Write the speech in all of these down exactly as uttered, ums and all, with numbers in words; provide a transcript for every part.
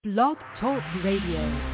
Blog Talk Radio.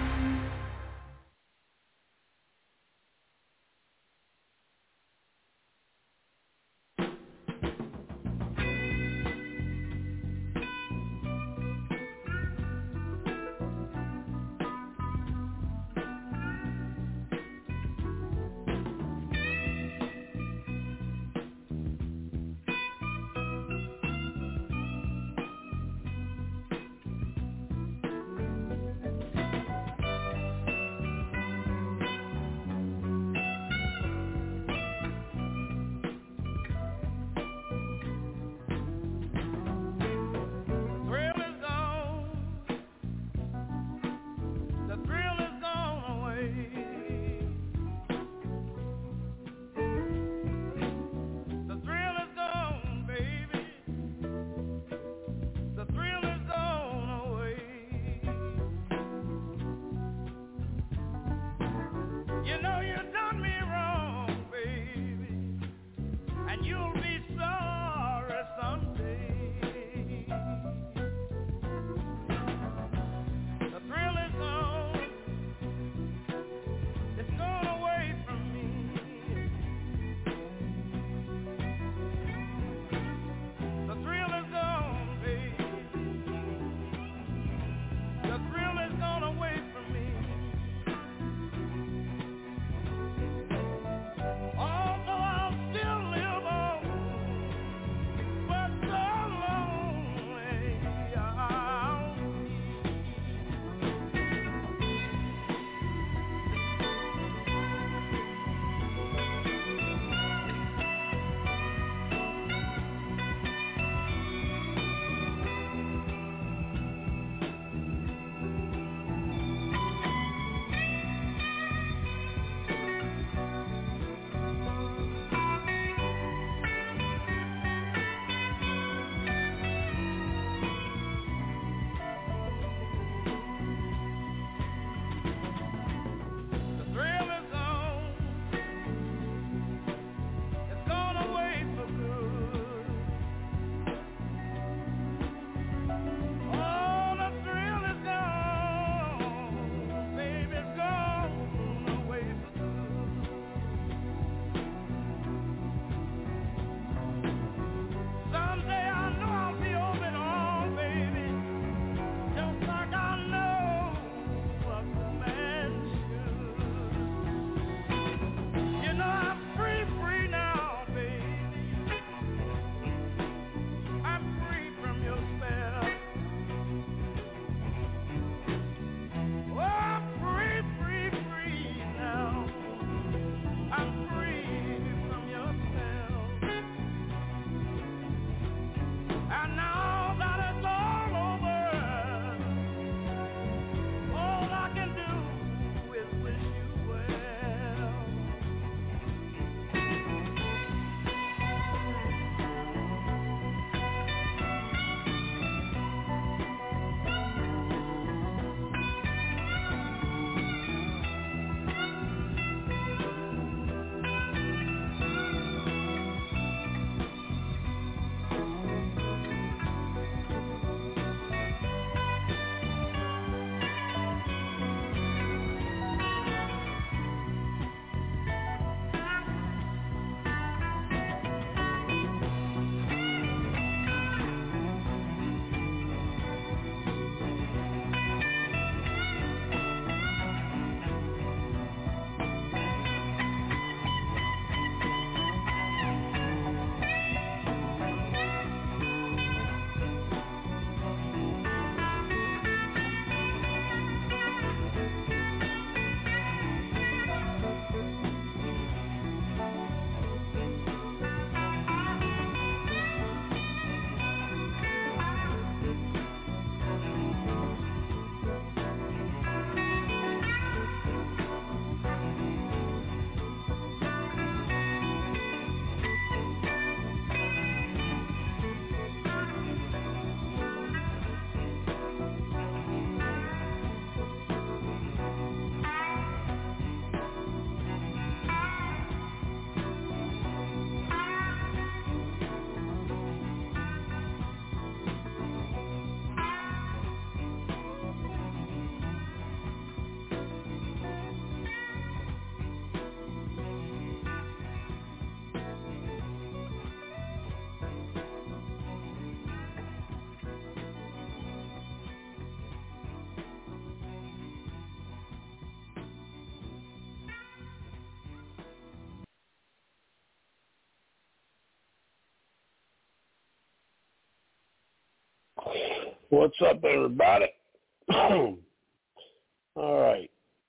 What's up, everybody? All right.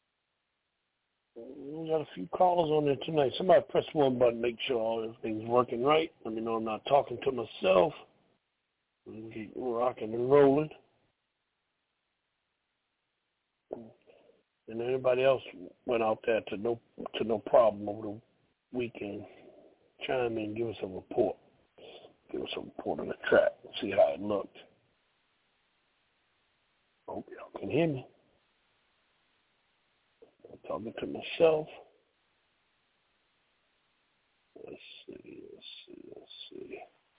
We got a few callers on there tonight. Somebody press one button, make sure all everything's working right. Let me know I'm not talking to myself. We can keep rocking and rolling. And anybody else went out there to no to no problem over the weekend, chime in, give us a report. Give us a report on the track, see how it looked. Hope y'all can hear me. I'm talking to myself. Let's see, let's see, let's see.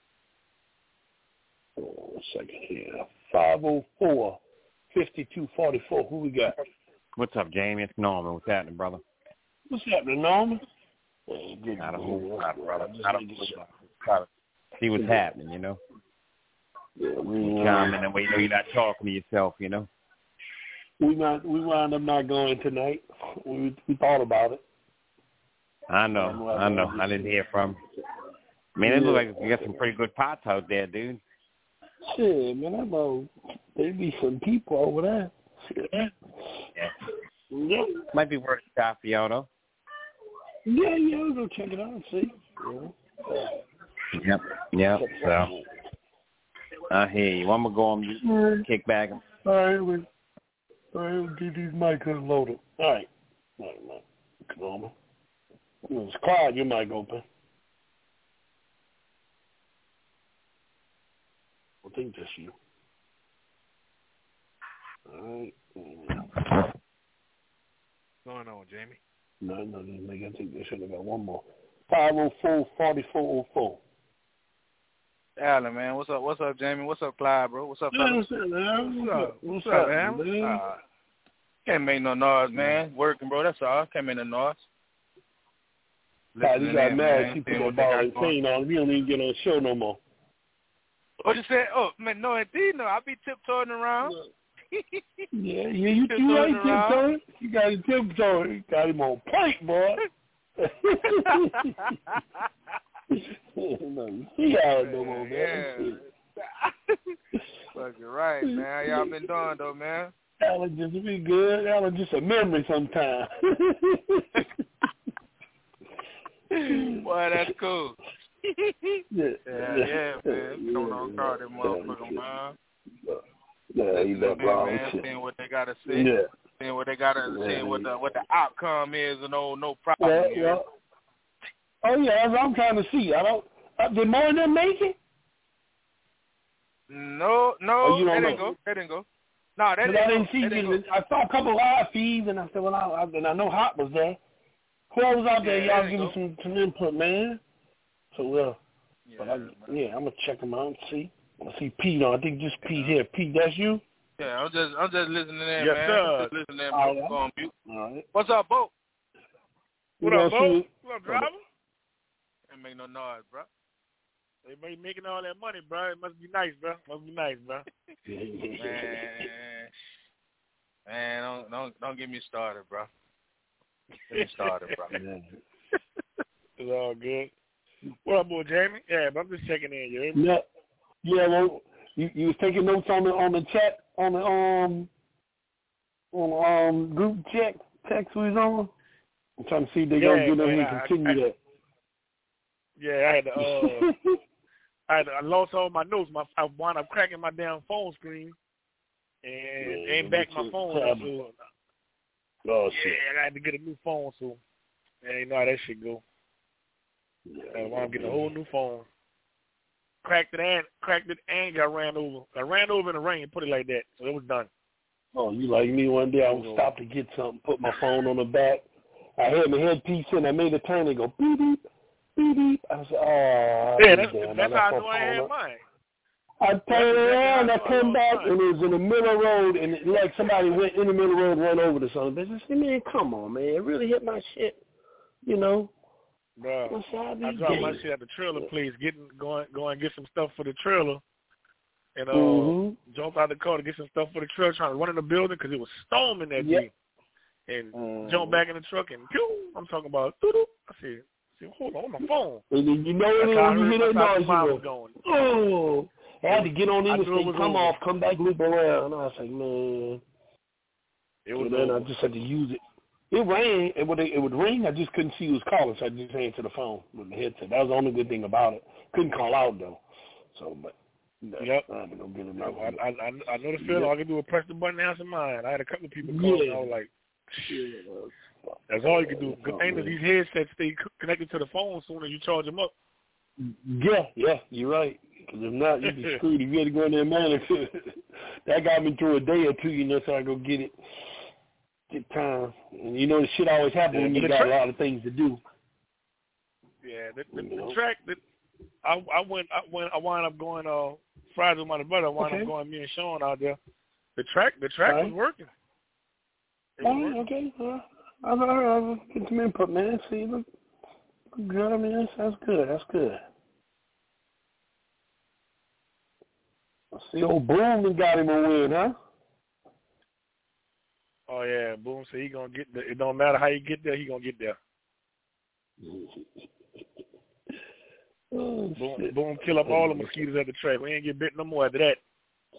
Hold on one second here. five oh four, five two four four. Who we got? What's up, Jamie? It's Norman. What's happening, brother? What's happening, Norman? Hey, good, Not a good, whole good, lot, brother. Just Not a making whole sure. lot. See what's happening, you know? Yeah, we, You chime in and we know you're not talking to yourself, you know? We not we wound up not going tonight. We we thought about it. I know, I know. I didn't hear from you. I mean, it looks like you got some pretty good pots out there, dude. Shit, man, I know there be some people over there. Shit. Yeah. Yeah. Might be worth a shot for y'all, though. Yeah, yeah, we'll go check it out and see. Yeah. Yep, yep. So, I hear you. I'm going to go on mute, kick back. All right, we, all right, we'll get these mics unloaded. All right. All right, man. Come on, man. It's quiet, your mic open. I think that's you. All right. What's going on, Jamie? No, no, nigga. I think they should have got one more. five oh four, four four oh four. Alan, man. What's up? What's up, Jamie? What's up, Clyde, bro? What's up, fellas? What's up, man? What's up? What's What's up, man? man? Uh, can't make no noise, man. Working, bro. That's all. Can't make no noise. God, you got in, mad. man. He put Seeing that what they ball got and going. chain on. You don't even get on the show no more. What you said? Oh, man, no, indeed, no. I be tiptoeing around. Yeah, yeah, you you right tiptoeing. You got him tiptoeing. You got him on point, boy. No, you see how it no more, man. Yeah. Fucking right, man. Y'all been doing, though, man. Alan just be good. Alan just a memory sometimes. Boy, that's cool. Yeah, yeah, yeah, man. Don't on call that motherfucker, man. Yeah, he's that wrong man. shit. Seeing what they gotta say. Yeah. Seeing what they gotta Yeah. seeing what the what the outcome is and no no problem. Yeah, here. yeah. Oh yeah, that's what I'm trying to see. I don't. Uh, did more of them make it? No, no, Oh, you they don't didn't know? go. They didn't go. No, they didn't, I didn't go. see They didn't you. go. I saw a couple of live feeds, and I said, well, I, I, and I know Hot was there. Who else was out there? Yeah, Y'all give me some, some input, man. So, well, uh, Yeah, but I, yeah, I'm gonna check them out and see. I see Pete on. I think just Pete here. Pete, that's you? yeah, I'm just I'm just listening in, Yes, man. sir. Just listening in, All bro. right. Go on mute. All right. What's up, Bo? We What up, gonna Bo? see- What up, driver? Ain't make no noise, bro. Everybody making all that money, bro. It must be nice, bro. Must be nice, bro. Man, man, don't don't don't get me started, bro. Get me started, bro. It's all good. What up, boy, Jamie? Yeah, but I'm just checking in. You hear me? Yeah, yeah. Well, you you was taking notes on the on the chat on the um on um group chat text we was on. I'm trying to see if they gonna Yeah, get them man, to I- continue I- that. Yeah, I had to, uh, I had to, I lost all my notes. My I wound up cracking my damn phone screen and Yeah, ain't back my me too. phone. Terrible. So Oh yeah, shit. I had to get a new phone. So yeah, you know how that shit go. I wound up getting a whole new phone. Cracked it and cracked it and got ran over. I ran over in the rain. Put it like that. So it was done. Oh, you like me one day? I was stopped to get something, put my phone on the back. I had my headpiece in. I made a turn and go beep beep beep beep. I said, oh, Yeah, that's, damn, that's I how I left knew my I phone had up. mine. I turned around, I exactly come back, mine. and it was in the middle of the road, and it, like somebody went in the middle of the road, run over to something. I said, man, come on, man, it really hit my shit, you know. Bro, I, I dropped my shit at the trailer place, getting going, going get some stuff for the trailer, and uh, mm-hmm. jump out the car to get some stuff for the trailer, trying to run in the building because it was storming that yep. day, and mm-hmm. jump back in the truck and pew, I'm talking about doo-doo. I said, I said, hold on, my phone. And then you know it That's is how I when you heard hear that my noise, mom you was go, going. oh. I had to get on in I this thing, come over. off, come back, loop around. And I was like, man. It was and then over. I just had to use it. It rang. It would it would ring. I just couldn't see who was calling, so I just answered the phone with the headset. That was the only good thing about it. Couldn't call out though. So, but no, yep. I had to go get it. I, I, I, I know the feeling. Yep. All I can do is press the button, answer mine. I had a couple of people call, yeah. and I was like, that's all you can do. Good thing that these headsets stay connected to the phone as soon as you charge them up. Yeah, yeah, you're right. Because if not, you'd be screwed. If you had to go in there, man, that got me through a day or two, you know, so I go get it. Get time. And you know, the shit always happens yeah, when you got tra- a lot of things to do. Yeah, the, the, the track that I, I went, I went, I wound up going uh Friday with my brother. I wound okay. up going me and Sean out there. The track, the track right. was working. Was oh, working. Okay. Uh, I've I'll get some input, man. See, look, look good. I mean, that's, that's good. That's good. I see old Boom got him a win, huh? Oh yeah, Boom said he gonna get there. It don't matter how you get there, he gonna get there. oh, boom, boom, kill up all the mosquitoes at the track. We ain't get bit no more after that.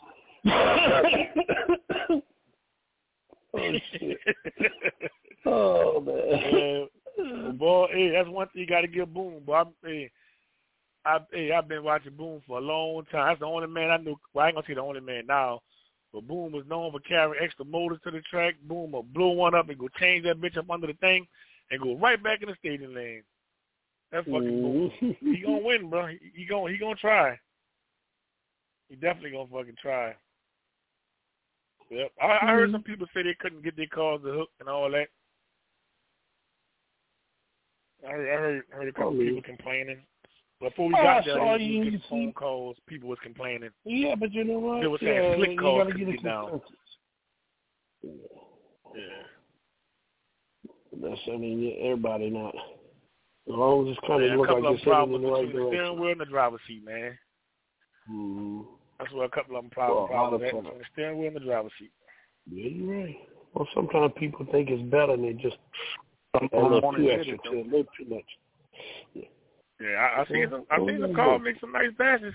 oh shit! Oh man! Uh, boy, hey, that's one thing you got to give Boom. Boy, I, hey, I, hey, I've been watching Boom for a long time. That's the only man I knew. Well, I ain't gonna say the only man now. But Boom was known for carrying extra motors to the track. Boom will blow one up and go change that bitch up under the thing and go right back in the staging lane. That's fucking Boom. He gonna win, bro. He, he gonna he gonna try. He definitely gonna fucking try. Yep. I, I heard some people say they couldn't get their cars to hook and all that. I heard I heard, heard a couple oh, people complaining. Before we got there, oh, we was getting phone calls. People was complaining. Yeah, but you know what? They were saying yeah, slick cars couldn't get down. Yeah. That's, I mean, everybody not. As long as it's kind of look like you're sitting in the right direction. The steering wheel and the driver's seat, man. Mm-hmm. That's where a couple of them problems well, are. The steering wheel and the driver's seat. Yeah, you're right. Well, sometimes people think it's better and they just a little too extra, too, a little too much. Yeah. Yeah, I, I see some. I see some cars make some nice passes.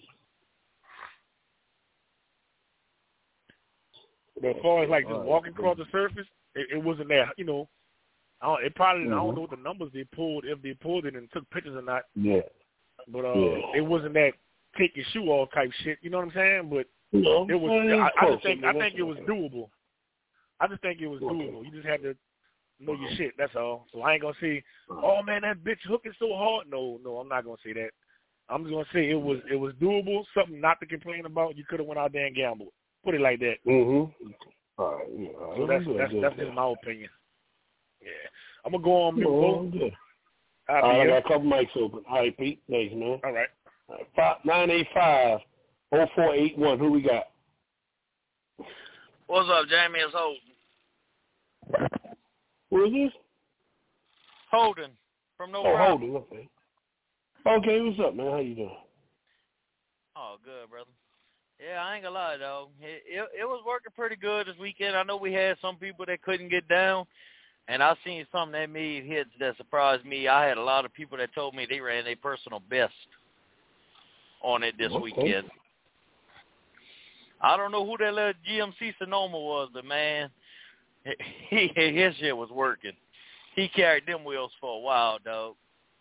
But as far as like just walking across the surface, it, it wasn't there. You know, I don't, it probably mm-hmm. I don't know what the numbers they pulled, if they pulled it and took pictures or not. Yeah. But uh, yeah. it wasn't that take your shoe off type shit. You know what I'm saying? But no, it was. I, I just think I think it was doable. I just think it was okay. doable. You just had to know your shit. That's all. So I ain't gonna say, oh man, that bitch hooking so hard. No, no, I'm not gonna say that. I'm just gonna say it was it was doable. Something not to complain about. You could have went out there and gambled. Put it like that. Mm-hmm. All right. Yeah. So that's good, that's good, that's good. just my opinion. Yeah. I'm gonna go on mute. Oh, good. All right, I got a couple mics open. All right, Pete. Thanks, man. All right. All right. Five, nine eight five oh four eight one. Who we got? What's up, Jamie? It's Holden. Who is this? Holden from No Oh, Problem. Holden. Okay. Okay. What's up, man? How you doing? Oh, good, brother. Yeah, I ain't gonna lie, though. It, it, it was working pretty good this weekend. I know we had some people that couldn't get down, and I seen something that made hits that surprised me. I had a lot of people that told me they ran their personal best on it this okay. weekend. I don't know who that little G M C Sonoma was, but, man, he, his shit was working. He carried them wheels for a while, dog.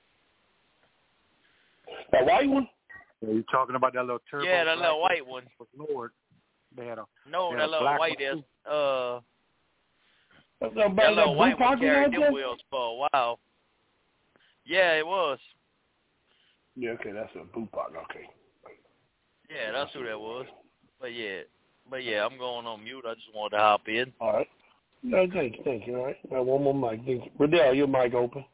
That white one? Are you talking about that little turbo? Yeah, that little white one. Lord, they had a no, they that had little a white is uh. That, that, that little white one carried them wheels for a while. Yeah, it was. Yeah, okay, that's a boot park. Okay. Yeah, that's who that was. But yeah, but yeah, I'm going on mute. I just wanted to hop in. All right. No, thank you, thank you. All right, I got one more mic. Thank you. Riddell, your mic open.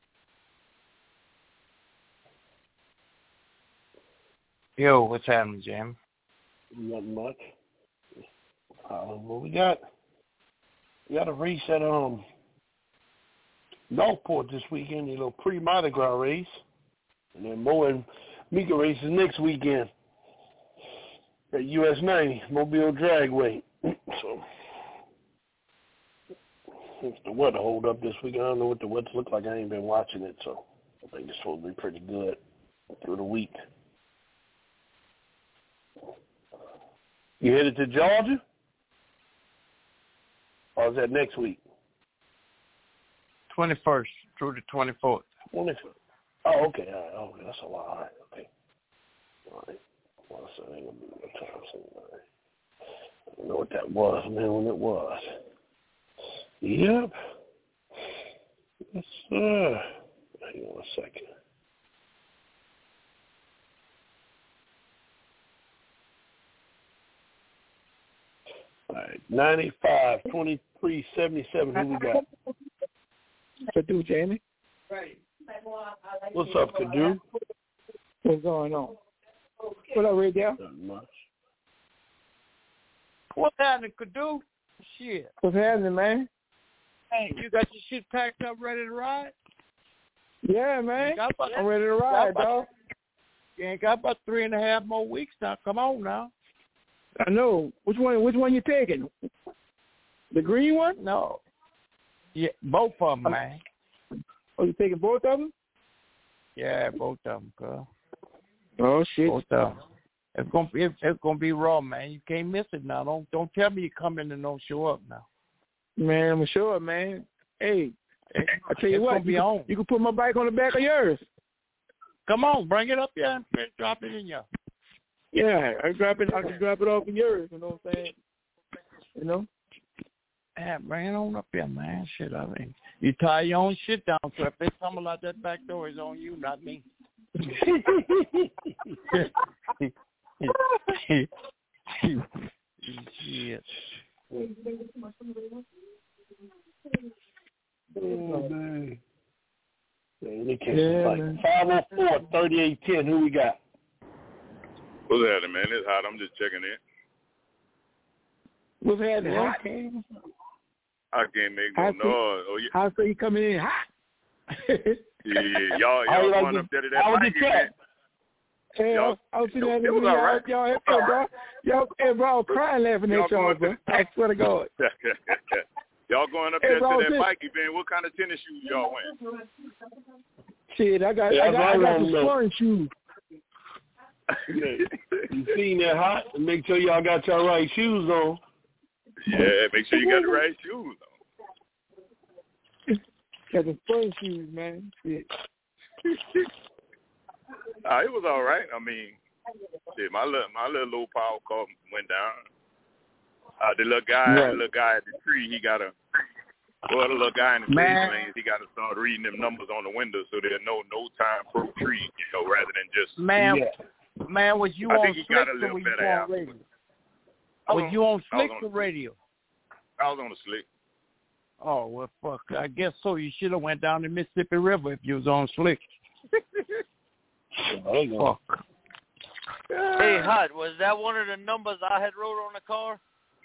Yo, what's happening, Jam? Nothing much. Uh, what we got? We got a race at um Northport this weekend, a little pre-Mardi Gras race. And then Mo and Mika races next weekend at U S ninety, Mobile Dragway. So, if the weather hold up this weekend, I don't know what the weather looks like. I ain't been watching it, so I think it's supposed to be pretty good through the week. You headed to Georgia? Or is that next week? twenty-first through the twenty-fourth. twenty-first. Oh, okay. All right. Okay, that's a lot. All right. Okay. All right. Well, so ain't gonna be no time soon. All right. I don't know what that was, man, when it was. Yep. Yes, sir. Hang on a second. All right. ninety-five, twenty-three, seventy-seven. Who we got? Kadu, Jamie. What's up, Kadu? What's going on? What up, Radio? Not much. What's happening, Kadu? Shit. What's happening, man? Hey, you got your shit packed up, ready to ride? Yeah, man. About, I'm ready to ride, about, dog. You ain't got about three and a half more weeks now. Come on now. I know. Which one? Which one you taking? The green one? No. Yeah, both of them, man. Oh, you taking both of them? Yeah, both of them, girl. Oh shit. Both of them. It's gonna be it's, it's gonna be raw, man. You can't miss it now. Don't don't tell me you come in and don't show up now. Man, I'm sure, man. Hey, I tell you it's what, gonna be you, on. Can, you can put my bike on the back of yours. Come on, bring it up here and drop it in you. Yeah, I drop it. I can drop it off in yours. You know what I'm saying? You know. Yeah, bring it on up here, man. Shit, I mean, you tie your own shit down. So if they tumble out that back door, it's on you, not me. Shit. Oh, man. Man, they can't Yeah, fight. five oh four, thirty-eight ten. Who we got? What's happening, man? It's hot. I'm just checking in. What's happening? Hot? I can't make no noise. Oh, yeah. I say you coming in hot. Yeah, y'all, y'all like going the, up there to that how mic was event. Hey, Y'all, I was sitting it, there. it was all right. Y'all, y'all, y'all, bro, y'all, hey, bro, I was crying laughing Y'all at y'all, going bro. to- I swear to God. Y'all going up Hey, there bro, to that this- bike event. What kind of tennis shoes y'all wearing? Shit, I got, Yeah, I got, I I got don't some know. scoring shoes. You seen that hot? Make sure y'all got your right shoes on. Yeah, make sure you got the right shoes on. Got some scoring shoes, man. Shit. Uh, it was all right. I mean, shit, my little my little low power car went down. Uh, the little guy, Right. the little guy at the tree, he got a. Well, the little guy in the Man. stage lanes, he got to start reading them numbers on the window so there's no no time per tree, you know, rather than just. Man, Yeah. man, was you I on think he Slick got a or little was you better on out. radio? I Was was you on I was Slick on or the- radio? I was on the Slick. Oh, well, fuck. I guess so. You should have went down the Mississippi River if you was on Slick. Fuck. Hey, Hut, was that one of the numbers I had wrote on the car?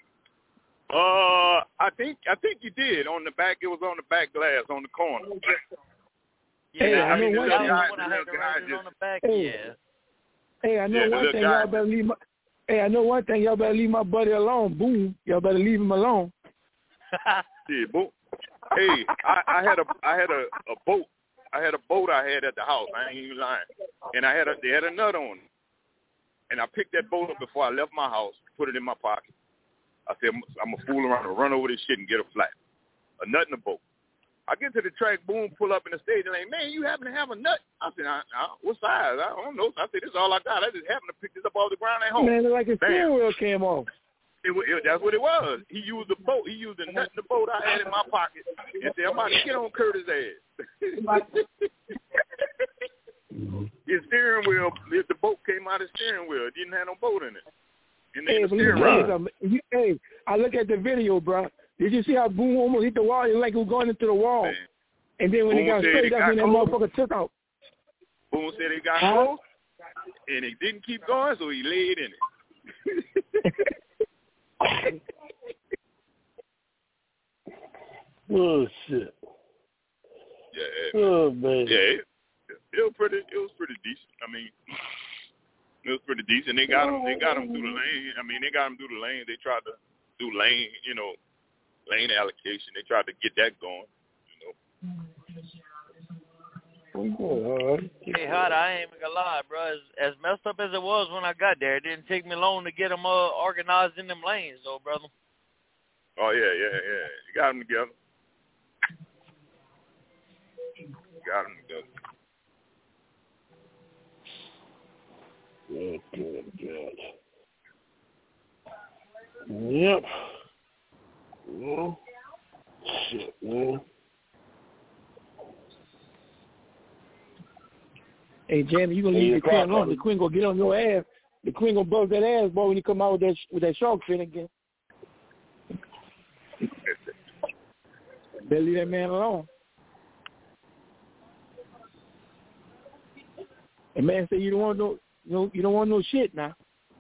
Uh, I think I think you did on the back. It was on the back glass on the corner. Yeah, Hey, I I know mean, one that thing. was when The I had little to guy write it just- on the back. Hey. Yeah. Hey, I know Yeah, the one little thing. guy- Y'all better leave my. Hey, I know one thing. Y'all better leave my buddy alone. Boom. Y'all better leave him alone. Yeah, boat. Hey, I, I had a I had a, a boat. I had a boat I had at the house. I ain't even lying. And I had a they had a nut on it. And I picked that boat up before I left my house, put it in my pocket. I said, I'm gonna fool around and run over this shit and get a flat. A nut in the boat. I get to the track, boom, pull up in the stage, and like, man, you happen to have a nut? I said, I, I, what size? I don't know. I said, this is all I got. I just happened to pick this up off the ground at home. Man, it's like his Bam. steering wheel came off. It, wa- it, that's what it was. He used the boat. He used the nut in the boat I had in my pocket and said, I'm about to get on Curtis' ass. His steering wheel, the boat came out of the steering wheel. It didn't have no boat in it. And then Hey, the but let me steering tell you rod. something. You- Hey, I look at the video, bro. Did you see how Boom almost hit the wall? It was like it was going into the wall. Man. And then when Boom he got said straight, it that's got when that close. motherfucker took out. Boone said it got Huh? close, and it didn't keep going, so he laid in it. Oh, shit. Yeah, Oh, man. yeah, it, it was pretty. It was pretty decent. I mean, it was pretty decent. They got him. They got him through the lane. I mean, they got him through the lane. They tried to do lane, you know, lane allocation. They tried to get that going. You know. We good, all right. Hey, Hot, I ain't even gonna lie, bro. As, as messed up as it was when I got there, it didn't take me long to get them uh, organized in them lanes, though, brother. Oh, yeah, yeah, yeah. You got them together. Got them together. Good, good, good. Yep. Well, shit, man. Hey, Jamie, you gonna leave the queen alone. The queen gonna get on your ass. The queen gonna bust that ass, boy, when you come out with that with that shark fin again. Better leave that man alone. And man say you don't want no, you know, you don't want no shit now.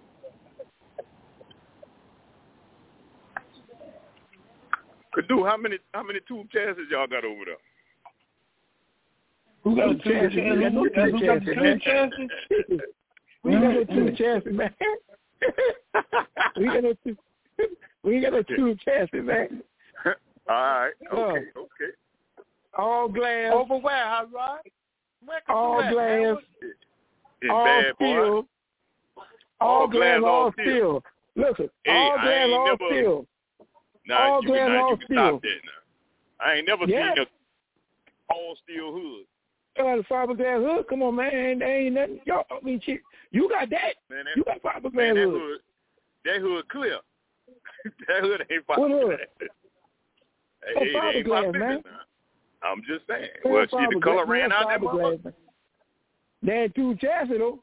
Kadu, how many how many tube chances y'all got over there? Who got no two chances? We got no two chances, man. We got no two chances, man. We got no two. We got no two chances, man. All right. Okay. Uh, okay. All glass. Over where, huh, Rod? Where all that, glass. In all bad, steel. All, all glass, glass, all steel. steel. Listen, hey, all glass, all never, steel. Nah, all you glass, can, nah, all you can steel. Stop that now. I ain't never yeah. seen a all steel hood. Got a fiberglass hood. Come on, man. There ain't nothing. Y'all, I mean, shit. You got that. Man, that you got fiberglass man, that hood. hood. That hood clear. That hood ain't fiberglass. What hood? Hey, oh, hey, that ain't my business man. now. I'm just saying. That's well, see, the color man, ran out that motherfucker. They ain't too chassis, though.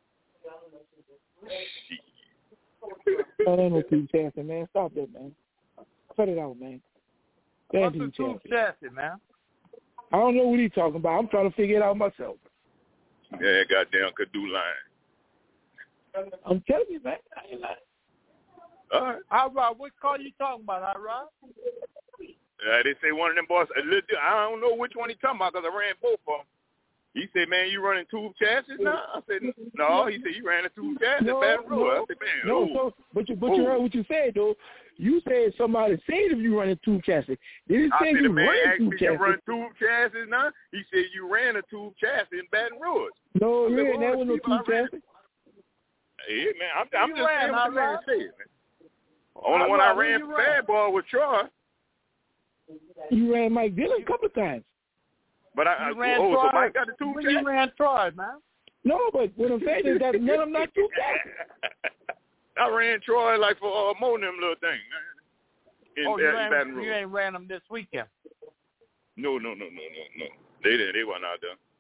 That ain't no too chassis, man. Stop that, man. Cut it out, man. That ain't What's too chassis. chassis, man? I don't know what he's talking about. I'm trying to figure it out myself. Yeah, goddamn Kadu line. I'm telling you, man. I ain't lying. All right. All right. What car you talking about, all right? Uh, they say one of them boys. I don't know which one he talking about because I ran both of them. He said, man, you running tube chassis now? I said, no. He said, you ran a tube chassis no, at Baton Rouge. No, I said, man, no, oh. so, but you, but you heard what you said, though. You said somebody said if you running tube chassis. They didn't say I said, you the man running asked tube me chassis. you run tube chassis now? He said, you ran a tube chassis in Baton Rouge. No, you said, ain't never no tube chassis. Hey, man, I'm, I'm just ran, saying what the man right? said, man. Only one I ran for Bad Boy was Troy. You ran Mike Dillon a couple of times. But I, you I ran oh, Troy. so Mike got the tube chassis? You ran Troy, man. No, but what I'm saying is that none of them not tube chassis. I ran Troy like for uh, more than them little things, man. In, oh, you, in ran, Baton Rouge. you ain't ran them this weekend? No, no, no, no, no, no. They didn't. They weren't out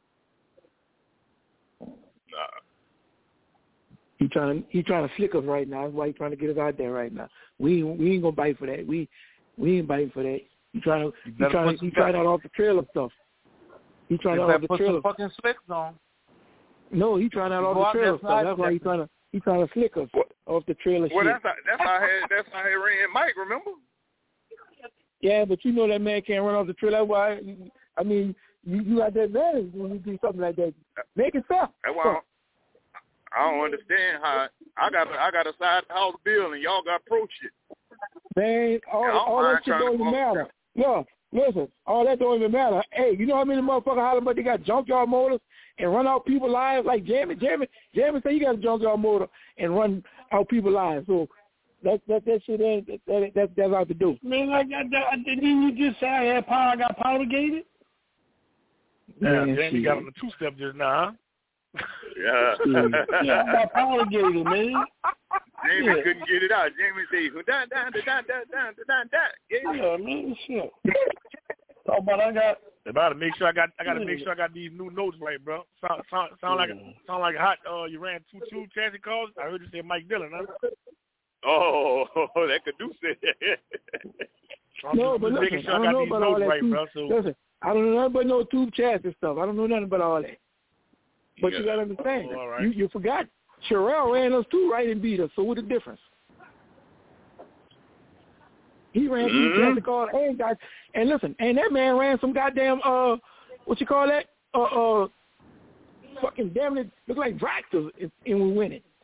there. Nah. He trying to he trying to flick us right now. That's why he trying to get us out there right now. We ain't, we ain't gonna bite for that. We we ain't biting for that. He trying to he trying to he trying out off the trailer stuff. He trying out off the put trailer. Some fucking slicks on. No, he trying out off the trailer stuff. That's why he trying to he trying to flick us what? off the trailer. Well, shit. that's how, that's how I had that's how I had ran Mike. Remember? Yeah, but you know that man can't run off the trailer. That's why I mean you you got that advantage when you do something like that. Make it fair. That's why I don't understand how I got a, I got a side house bill and y'all got pro shit. Man, all, all that shit don't even matter. No, listen, all that don't even matter. Hey, you know how many motherfuckers holler about they got junkyard motors and run out people's lives like Jamie? Jamie, Jamie say you got a junkyard motor and run out people's lives. So that that that shit ain't that, that, that that's out to do. Man, I got that. Didn't you just say I had power? I got powder gated. Yeah, Jamie got on the two step just now. Huh? Yeah. Yeah, I got powder gated, man. Jamie yeah. couldn't get it out. Jamie said, down, down, down, down, down, down, down. Yeah, man, shit. Talk about I got. About to make sure I got. I got to make sure I got these new notes right, bro. Sound, sound, sound like sound like a hot. Uh, you ran two two chassis calls. I heard you say Mike Dillon. Huh? Oh, that could do say. No, but listen, sure I don't I know about all that. right, tube, bro, so. Listen, I don't know nothing but no tube chassis stuff. I don't know nothing about all that. But yeah. you got to understand, oh, right. you you forgot. Sherelle ran us too, right, and beat us. So what's the difference? He ran mm-hmm. tube chassis cars and got, and listen, and that man ran some goddamn uh, what you call that? Uh, uh, fucking damn it, look like tractors, and we win it.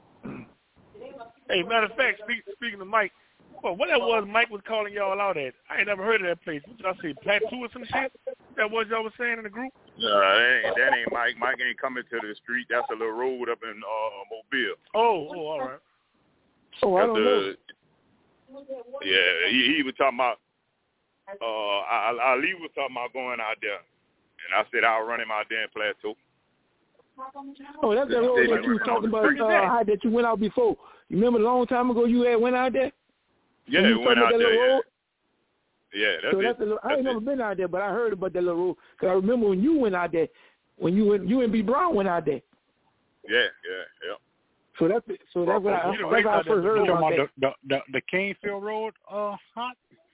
Hey, matter of fact, speak, speaking of Mike, well, what that was Mike was calling y'all out at? I ain't never heard of that place. What did I say, Plateau or some shit? That was y'all was saying in the group? No, that ain't, that ain't Mike. Mike ain't coming to the street. That's a little road up in uh, Mobile. Oh, oh, all right. Oh, I That's don't the, know. Yeah, he, he was talking about. Uh, Ali was talking about going out there, and I said I'll run him out there in Plateau. Oh, that's the road that you was talking about. Uh, how that you went out before. You remember a long time ago you had went out there? Yeah, we went out there. Yeah. Yeah, that's so it. That's a little, I ain't that's never it. been out there, but I heard about that little road. Cause I remember when you went out there, when you went, you and B Brown went out there. Yeah, yeah, yeah. So that's so that's what I, that's how I first heard about that. The, the, the Canefield Road, uh, hot?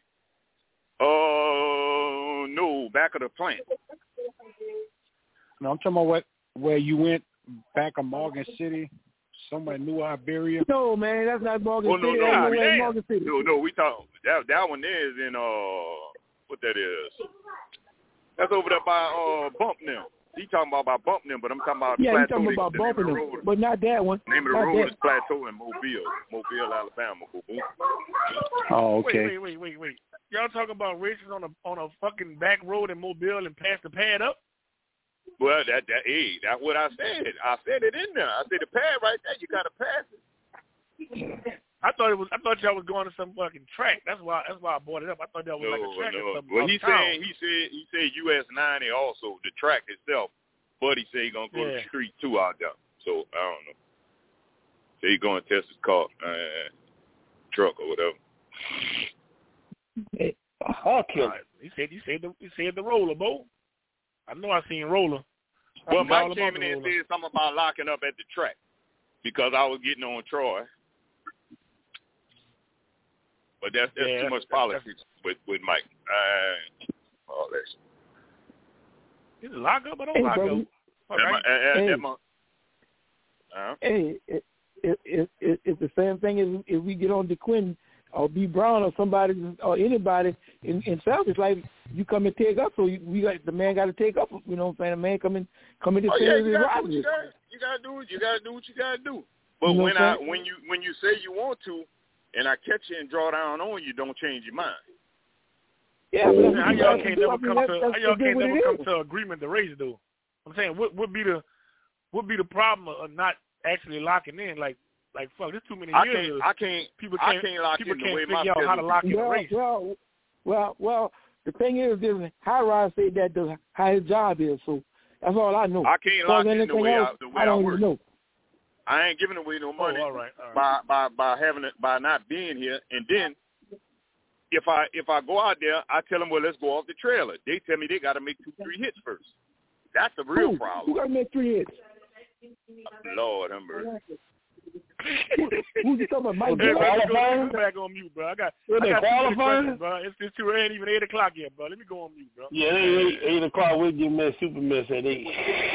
Uh, no, back of the plant. No, I'm talking about what where you went back of Morgan City, somewhere New Iberia. No, man, that's not Morgan Oh, no, City. no, That's no, nowhere in yeah. Morgan City. No, no, we talk that that one there is in uh what that is. That's over there by uh Bump now. He talking about by Bump them, but I'm talking about Yeah, he's Plateau. talking about the name of bumping the them, road, but not that one. the name of the Not road that. is Plateau in Mobile, Mobile, Alabama. Oh, okay. Wait, wait, wait, wait, wait. Y'all talking about races on a on a fucking back road in Mobile and pass the pad up? Well, that that hey, that's what I said. I said it in there. I said the pad right there. You got to pass it. I thought it was. I thought y'all was going to some fucking track. That's why. That's why I brought it up. I thought that was No, like a track or no. something. Well, he uptown. said he said he said U S ninety also the track itself, but he said he gonna go to Yeah. the street too out there. So I don't know. So he going to test his car, uh, truck or whatever. Hey, I'll kill Right. He said. He said the. He said the roller, Bo. I know I seen roller. I Well, forgot all Mike about came in the and roller. said something about locking up at the track because I was getting on Troy. But that's that's Yeah, too that's- much that's- politics with with Mike. Uh, all that shit. Is it lock up or don't Hey, lock brother. up? Fuck, That I- my, uh, uh, Hey. that my, uh, Hey, it, it, it, it, it's the same thing as if we get on DeQuinn or B Brown or somebody or anybody in, in South. It's like you come and take up, so you, we got the man got to take up. You know what I'm saying? The man come in, come in to oh say yeah, his you gotta do what rises. you gotta, you gotta do what you gotta do what you gotta do. But You know when what I I'm saying? when you when you say you want to, and I catch you and draw down on you, don't change your mind. Yeah, but that's how what you y'all got can't do. never I mean, come that's, to that's how y'all it is can't what never it come is. to agreement to race though? I'm saying what would be the what be the problem of not actually locking in? Like like fuck, there's too many I years. can't I can't people I can't can't lock people in the can't way my figure out how to schedule- lock in a Well, race. well, well, well. The thing is, this High Rod said that the, how his job is, so that's all I know. I can't More lock than in the anything way I, else, the way I I, don't work. even know. I ain't giving away no money Oh, all right, all right. by by by having it by not being here. And then if I if I go out there, I tell them, well, let's go off the trailer. They tell me they got to make two three hits first. That's the real Who? problem. Who got to make three hits? Lord, have mercy. Who, who's you talking about? Mike Hey, Dillon? man, let me go, let me qualifying? go back on mute, bro. I got, Were I they got too many qualifying? questions, bro. It's, it's too early, even eight o'clock yet, bro. Let me go on mute, bro. Yeah, eight, eight o'clock. We'll give me a super mess at eight.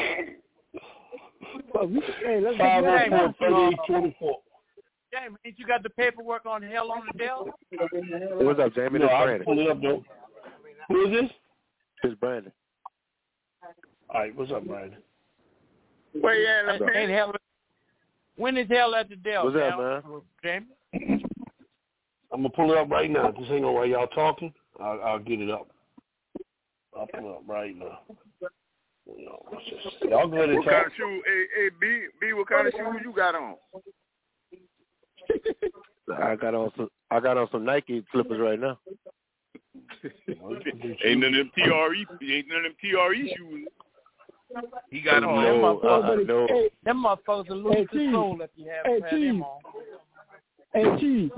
Well, we, hey, let's Five get oh that. four thirty-eight twenty-four. Jamie, ain't you got the paperwork on Hell on the Dell? What's up, Jamie? No, This is I'll Brandon. pull it up though. Who is this? This is Brandon. All right, what's up, Brandon? Where you at, Ain't man? hell, when is Hell at the Dell? What's up, Dell? man? Jamie? I'm gonna pull it up right now. Just hang on while y'all talking. I'll, I'll get it up. I'll pull it up right now. No, it's just, y'all go ahead and What kind talk. of shoe? Hey, hey, B, B, what kind of shoes you got on? I got on some. I got on some Nike slippers right now. Ain't none of them T R E. Ain't none of them T R E shoes. He got them Oh, on. them No, motherfuckers, uh, no. Hey, them motherfuckers will lose Hey, the Chief. soul if you have Hey, had Chief. them on. hey, Chief.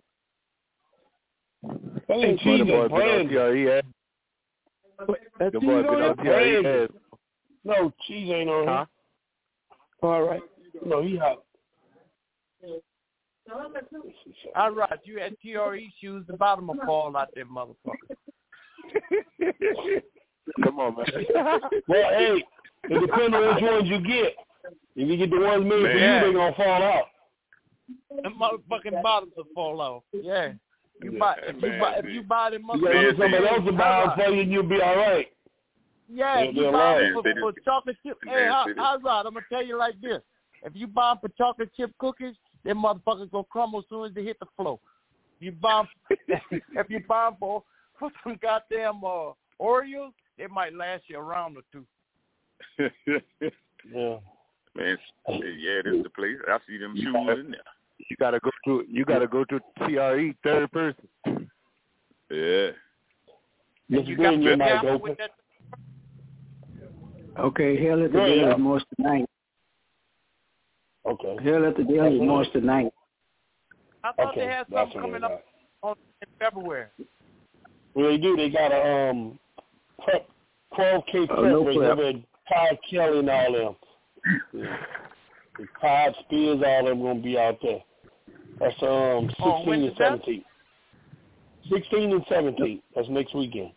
That ain't But cheese, the boy that's been on Brandon. T R E ass. That's The cheese boy on been it? on T R E ass. No, cheese ain't on Huh? All right. here. No, he hot. All right, you had T R E shoes, the bottom will fall out there, motherfucker. Come on, man. Well, hey, it depends on which ones you get. If you get the ones made for you, Man. they're gonna fall out. Them motherfucking bottoms will fall off. Yeah. You Yeah, buy if you man, buy if see. you buy them You gotta get motherfuckers. somebody else to buy them for you, and you'll be all right. Yeah, They're- if you they're buy lying. them for, for chocolate chip, hey, Man, how, see this. how's that? I'm gonna tell you like this: if you buy them for chocolate chip cookies, them motherfuckers gonna crumble as soon as they hit the floor. You buy 'em, if you buy them for for some goddamn uh, Oreos, it might last you a round or two. Yeah. Man, yeah, this is the place. I see them shoes gotta, in there. You gotta go to you gotta go to T R E third person. Yeah. Yes, you got your mic gamble open. with that? Okay, Hell at the Go Deli ahead. is March the ninth. Okay. Hell at the Deli is March the ninth. I thought Okay, they had that's something what coming they up on, in February. Well, they do. They got a um prep twelve K prep Oh, no race prep. over at Todd Kelly and all them. Yeah. The Todd Spears, all them gonna be out there. That's um Oh, sixteen when and is that? seventeen. Sixteen and seventeen. That's next weekend.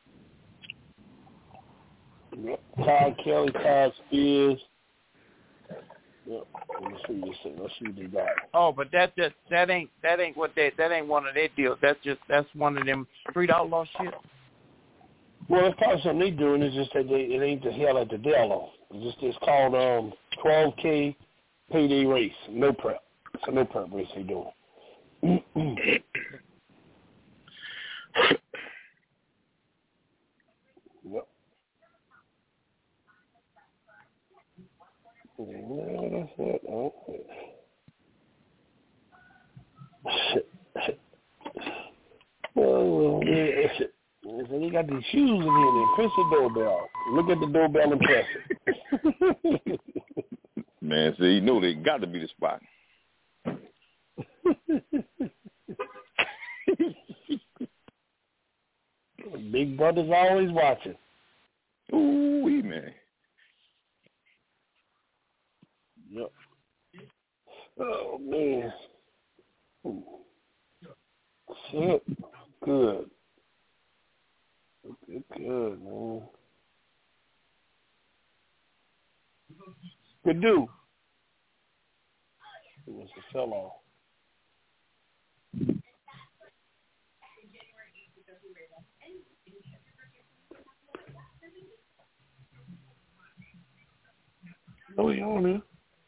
Yep. Todd Kelly, Todd Spears. Yep. Let me see this thing. Let's see what they got. Oh, but that just that ain't that ain't what they that ain't one of their deals. That's just that's one of them street outlaw shit. Well, it's probably something they doing. It's just that they, it ain't the hell at the Delo. It's just it's called um twelve K payday race. No prep. It's a no prep race they doing. Yep. Yeah, that's it. Oh. Well, yeah, so they got these shoes in here. They press the doorbell. Look at the doorbell and press it. Man, so you know they got to be the spot. Big brother's always watching. Ooh, wee, man. Yep. Oh, man. Shit. Good. Good, good, man. Good do. It was a sell-off. Oh, you on there?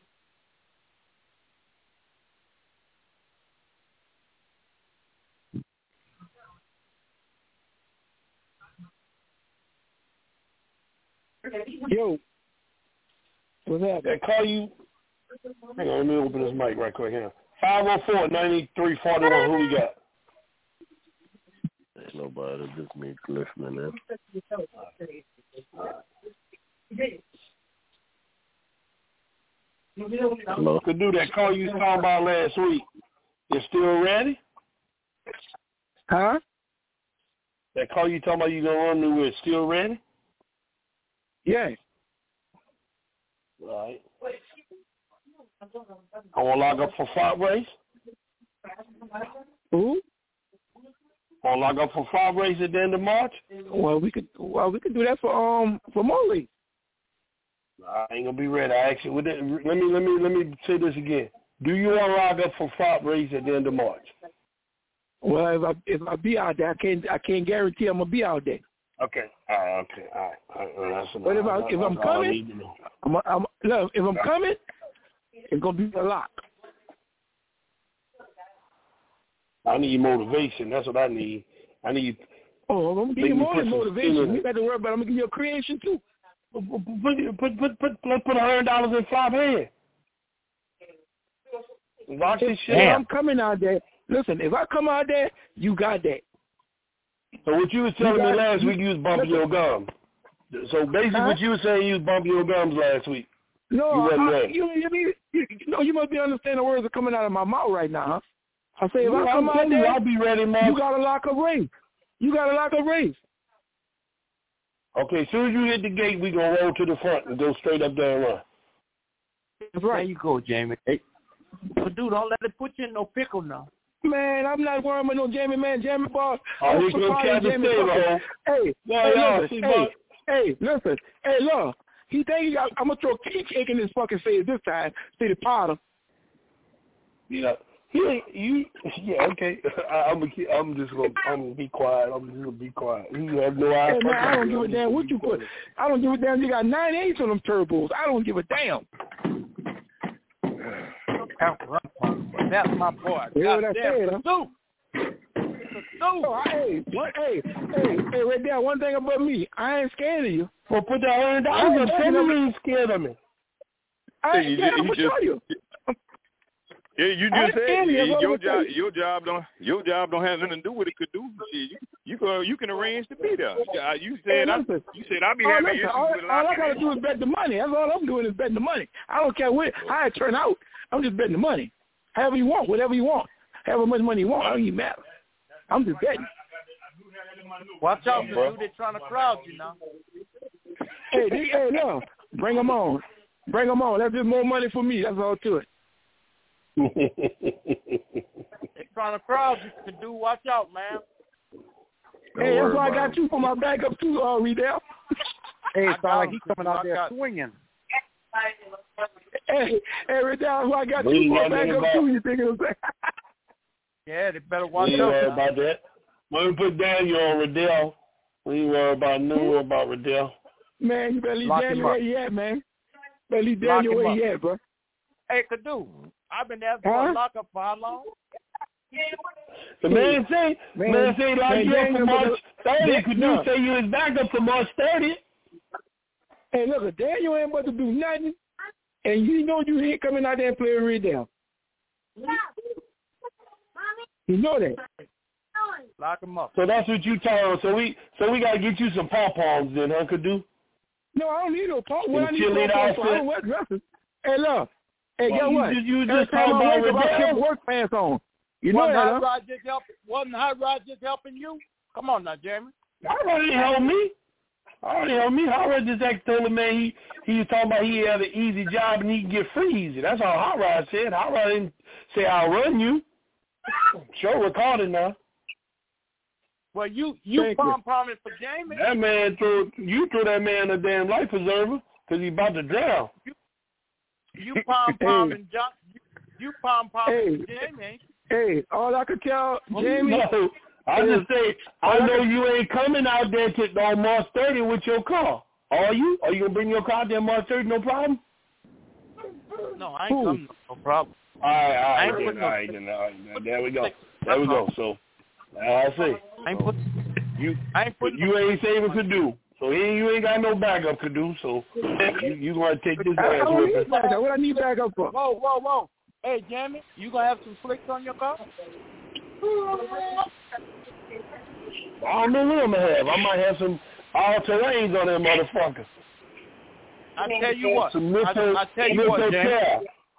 Yo, what's that? They call you. Hang on, let me open this mic right quick. Here, five oh four, ninety-three forty-one. Who we got? Ain't nobody, just me listening in. Hello. Could do that call you talking about last week. You still ready? Huh? That call you talking about you gonna run new with still ready? Yeah. All right. I want to log up for five race. Who? I want to log up for five race at the end of March. Well, we could. Well, we could do that for um for Molly. I ain't gonna be ready. I actually, with it, let me let me let me say this again. Do you want to log up for five race at the end of March? Well, if I if I be out there, I can't I can't guarantee I'm gonna be out there. Okay. All right. Okay. All right. All right. That's But if I that's if I'm all I coming, need to know. I'm, I'm look if I'm coming, it's gonna be a lock. I need motivation. That's what I need. I need. Oh, I'm gonna give Make you me more put than some motivation. skin in You it. got to worry about. I'm gonna give you a creation too. Put put put put put, let's put a hundred dollars in five head. Watch this shit. If I'm coming out there, listen. If I come out there, you got that. So what you was telling You me got- last you- week, you was bumping your gums. So basically, Huh? what you was saying, you was bumping your gums last week. No, You wasn't I, ready. you, you, you, you, no, you must be understanding the words that are coming out of my mouth right now. Huh? I say if Well, I come I'm out telling you, there, I'll be ready, man. you got to lock up race. You got to lock up race. Okay, as soon as you hit the gate, we gonna roll to the front and go straight up there and run. That's right. There you go, Jamie. Hey. But dude, don't let it put you in no pickle now. Man, I'm not worrying about no Jamie, man. Jamie boss. Oh, here comes Captain Stable. Hey, No, hey, y'all listen, see, hey, boss. hey, listen. Hey, look. He think he got, I'm going to throw a cake in his fucking face this time. See the Potter. Yeah. He ain't, you, yeah, okay. I, I'm, gonna keep, I'm just gonna, I'm gonna be quiet. I'm just gonna be quiet. You have no idea. Hey, man, I don't give a damn what you put. I don't give a damn. You got nine eights on them turbos. I don't give a damn. That's my boy. You hear what I Goddamn, said, huh? Dude. Oh, hey, what, hey, hey, hey, right there. One thing about me, I ain't scared of you. Well, put that hundred dollars up. Tell me you ain't scared of me. I Hey, ain't you scared. ju- I'm you gonna show just- you. Yeah, you I just said ain't scared of you. your, That's your what I'm job. saying. Your job don't. Your job don't have nothing to do with it. Could do. Shit, you you go. You can arrange to be there. Uh, You Hey, said I. listen. You said I'll be Oh, having listen, issues all, with all I locking gotta in. do is bet the money. That's all I'm doing is betting the money. I don't care what how it turn out. I'm just betting the money. However you want, whatever you want, however much money you want, I don't even matter. I'm just betting. Watch out, bro. dude. They're trying to crowd you now. Hey, they, hey, no, bring them on, bring them on. That's just more money for me. That's all to it. They're trying to crowd you. To do. Watch out, man. Hey, that's why I got you for my backup too, uh, Riddell. Hey, I it sound got like him. he's coming out I there got- swinging. Hey, hey, Riddell, that's why I got We you for ain't my got nothing backup about- too. You think it was Yeah, they better We watch ain't out. worry now. about that. When we put Daniel on Riddell, we ain't worry about nothing about Riddell. Man, you better leave Lock him Daniel up. where he at, man. Better leave Lock Daniel him where up. he at, bro. Hey, Kadu, I've been there for Huh? a lockup for how long? The man say, Man, man, say like man, you up for Daniel March was a- thirtieth. Could No. you say you was back up for March thirtieth? Hey, look, Daniel ain't about to do nothing, and you know you ain't coming out there and play with Riddell. You know that. Lock him up. So that's what you tell him. So we, so we gotta get you some pom-poms then, huh, Kadu? No, I don't need no pump. What And I need cheerleader pump for? I outfit? don't wear dresses. Hey, look. Hey, Well, guess you what? just- you Every just time talking I about wake up, I Riddell? keep work pants on. You know wasn't that, Hot huh? Rod just help, wasn't Hot Rod just helping you? Come on now, Jeremy. Hot Rod didn't help me. Hot Rod didn't help me. Hot Rod just act told the man he he was talking about he had an easy job and he can get free easy. That's all Hot Rod said. Hot Rod didn't say I'll run you. Show recorded now. Well, you you Thank you. pom pomming for Jamie. That man threw you threw that man a damn life preserver because he about to drown. You pom pomming John. You, you pom pomming for Jamie. Ain't you? Hey, all I could tell Jamie. No, I is- just say I know you ain't coming out there to on March thirtieth with your car. Are you? Are you gonna bring your car out there March thirtieth? No problem. No, I ain't Who? coming. No problem. All right, all I right, ain't then, putting all no- right, then, all right, then. There we go. There we go. So, I say I ain't put. you I ain't putting. you ain't saving Kadu. So he, you ain't got no backup Kadu. So you you gonna take this I, I ass don't with need backup. What I need backup for? Whoa, whoa, whoa! Hey, Jamie, you gonna have some flicks on your car? I don't know what I'm gonna have. I might have some all terrains on that motherfucker. I tell you what. Some I, Mr. I tell you what, Mr. Jamie. Care.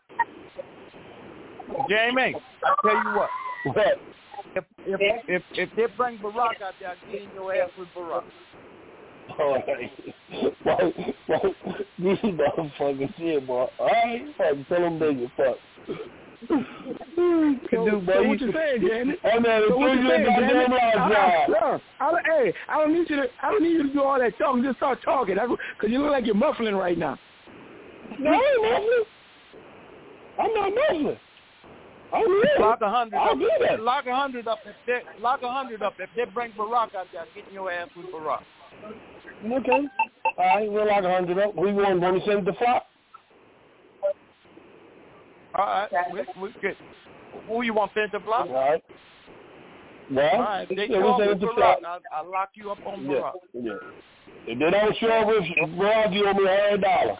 Jamie, I tell you what. What? If if if if they bring Barack out there, I'll get in your ass with Barack. All right. Well, well, these motherfuckers shit, boy. All right, fuck, tell them they fuck. So, do, boy, so you what you saying, Jamie? Hey man, So what as soon you as you saying, got Jamie? damn live I, job. I, I, I, hey, I don't need you to. I don't need you to do all that talking. Just start talking. Because you look like you're muffling right now. No, I ain't muffling. I'm not muffling. I'm real. Lock a hundred I'll up. do that. Lock a hundred up. If they lock a hundred up, if they bring Barack out there, get in your ass with Barack. Okay. All right, we'll lock a hundred up. We want want to send the flop. All right, we we get. Who you want send the block? All right. Well, All right, they yeah, show we'll up send with it to Barack. flop. I'll, I'll lock you up on Yeah, Barack. yeah. If they don't show up with Barack, you owe me a hundred dollars.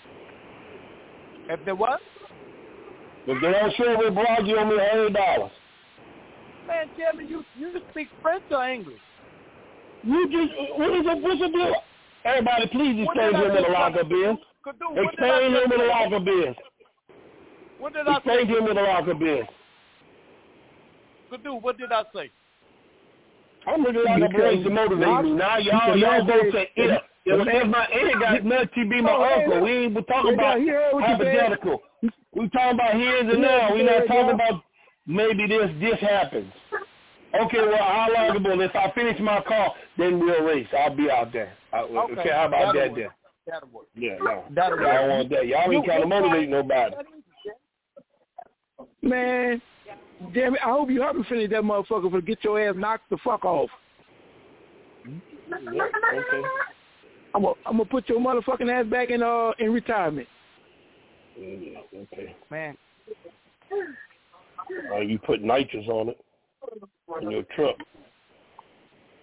If they what? If they don't show up with Barack, you owe me a hundred dollars. Man, tell me you you speak French or English? You just what is it? What's the deal? Everybody, please What explain did I to him what a just lockup say? is. Kadu, what did I Explain to just him what a say? lockup is. What did I Explain say? to him what a lockup is. Kadu, what did I say? I'm looking like a brain to motivate me. Now y'all, y'all both say if. If, if my aunt got nuts, he be my Oh, hey, uncle. look. We ain't we talking Hey, about now, he heard what you said. hypothetical. We talking about here's and He heard now. what We you not said, talking yeah. about maybe this this happens. Okay, well, how long ago? If I finish my call, then we'll race. I'll be out there. I, okay. okay, how about That'll that work. then? That'll work. Yeah, no. That'll Y'all work. want that. Y'all ain't You- trying to you motivate trying- nobody. Man, damn it, I hope you help me finish that motherfucker for get your ass knocked the fuck off. Yeah, okay. I'm gonna I'm gonna put your motherfucking ass back in uh in retirement. Yeah, okay. Man. Uh, you put nitrous on it in your truck.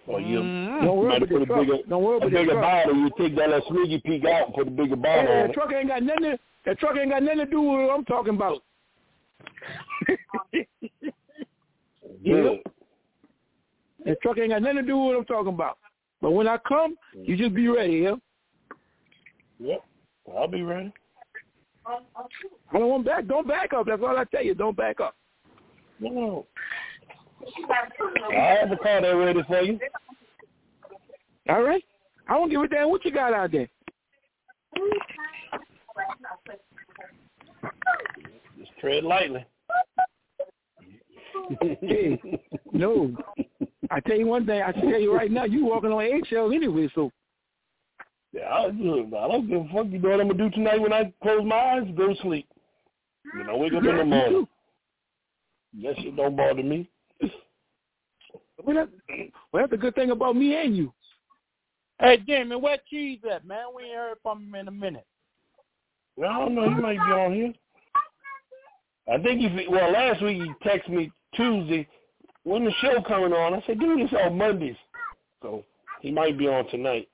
Or you mm-hmm. Don't worry about put the a truck. bigger, Don't worry about a bigger the truck. bottle. You take that little smiggy peek out and put a bigger bottle hey, on that truck ain't got nothing. To, that truck ain't got nothing to do with what I'm talking about. Good. That truck ain't got nothing to do with what I'm talking about. But when I come, you just be ready, yeah? Yep. I'll be ready. I don't want back. Don't back up. That's all I tell you. Don't back up. No. I have a car there ready for you. All right. I don't give a damn what you got out there. Just tread lightly. Hey, no. I tell you one thing. I can tell you right now, you walking on eggshells anyway, so. Yeah, I, look, I don't give a fuck. You know what I'm going to do tonight when I close my eyes? Go to sleep. You know, wake up yeah, in the morning. That shit don't bother me. Well, that, well, that's the good thing about me and you. Hey, Jamie, where Cheese at, man? We ain't heard from him in a minute. Well, I don't know. He might be on here. I think he, well, last week he texted me Tuesday, when the show coming on. I said, dude, it's on Mondays. So he might be on tonight.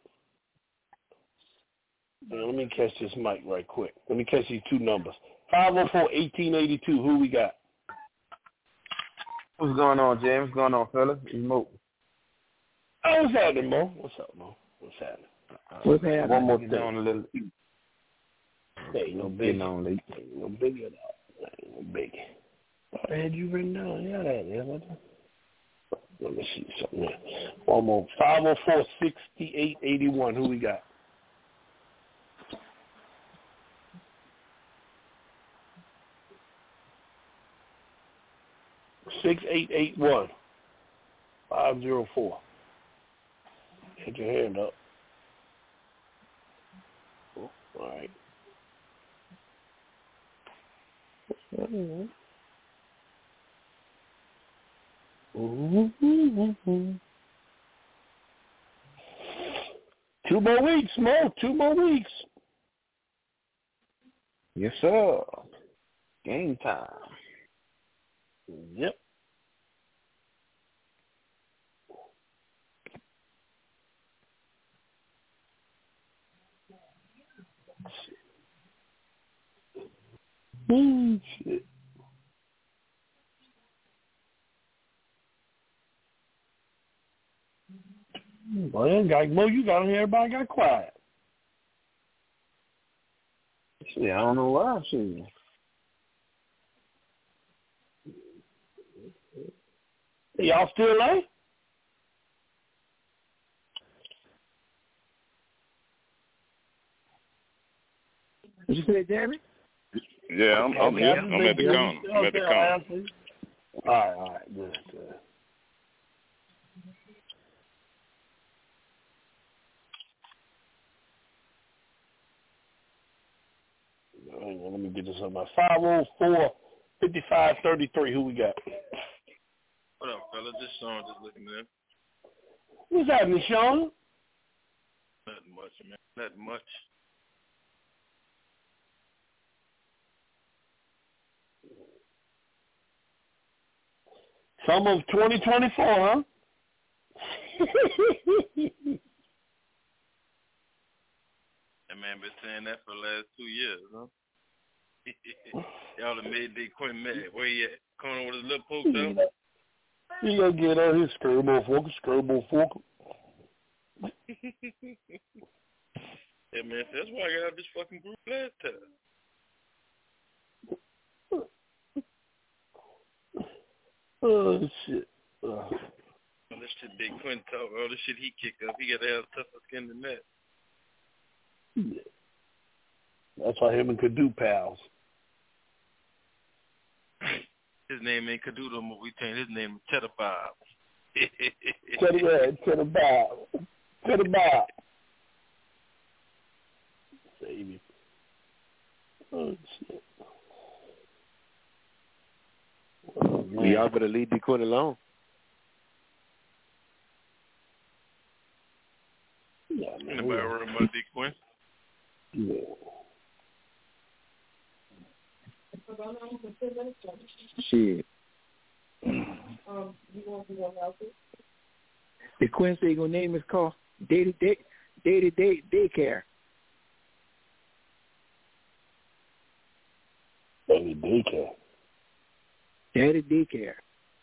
Yeah, let me catch this mic right quick. Let me catch these two numbers. five oh four, eighteen eighty-two. Who we got? What's going on, James? What's going on, fellas? It's Mo. Oh, what's happening, Mo? What's up, Mo? What's happening? What's happening? One more thing. On a little... There ain't no biggie. On ain't no biggie at all. Ain't no biggie. I had you written down. Yeah, that is. Let me see something there. One more. five oh four, sixty-eight eighty-one. Who we got? six eight eight one, five oh four. Get your hand up. Oh, all right. Mm-hmm. Mm-hmm. Two more weeks, Mo. Two more weeks. Yes, sir. Game time. Yep. Oh, shit. Well, got, Mo, you got on here, everybody got quiet. Shit, I don't know why. Shit. Y'all still late? Did you say, Jeremy? Yeah, I'm, I'm here. I'm at the counter. I'm at the counter. All right, all right, good, good. Hang on, let me get this up. five oh four, fifty-five thirty-three. Who we got? What up, fella? This Sean just looking in. What's happening, Sean? Nothing much, man. Nothing much. Summer of twenty twenty-four, huh? That man been saying that for the last two years, huh? Y'all have made Dick Quinn mad. Where he at? Coming with his lip poked out? He gonna get on his screwball focus, screwball focus. Yeah, man, that's why I got out this fucking group last time. Oh, shit. Uh. All this shit Big Quinn talk, all this shit he kicked up, he got to have tougher skin than that. Yeah. That's why him and Kadu pals. His name ain't Kadu no more. We changed his name to Cheddar Bob. Cheddar, yeah, Cheddar Bob. Cheddar Bob. Save me. Oh, shit. Oh, y'all better leave D Quinn alone. Yeah, Anybody worry about D Quinn? Yeah. Shit. Did Quinn say he gonna name his car Day to Day Day to Day Daycare? Day to Daycare. Day to Daycare.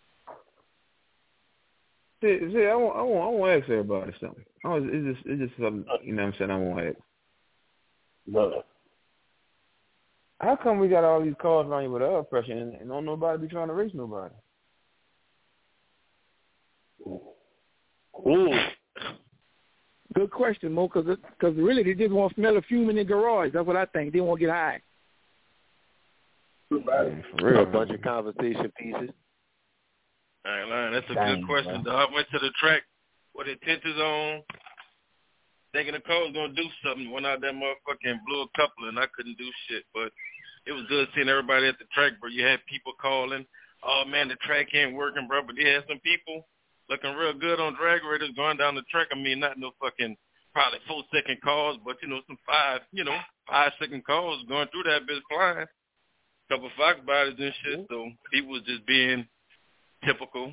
See, see, I want, I want, I want to ask everybody something. I was, it's just, it's just something, you know what I'm saying, I want to ask. No. How come we got all these cars around here with oil pressure and, and don't nobody be trying to race nobody? Mm. Good question, Mo, because really they just want to smell a fume in the garage. That's what I think. They want to get high. Man, for real. A bunch of conversation pieces. I ain't lying. That's a Dang, good question, dog. I went to the track with intentions on thinking the car was going to do something. Went out that motherfucker and blew a couple, and I couldn't do shit. But it was good seeing everybody at the track, bro. You had people calling, oh, man, the track ain't working, bro. But they had some people looking real good on drag raiders going down the track. I mean, not no fucking probably four-second calls, but, you know, some five, you know, five-second calls going through that bitch flying. Couple Fox bodies and shit, so people was just being typical.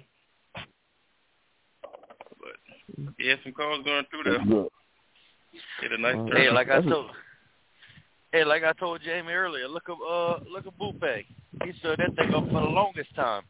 But, yeah, some calls going through there. Hit a nice turn. Hey, like I told Hey, like I told Jamie earlier, look at uh look at Bupe. He stood that thing up for the longest time.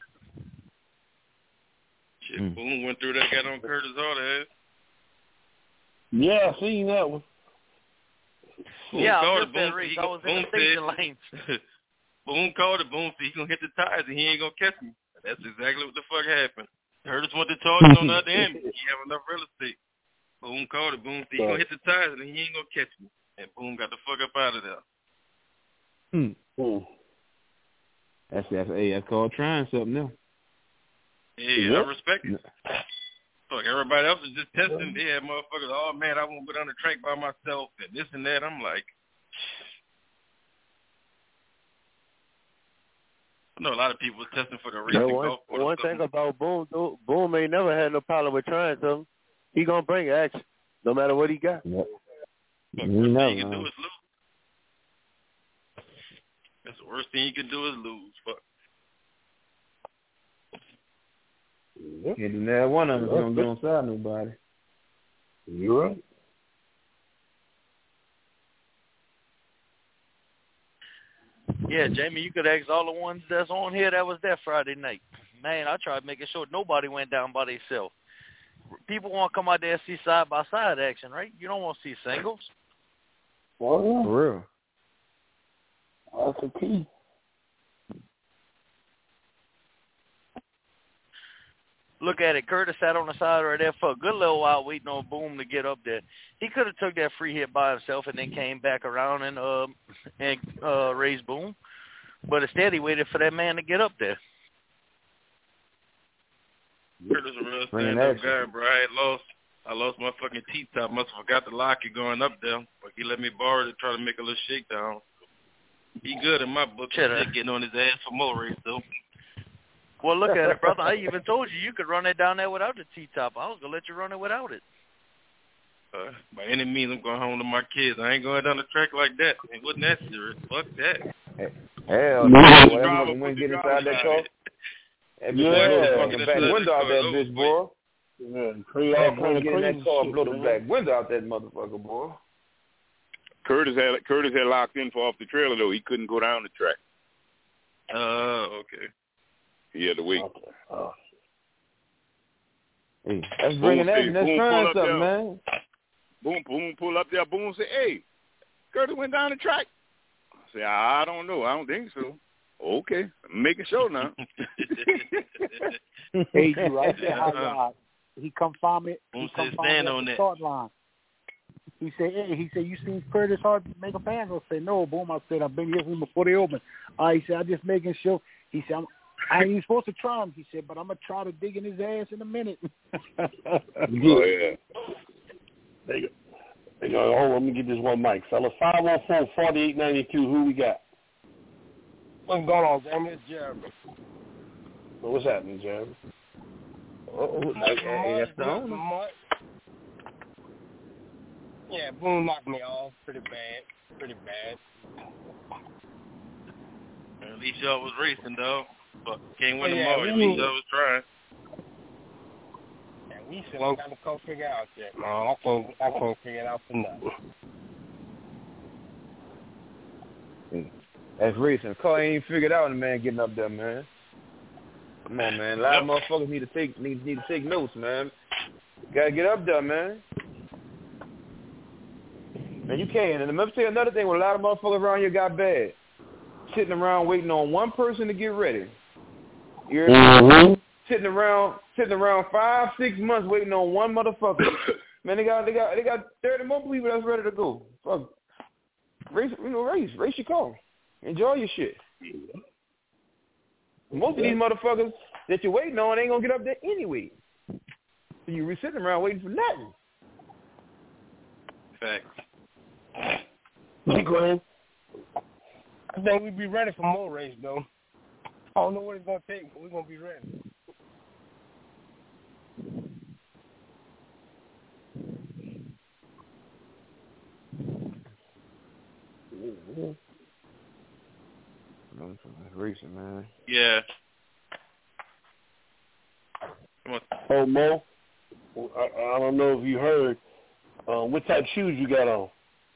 Shit, mm. Boom went through that, got on Curtis Hart ass. Yeah, I seen that one. Boom yeah, I was that race. I was in the staging lanes. Boom called it. Boom said he gonna hit the tires and he ain't gonna catch me. That's exactly what the fuck happened. Curtis went to charge on the other end. He have enough real estate. Boom called it. Boom said he gonna hit the tires and he ain't gonna catch me. And Boom got the fuck up out of there. Hmm. Mm. That's that's hey, that's called trying something now. Yeah, yep. I respect it. Fuck, everybody else is just testing. They had motherfuckers, oh man, I won't go down the track by myself and this and that. I'm like, I know a lot of people was testing for the racing yeah, one, golf. One thing about Boom, though, Boom ain't never had no problem with trying something. He gonna bring action, no matter what he got. Yep. The worst thing you can do is lose. That's the worst thing you can do is lose. Fuck. Yep. Can't do that one of them. Don't get on side nobody. You're right. Yeah, Jamie, you could ask all the ones that's on here that was there Friday night. Man, I tried making sure nobody went down by themselves. People want to come out there and see side-by-side action, right? You don't want to see singles. Well, yeah. For real. That's the key. Look at it. Curtis sat on the side right there for a good little while waiting on Boom to get up there. He could have took that free hit by himself and then came back around and uh, and uh, raised Boom. But instead he waited for that man to get up there. Curtis a real stand-up guy, bro. I had lost, I lost my fucking T-top. Must have forgot to lock it going up there. But he let me borrow it to try to make a little shakedown. He good in my book. He's getting on his ass for more race, though. Well, look at it, brother. I even told you you could run it down there without the T-top. I was going to let you run it without it. Uh, by any means, I'm going home to my kids. I ain't going down the track like that. It wasn't that serious. Fuck that. Hell no. Whatever you get inside that car. That yeah, fucking back window out that bitch, boy. Yeah, crazy, all kind of get in that car and blow the man. back window out that motherfucker, boy. Curtis had Curtis had locked in for off the trailer though. He couldn't go down the track. Oh, uh, okay. He had to wait. Okay. Oh. Hey, that's bringing that. That's trying something, there. man. Boom, boom, pull up there. Boom, say, hey, Curtis went down the track. I say, I don't know. I don't think so. Okay, I'm making sure now. Hey, you right there, how he come find me. He come find me on at the that. start line. He said, hey, he said, you seen Curtis Hart make a bang? I said, no, Boom. I said, I've been here from before they open. Uh, he said, I'm just making sure. He said, I'm, I ain't even supposed to try him. He said, but I'm going to try to dig in his ass in a minute. Oh, yeah. There you go. There you go. Hold on, let me get this one mic. Fella, five one four, four eight nine two. Who we got? What's going on, Jamie? It's Jeremy. Well, what's happening, Jeremy? Oh, that's the owner. Yeah, Boom knocked me off pretty bad. Pretty bad. At least y'all was racing, though. But can't win yeah, them all. At least y'all was trying. Yeah, We still ain't got the code figured out yet, man. I can't, I can't figure it out for nothing. That's recent. Car ain't figured out, the man getting up there, man. Come on, man. A lot of motherfuckers need to take need, need to take notes, man. Gotta get up there, man. Man, you can't. And let me tell you another thing. When a lot of motherfuckers around here got bad, sitting around waiting on one person to get ready. You're mm-hmm. sitting around, sitting around five, six months waiting on one motherfucker. Man, they got, they got, they got thirty more people that's ready to go. Fuck, race, you know, race, race your car. Enjoy your shit. Most of these motherfuckers that you're waiting on ain't gonna get up there anyway. So you sitting around waiting for nothing. Facts. Go ahead. I think we'd be ready for more race, though. I don't know what it's going to take, but we're going to be ready. Racing, man. Yeah. Oh, Mo, I, I don't know if you heard. Uh, what type of shoes you got on?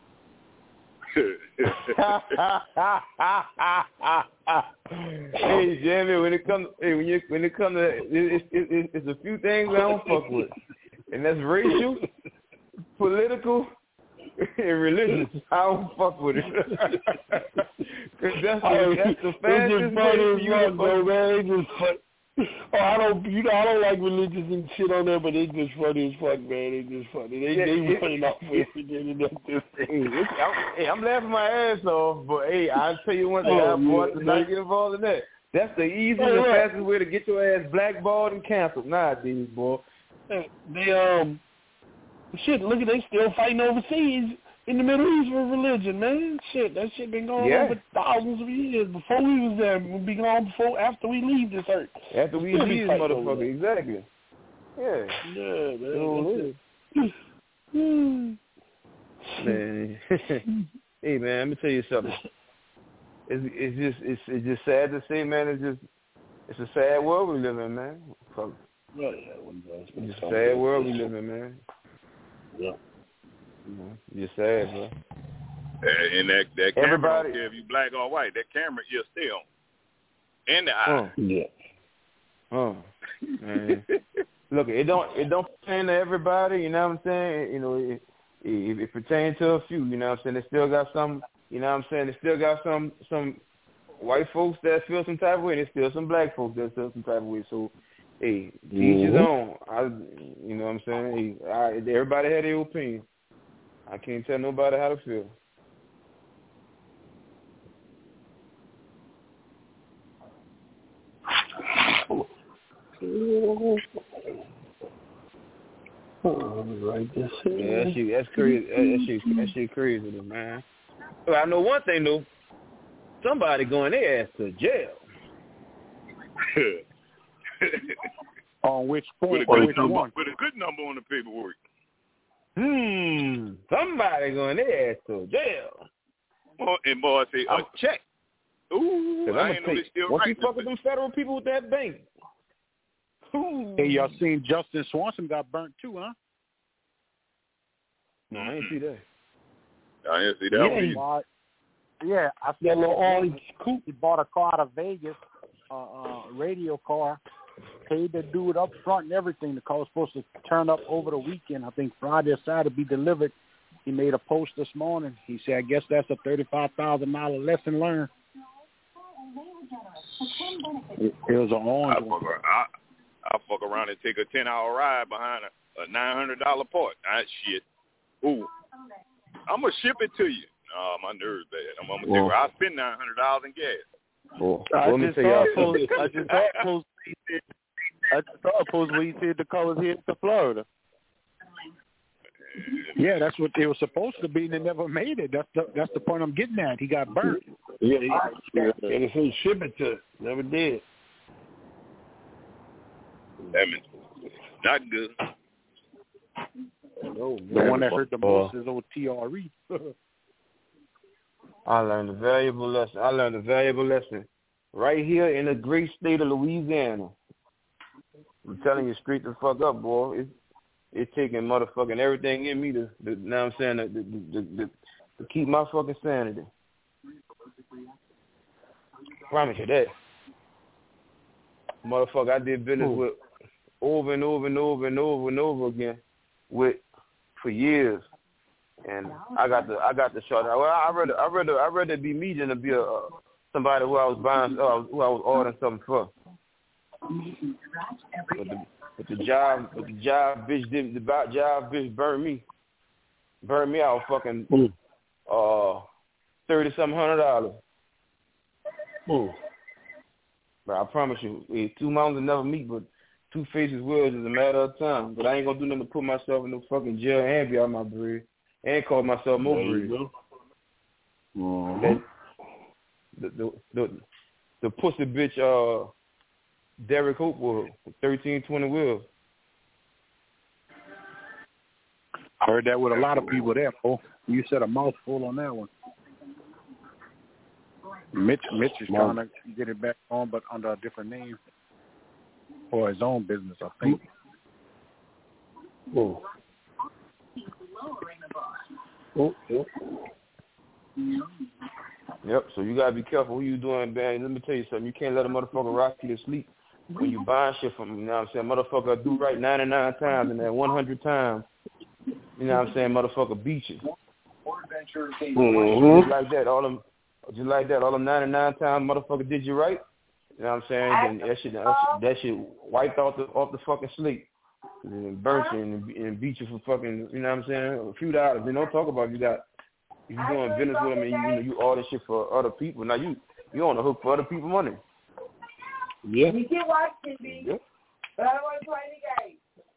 Hey, Jamie, when it comes, hey, when you when it comes to it, it, it, it's a few things I don't fuck with, and that's racial, political, and religious. I don't fuck with it. Cause that's the, that's the fastest way for you to fuck, man. It just fuck. Oh, I don't, you know, I don't like religious and shit on there, but it's just funny as fuck, man. It's just funny. They yeah, they it, running off with everything and that this thing. I'm, hey, I'm laughing my ass off, but hey, I'll tell you one thing. Oh, I'm going to not get involved in that. That's the easiest oh, and right. fastest way to get your ass blackballed and canceled nowadays, boy. Hey, they um, shit. Look at they still fighting overseas in the Middle East for religion, man. Shit, that shit been going yeah. on for thousands of years. Before we was there, we'll be gone before after we leave this earth. After we leave, motherfucker, exactly. Yeah. Yeah, man. Man. Hey, man, let me tell you something. It's it's just it's it's just sad to say, man. It's just it's a sad world we live in, man. Fuck. Right, yeah, it's a sad world we live in, man. Yeah. You're sad, bro. And that that camera Everybody, don't care if you black or white. That camera is still on. And the eye. Uh, yeah. Oh. Man. Look, it don't it don't pertain to everybody. You know what I'm saying? You know, it, it, it pertains to a few. You know what I'm saying? They still got some. You know what I'm saying? They still got some some white folks that feel some type of way. And there's still some black folks that feel some type of way. So, hey, to each his own. I, you know what I'm saying? Hey, I, everybody had their opinion. I can't tell nobody how to feel. Right this yeah, that shit, that's crazy. That shit, that shit crazy, man. Well, I know one thing though. Somebody going their ass to jail. On which point? With a good which number, one? with a good number on the paperwork. Hmm. Somebody going their ass to jail. Oh, and boy, I say, uh, check. Ooh, I ain't know they still once right. you fuck with them federal people with that bank. Ooh. Hey, y'all seen Justin Swanson got burnt too, huh? No, I didn't see that. I didn't see that yeah, one. He bought, yeah, I see that little orange coupe. He bought a car out of Vegas, uh, uh, radio car. Paid the dude up front and everything. The car was supposed to turn up over the weekend. I think Friday or Saturday be delivered. He made a post this morning. He said, I guess that's a thirty-five thousand dollars lesson learned. It, it was an orange I one. fuck, I, I fuck around and take a ten-hour ride behind a, a nine hundred dollars part. That shit. Ooh. I'm going to ship it to you. Oh, my nerves bad. I'm going to tell you, I'll spend nine hundred dollars in gas. Well, I, let me just tell y'all saw something. post, I just saw a post. I just saw a post where he said the car was headed to Florida. Yeah, that's what they were supposed to be, and they never made it. That's the that's the point I'm getting at. He got burnt. Yeah, he, yeah, they said ship it to. Never did. That means not good. No, the one that hurt the most is old T R E. I learned a valuable lesson. I learned a valuable lesson right here in the great state of Louisiana. I'm telling you straight the fuck up, boy. It's, it's taking motherfucking everything in me to, to you know what I'm saying, to, to, to, to, to keep my fucking sanity. Promise you that. Motherfucker, I did business Ooh. with over and over and over and over and over again with for years. And I got the I got the shot. Well, I rather I rather I rather be me than to be a uh, somebody who I was buying uh, who I was ordering something for. But the, but the job but the job bitch did the job bitch burned me burned me out fucking uh thirty something hundred dollars. But I promise you, two mountains will never meet, but two faces will is a matter of time. But I ain't gonna do nothing to put myself in no fucking jail and be out my breed. And call myself more breed. Mm-hmm. The, the, the, the pussy bitch, uh, Derek Hopewell, thirteen twenty wheels. I heard that with a lot of people there, Paul. You said a mouthful on that one. Mitch, Mitch is trying to get it back on, but under a different name for his own business, I think. Oh. Oh, yep. Yep, so you gotta be careful who you doing, man. Let me tell you something. You can't let a motherfucker rock you to sleep when you buying shit from him. You know what I'm saying? Motherfucker do right ninety-nine times and then one hundred times, you know what I'm saying? Motherfucker beat you. Mm-hmm. Just like that, all them, just like that, all them ninety-nine times motherfucker did you right. You know what I'm saying? Then that shit, that shit, that shit wiped off the off the fucking sleep. And burnt you and, and beat you for fucking, you know what I'm saying, a few dollars. They don't talk about if you got, if you doing business with them and you, you know, you order shit for other people. Now you, you on the hook for other people money. Yeah. You can watch T V, yeah. But I don't want to play any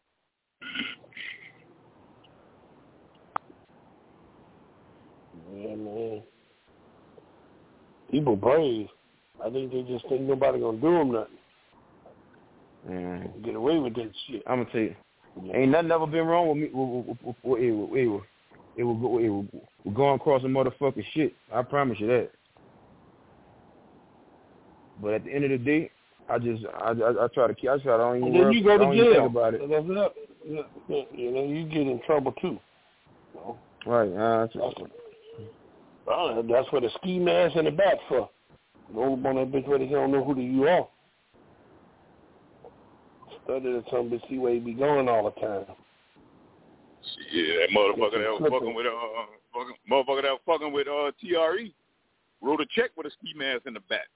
games. Yeah, man. People brave. I think they just think nobody gonna do them nothing. Mm. Get away with that shit. I'm gonna tell you, ain't nothing ever been wrong with me. With, with, with, it will, it will, it will, it will, will go across some motherfucking shit. I promise you that. But at the end of the day, I just, I, I, I try to keep, I try to don't even and then worry, you go to don't even jail think about it. That's it. You know, you get in trouble too. So, right. Uh, that's, what, well, that's what a ski mask in the back for. Go up on that bitch where they don't know who the you are. Study or something to see where he be going all the time. Yeah, that motherfucker that was fucking with uh, fucking, motherfucker that was fucking with uh T R E wrote a check with a ski mask in the back.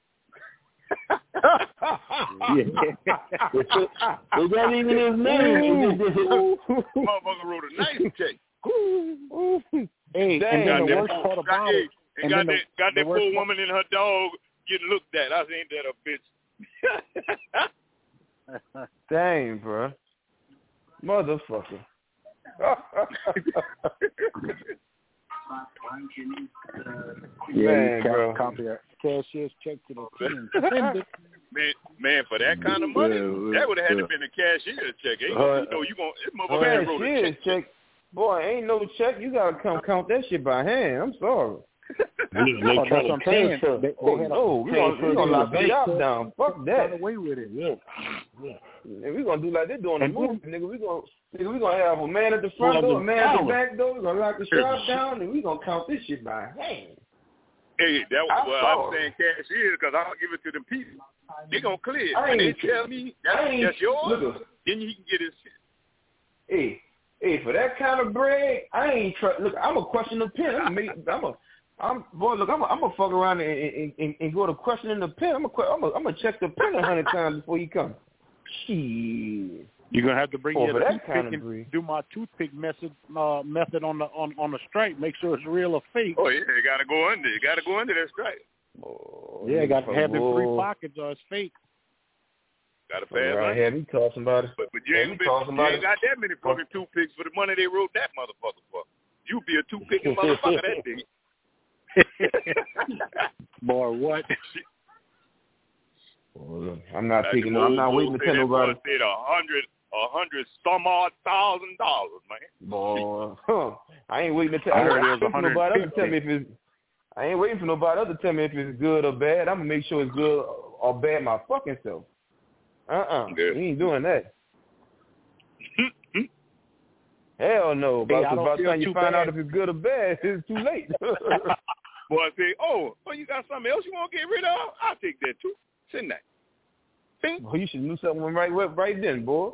They got even his name. Motherfucker wrote a nice check. Hey, and then the worst part about it, and got that got that poor woman and her dog getting looked at. I said, ain't that a bitch? Dang, bro. Motherfucker. Yeah, man, bro. Copy that cashier's check to the team. Man, man, for that kind of money, yeah, that would have had yeah. to been a cashier's check. Ain't uh, you know you gonna this motherfucker wrote a check. check. Boy, ain't no check. You gotta come count that shit by hand. I'm sorry. They, they oh, trying to transfer. They, they oh, no, we're going to lock the job down. Fuck that. Get away with it. Yeah. yeah. And we're going to do like they're doing the movie, nigga. We're going nigga, we gonna have a man at the front door, a man at the back door. We're going to lock the shop down, and we're going to count this shit by hand. Hey, that was what I'm saying cashier, because I'll give it to them people. They're going to clear it. When they tell me that's, that's yours, look, then he can get his shit. Hey, hey, for that kind of bread, I ain't try. Look, I'm a question the pen. I'm a, I'm a I'm boy. Look, I'm. A, I'm gonna fuck around and, and, and, and go to questioning the pen. I'm gonna. I'm gonna, I'm gonna check the pen a hundred times before he comes. Shit. You're gonna have to bring oh, your toothpick kind of and breed. do my toothpick method uh, method on the on, on the stripe. Make sure it's real or fake. Oh yeah, you gotta go under. You gotta go under that stripe. Oh, yeah, got to have them three pockets or it's fake. Got to pass right, have you call somebody? But, but you, ain't been, you ain't got that many fucking toothpicks for the money they wrote that motherfucker for. You be a toothpicking motherfucker that big. Boy, what? Well, I'm not like picking. I'm not waiting to tell nobody. Said a hundred, a hundred some odd thousand dollars, man. Boy, huh. I ain't waiting to tell. I heard it was nobody else to tell me if it's. I ain't waiting for nobody else to tell me if it's good or bad. I'm gonna make sure it's good or bad my fucking self. Uh uh-uh. uh. We ain't doing that. Hell no. Hey, By, I by don't the feel time you too find bad. out if it's good or bad, it's too late. Boy, I say, oh, oh, you got something else you want to get rid of? I'll take that too. Send that. Bing. Well, you should do something right right then, boy.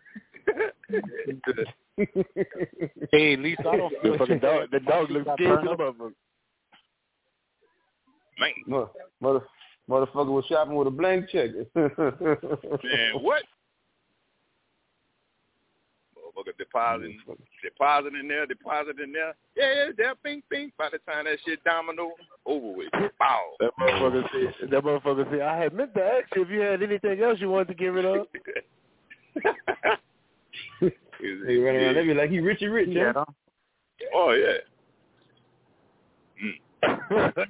Hey, at least I don't feel the dog, the dog looks scared to the motherfucker. Man. Mother, mother, motherfucker was shopping with a blank check. Man, what? Motherfucker depositing, deposit in there, deposit in there. Yeah, yeah, there, bing, bing. By the time that shit domino, over with. Bow. That motherfucker said, that motherfucker said, I had meant to ask you if you had anything else you wanted to get rid of. He run around, they be like, he Richie Rich, yeah. Huh? Oh, yeah. Mm.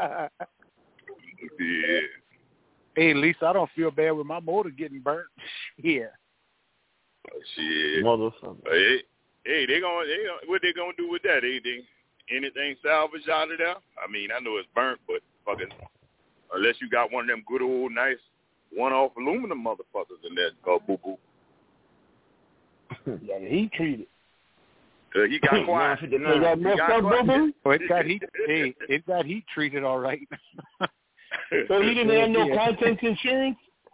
Yeah. Hey, at least I don't feel bad with my motor getting burnt. Yeah. Oh, shit. Motherfucker. Hey, hey, they gonna, they gonna, what they gonna do with that? They, they, anything salvage out of there? I mean, I know it's burnt, but fucking, unless you got one of them good old nice one-off aluminum motherfuckers in that uh, boo-boo. Yeah, he treated. Uh, he got quiet. He got messed up, boo-boo? Oh, it got heat. Hey, it got heat treated all right. So he didn't have no contents insurance?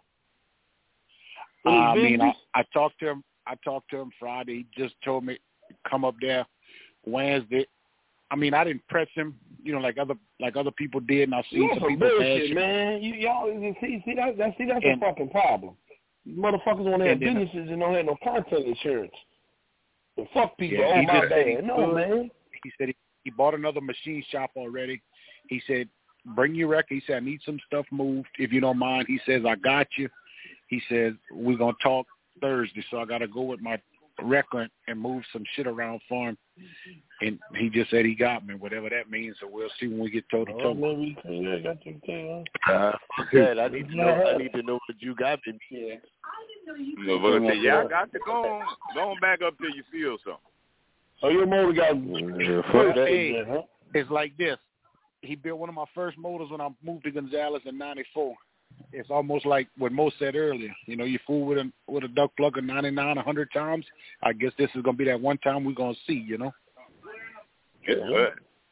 Uh, I mean, I, I talked to him. I talked to him Friday. He just told me come up there Wednesday. I mean, I didn't press him, you know, like other like other people did, and I seen That's some some people bullshit, bash man. You y'all see see that, that see that's and, a fucking problem. These motherfuckers want to have and then, businesses and don't have no content insurance. And fuck people. Yeah, oh he my just said he bad. No could. man. He said he, he bought another machine shop already. He said, bring your record. He said, I need some stuff moved if you don't mind. He says, I got you. He says, we're going to talk Thursday, so I got to go with my record and move some shit around for him. And he just said he got me, whatever that means. So we'll see when we get toe to toe. Oh, maybe yeah, got to tell. Uh, good. I need to know. I need to know what you got me. Yeah. Motherfucker say, yeah, I got to go on, go on back up till you feel something. Oh, your motor got. Yeah, fuck that. Hey, it's like this. He built one of my first motors when I moved to Gonzales in ninety-four. It's almost like what Mo said earlier. You know, you fool with a with a duck plug of ninety-nine, a hundred times. I guess this is gonna be that one time we're gonna see. You know. Yeah.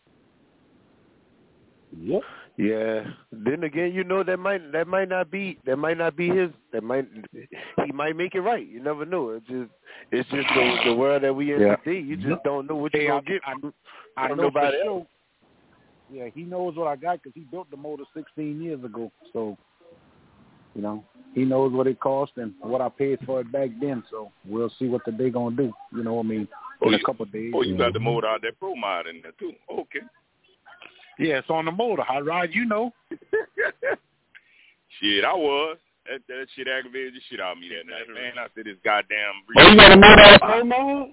Yep. Yeah. Then again, you know that might that might not be that might not be his. That might he might make it right. You never know. It's just it's just the, the world that we in Yeah. today. You just don't know what Hey, you're I, gonna get. I, from, I from know for nobody sure. else. Yeah, he knows what I got because he built the motor sixteen years ago. So, you know, he knows what it cost and what I paid for it back then. So we'll see what the day gonna do. You know what I mean? Oh, In you, a couple of days. oh, you got the motor out there, Pro Mod in there too. Okay. Yeah, it's on the motor. High ride, you know. Shit, I was. That, that shit aggravated the shit out of me that night, man. I said this goddamn. Oh, you got a motor out Pro Mod?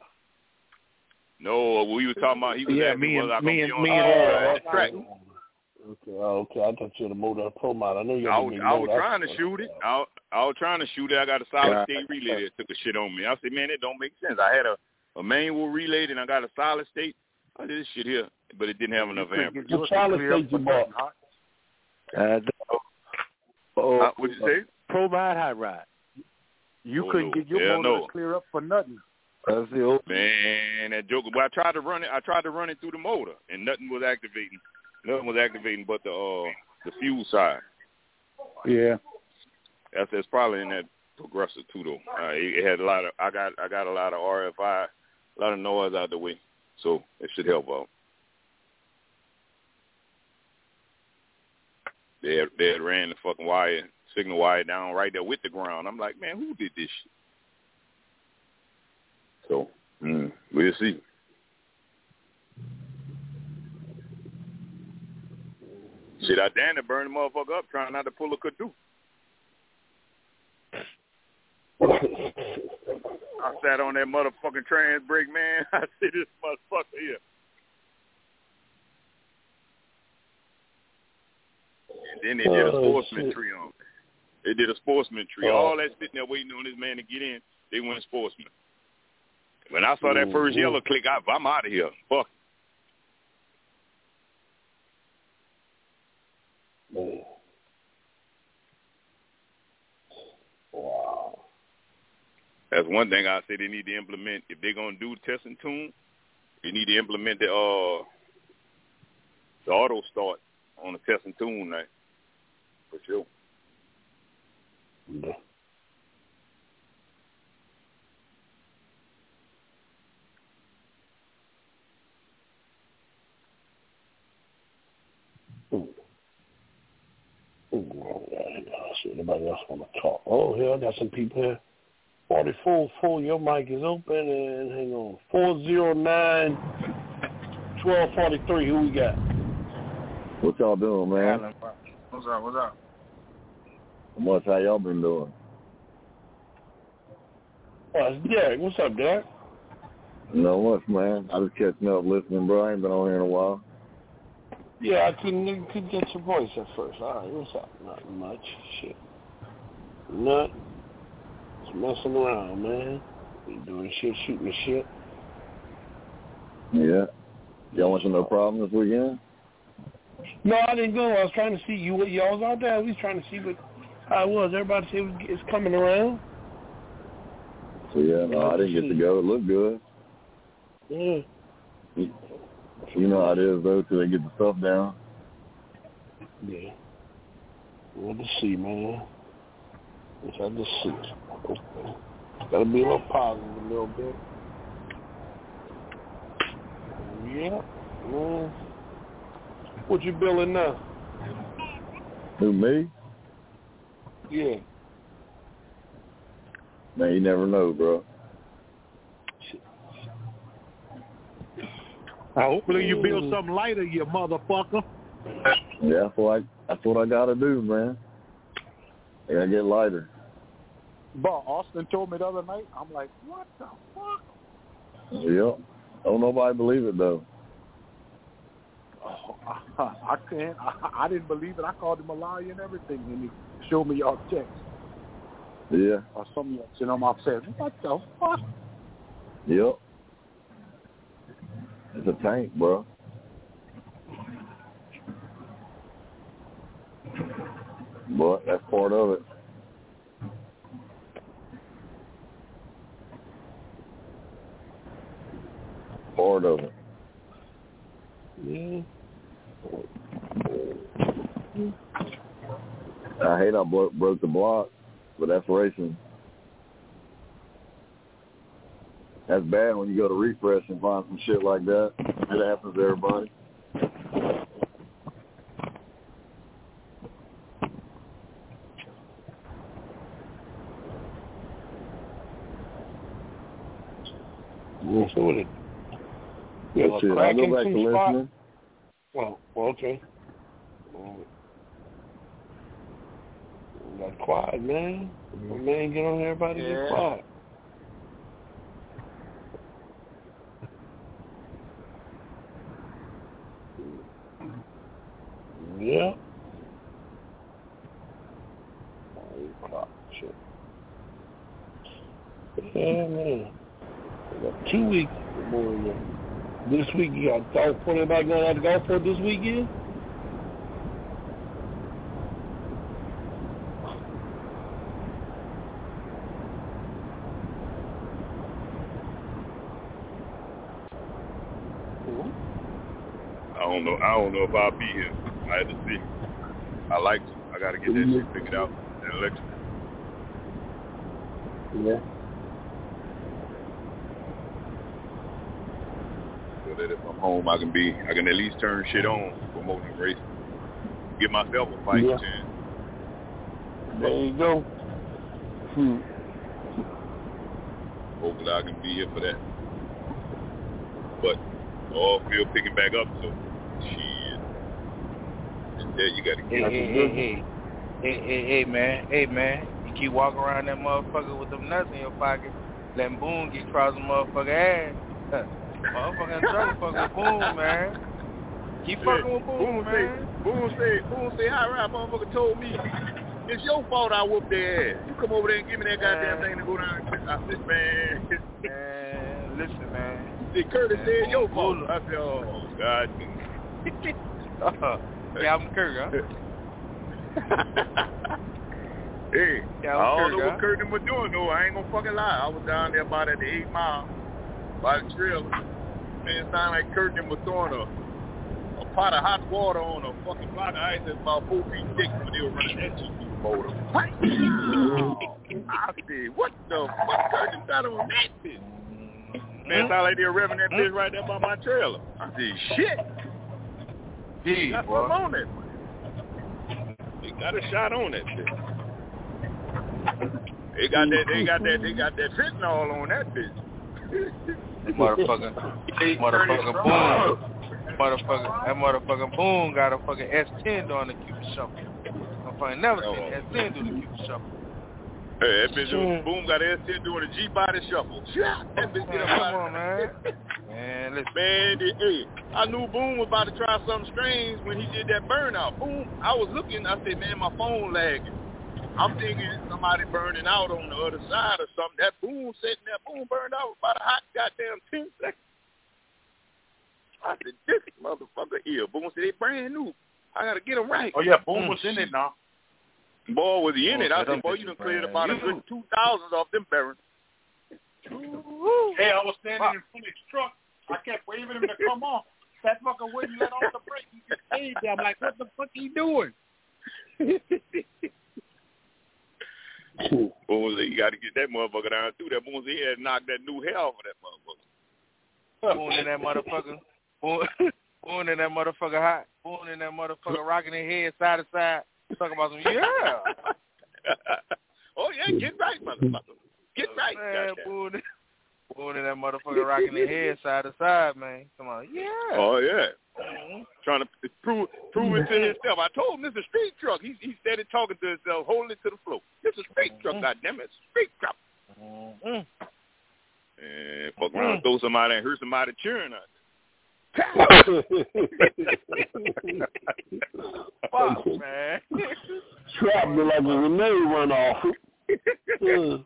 No, we were talking about. He was Yeah, asking me and- whether I me gonna and- be on me the and- uh, track. Okay, oh, okay. I thought you had a motor out Pro Mod. I know you I had a was, big I was motor. trying to shoot it. I, I was trying to shoot it. I got a solid Yeah. state relay that took a shit on me. I said, man, it don't make sense. I had a, a manual relay and I got a solid state. I did this shit here, but it didn't have enough amperage. What solid state you bought? Uh, oh, Uh, what'd you say? Pro Mod High Ride. You Oh, couldn't no. get your Hell motor no. to clear up for nothing. That's the old Man, that joke. Well, I tried to run it. I tried to run it through the motor, and nothing was activating. Nothing was activating but the uh, the fuel side. Yeah. That's that's probably in that progressor too, though. Uh, it, it had a lot of. I got I got a lot of R F I, a lot of noise out the way, so it should help out. They had, they had ran the fucking wire, signal wire down right there with the ground. I'm like, man, who did this shit? So mm, we'll see. Shit, I damn to burn the motherfucker up trying not to pull a Kadoo. I sat on that motherfucking trans brake, man. I see this motherfucker here. And then they did a Oh, sportsman shit. tree on me. They did a sportsman tree. Oh. All that sitting there waiting on this man to get in, they went sportsman. When I saw that first Ooh. yellow click, I, I'm out of here. Fuck. Man. Wow. That's one thing I say they need to implement. If they're gonna do test and tune, they need to implement the uh the auto start on the test and tune night for sure. Yeah. Ooh. Ooh, oh, yeah, I see anybody else want to talk. Oh, here, I got some people here. forty-four, four, your mic is open, and hang on. four oh nine, twelve forty-three, who we got? What y'all doing, man? What's up, what's up? Much, how y'all been doing? Oh, it's Derek. What's up, Derek? No much, man. I was catching up listening, bro. I ain't been on here in a while. Yeah, I couldn't, couldn't get your voice at first. All right, what's up? Not much. Shit. Not. Just messing around, man. We doing shit, shooting shit. Yeah. Y'all want some no problem this weekend? No, I didn't go. I was trying to see you. Y'all was out there. We was trying to see what how it was. Everybody said it was, it's coming around. So, yeah, no, I didn't get to go. It looked good. Yeah. You know how it is, though, till they get the stuff down. Yeah. We'll just see, man. Let's have to see. Okay. Gotta be a little positive a little bit. Yeah. Man. What you building now? Who, me? Yeah. Man, you never know, bro. Hopefully you build something lighter, you motherfucker. Yeah, that's what I, that's what I gotta do, man. I gotta get lighter. But Austin told me the other night, I'm like, what the fuck? Yep. Don't nobody believe it, though. Oh, I, I can't. I, I didn't believe it. I called him a liar and everything, and he showed me y'all text. Yeah. Or some of y'all sent on my said, what the fuck? Yep. It's a tank, bro. But that's part of it. Part of it. Yeah. I hate I bro- broke the block, but that's racing. That's bad when you go to refresh and find some shit like that. It happens to everybody. Yeah, so what it? You That's it. I'll go back to listening. Well, well, okay. Well, got quiet, man. Mm-hmm. Man, get on here, everybody yeah. get quiet. Yeah. Shit. Yeah, man. We got two weeks more. This week, you got golf. Anybody going out to golf for this weekend? I don't know. I don't know if I'll be here. I had to see. I like to. I got to get that shit figured out. That election. Yeah. So that if I'm home, I can be. I can at least turn shit on, promoting race. Give myself a fight Yeah. chance. There you go. Hmm. Hopefully, I can be here for that. But all field picking back up, so shit. And there you got to Hey, get. hey, hey, hey, hey, hey, hey, man, hey, man. You keep walking around that motherfucker with them nuts in your pocket, letting Boone get across the motherfucker ass. Motherfucker in trouble fucking with Boone, man. Keep Yeah. fucking with Boone, Boone man. say, Boone say, Boone say, hi, right, motherfucker told me it's your fault I whooped their ass. You come over there and give me that goddamn Man. thing to go down. I said, man. Man, listen, man. He said, Curtis Man, said it's your fault. Boone. I said, oh, God. uh, Calvin Curry, huh? Hey, Yeah, I don't Kurt, know huh? what Curtin was doing, though. I ain't gonna fucking lie. I was down there about at the eight mile by the trailer. Man, it sounded like Curtin was throwing a, a pot of hot water on a fucking block of ice that's about four feet thick when they were running that G P motor. What? I said, what the fuck Curtin got on that bitch? Man, it sounded like they were revving that bitch right there by my trailer. I said, shit. Gee, got boy. something on that. They got a shot on that bitch. They got that. They got that. They got that fentanyl on that bitch. Motherfucker, motherfucker, boom, motherfucker, that motherfucker, boom, got a fucking S ten doing the Cupid shuffle. I'm fucking never seen S ten do the Cupid shuffle. Hey, that bitch doing, boom got S ten doing a G body shuffle. That bitch get Come up on, man. Man, listen. Man, the, hey, I knew Boom was about to try something strange when he did that burnout. Boom, I was looking. I said, man, my phone lagging. I'm thinking somebody burning out on the other side or something. That Boom sitting there, Boom burned out about a hot goddamn ten seconds. I said, this motherfucker here. Boom said, they brand new. I got to get them right. Oh, yeah, Boom was in it now. Boy, was he in Oh, it. I them said, boy, you done cleared bitches, about a man. good two thousands off them burns. Hey, I was standing in front of his truck. I kept waving him to come off. That fucker wouldn't let off the brake. He just stayed there. I'm like, what the fuck he doing? Boom, you got to get that motherfucker down through that. Boom, he had knocked that new hair off of that motherfucker. Boom in that motherfucker. Boom, boom in that motherfucker hot. Boom in that motherfucker rocking their head side to side. Talking about some, yeah. Oh, yeah, get right, motherfucker. Get right. Man, boom, boom in that motherfucker rocking their head side to side, man. Come on, yeah. Oh, yeah. Mm-hmm. Trying to prove prove it to himself. I told him this is a street truck. He, he started talking to himself, holding it to the floor. This is a street truck, Mm-hmm. goddammit. It's a street truck. Mm-hmm. And fuck around, throw somebody and hear somebody cheering out Fuck, man. Trap me like a grenade run off. there.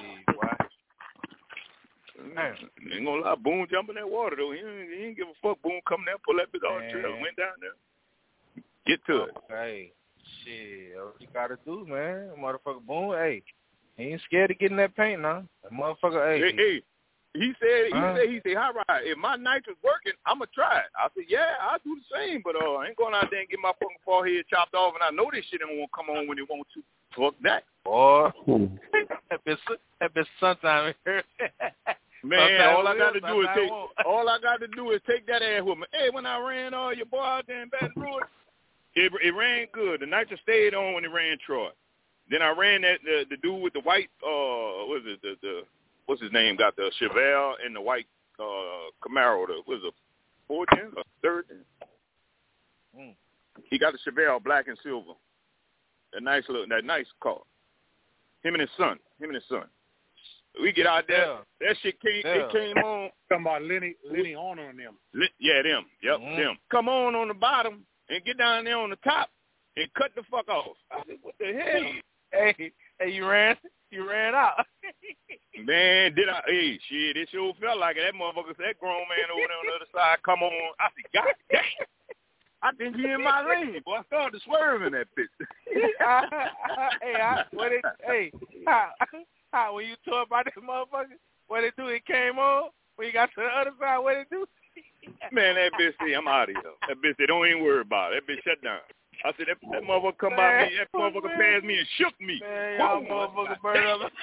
Ain't gonna lie, Boone jumping that water though. He ain't, he ain't give a fuck. Boone come there, pull that bitch on the trail, went down there. Get to it. Hey, shit, what you gotta do, man? Motherfucker, Boone, hey, he ain't scared to get in that paint now. That motherfucker, hey. Hey, hey. He said, he huh? said, he said, all right, if my nitrous working, I'm going to try it. I said, yeah, I'll do the same, but uh, I ain't going out there and get my fucking forehead chopped off, and I know this shit ain't going to come on when it want to. Fuck that. Boy, that bitch, that bitch sometime. Man, all I got to do is take, all I got to do is take that ass with me. Hey, when I ran all uh, your boy out there in Baton Rouge, it, it ran good. The nitrous stayed on when it ran Troy. Then I ran that, the, the dude with the white, uh, what is it, the, the, what's his name, got the Chevelle and the white uh, Camaro, the, what is it, fourteen or thirteen? Mm. He got the Chevelle black and silver. That nice little, that nice car. Him and his son. Him and his son. We get out there. Yeah. That shit came. Yeah. It came on. Talking about Lenny, Lenny Horner and them. Yeah, them. Yep, mm-hmm. them. Come on on the bottom and get down there on the top and cut the fuck off. I said, what the hell? Hey, hey, you ran, you ran out. Man, did I? Hey, shit, it sure felt like it. That motherfucker, that grown man over there on the other side, come on. I said, God damn. I think he in my lane, boy. I started swerving that bitch. I, I, hey, I, what it, hey, how, how, when you tore about this motherfucker, what it do? It came on. When you got to the other side, what it do? Man, that bitch say, I'm out of here. That bitch say, don't even worry about it. That bitch shut down. I said, that, that motherfucker come by me, that motherfucker passed me and shook me. Man, y'all motherfucker burn up.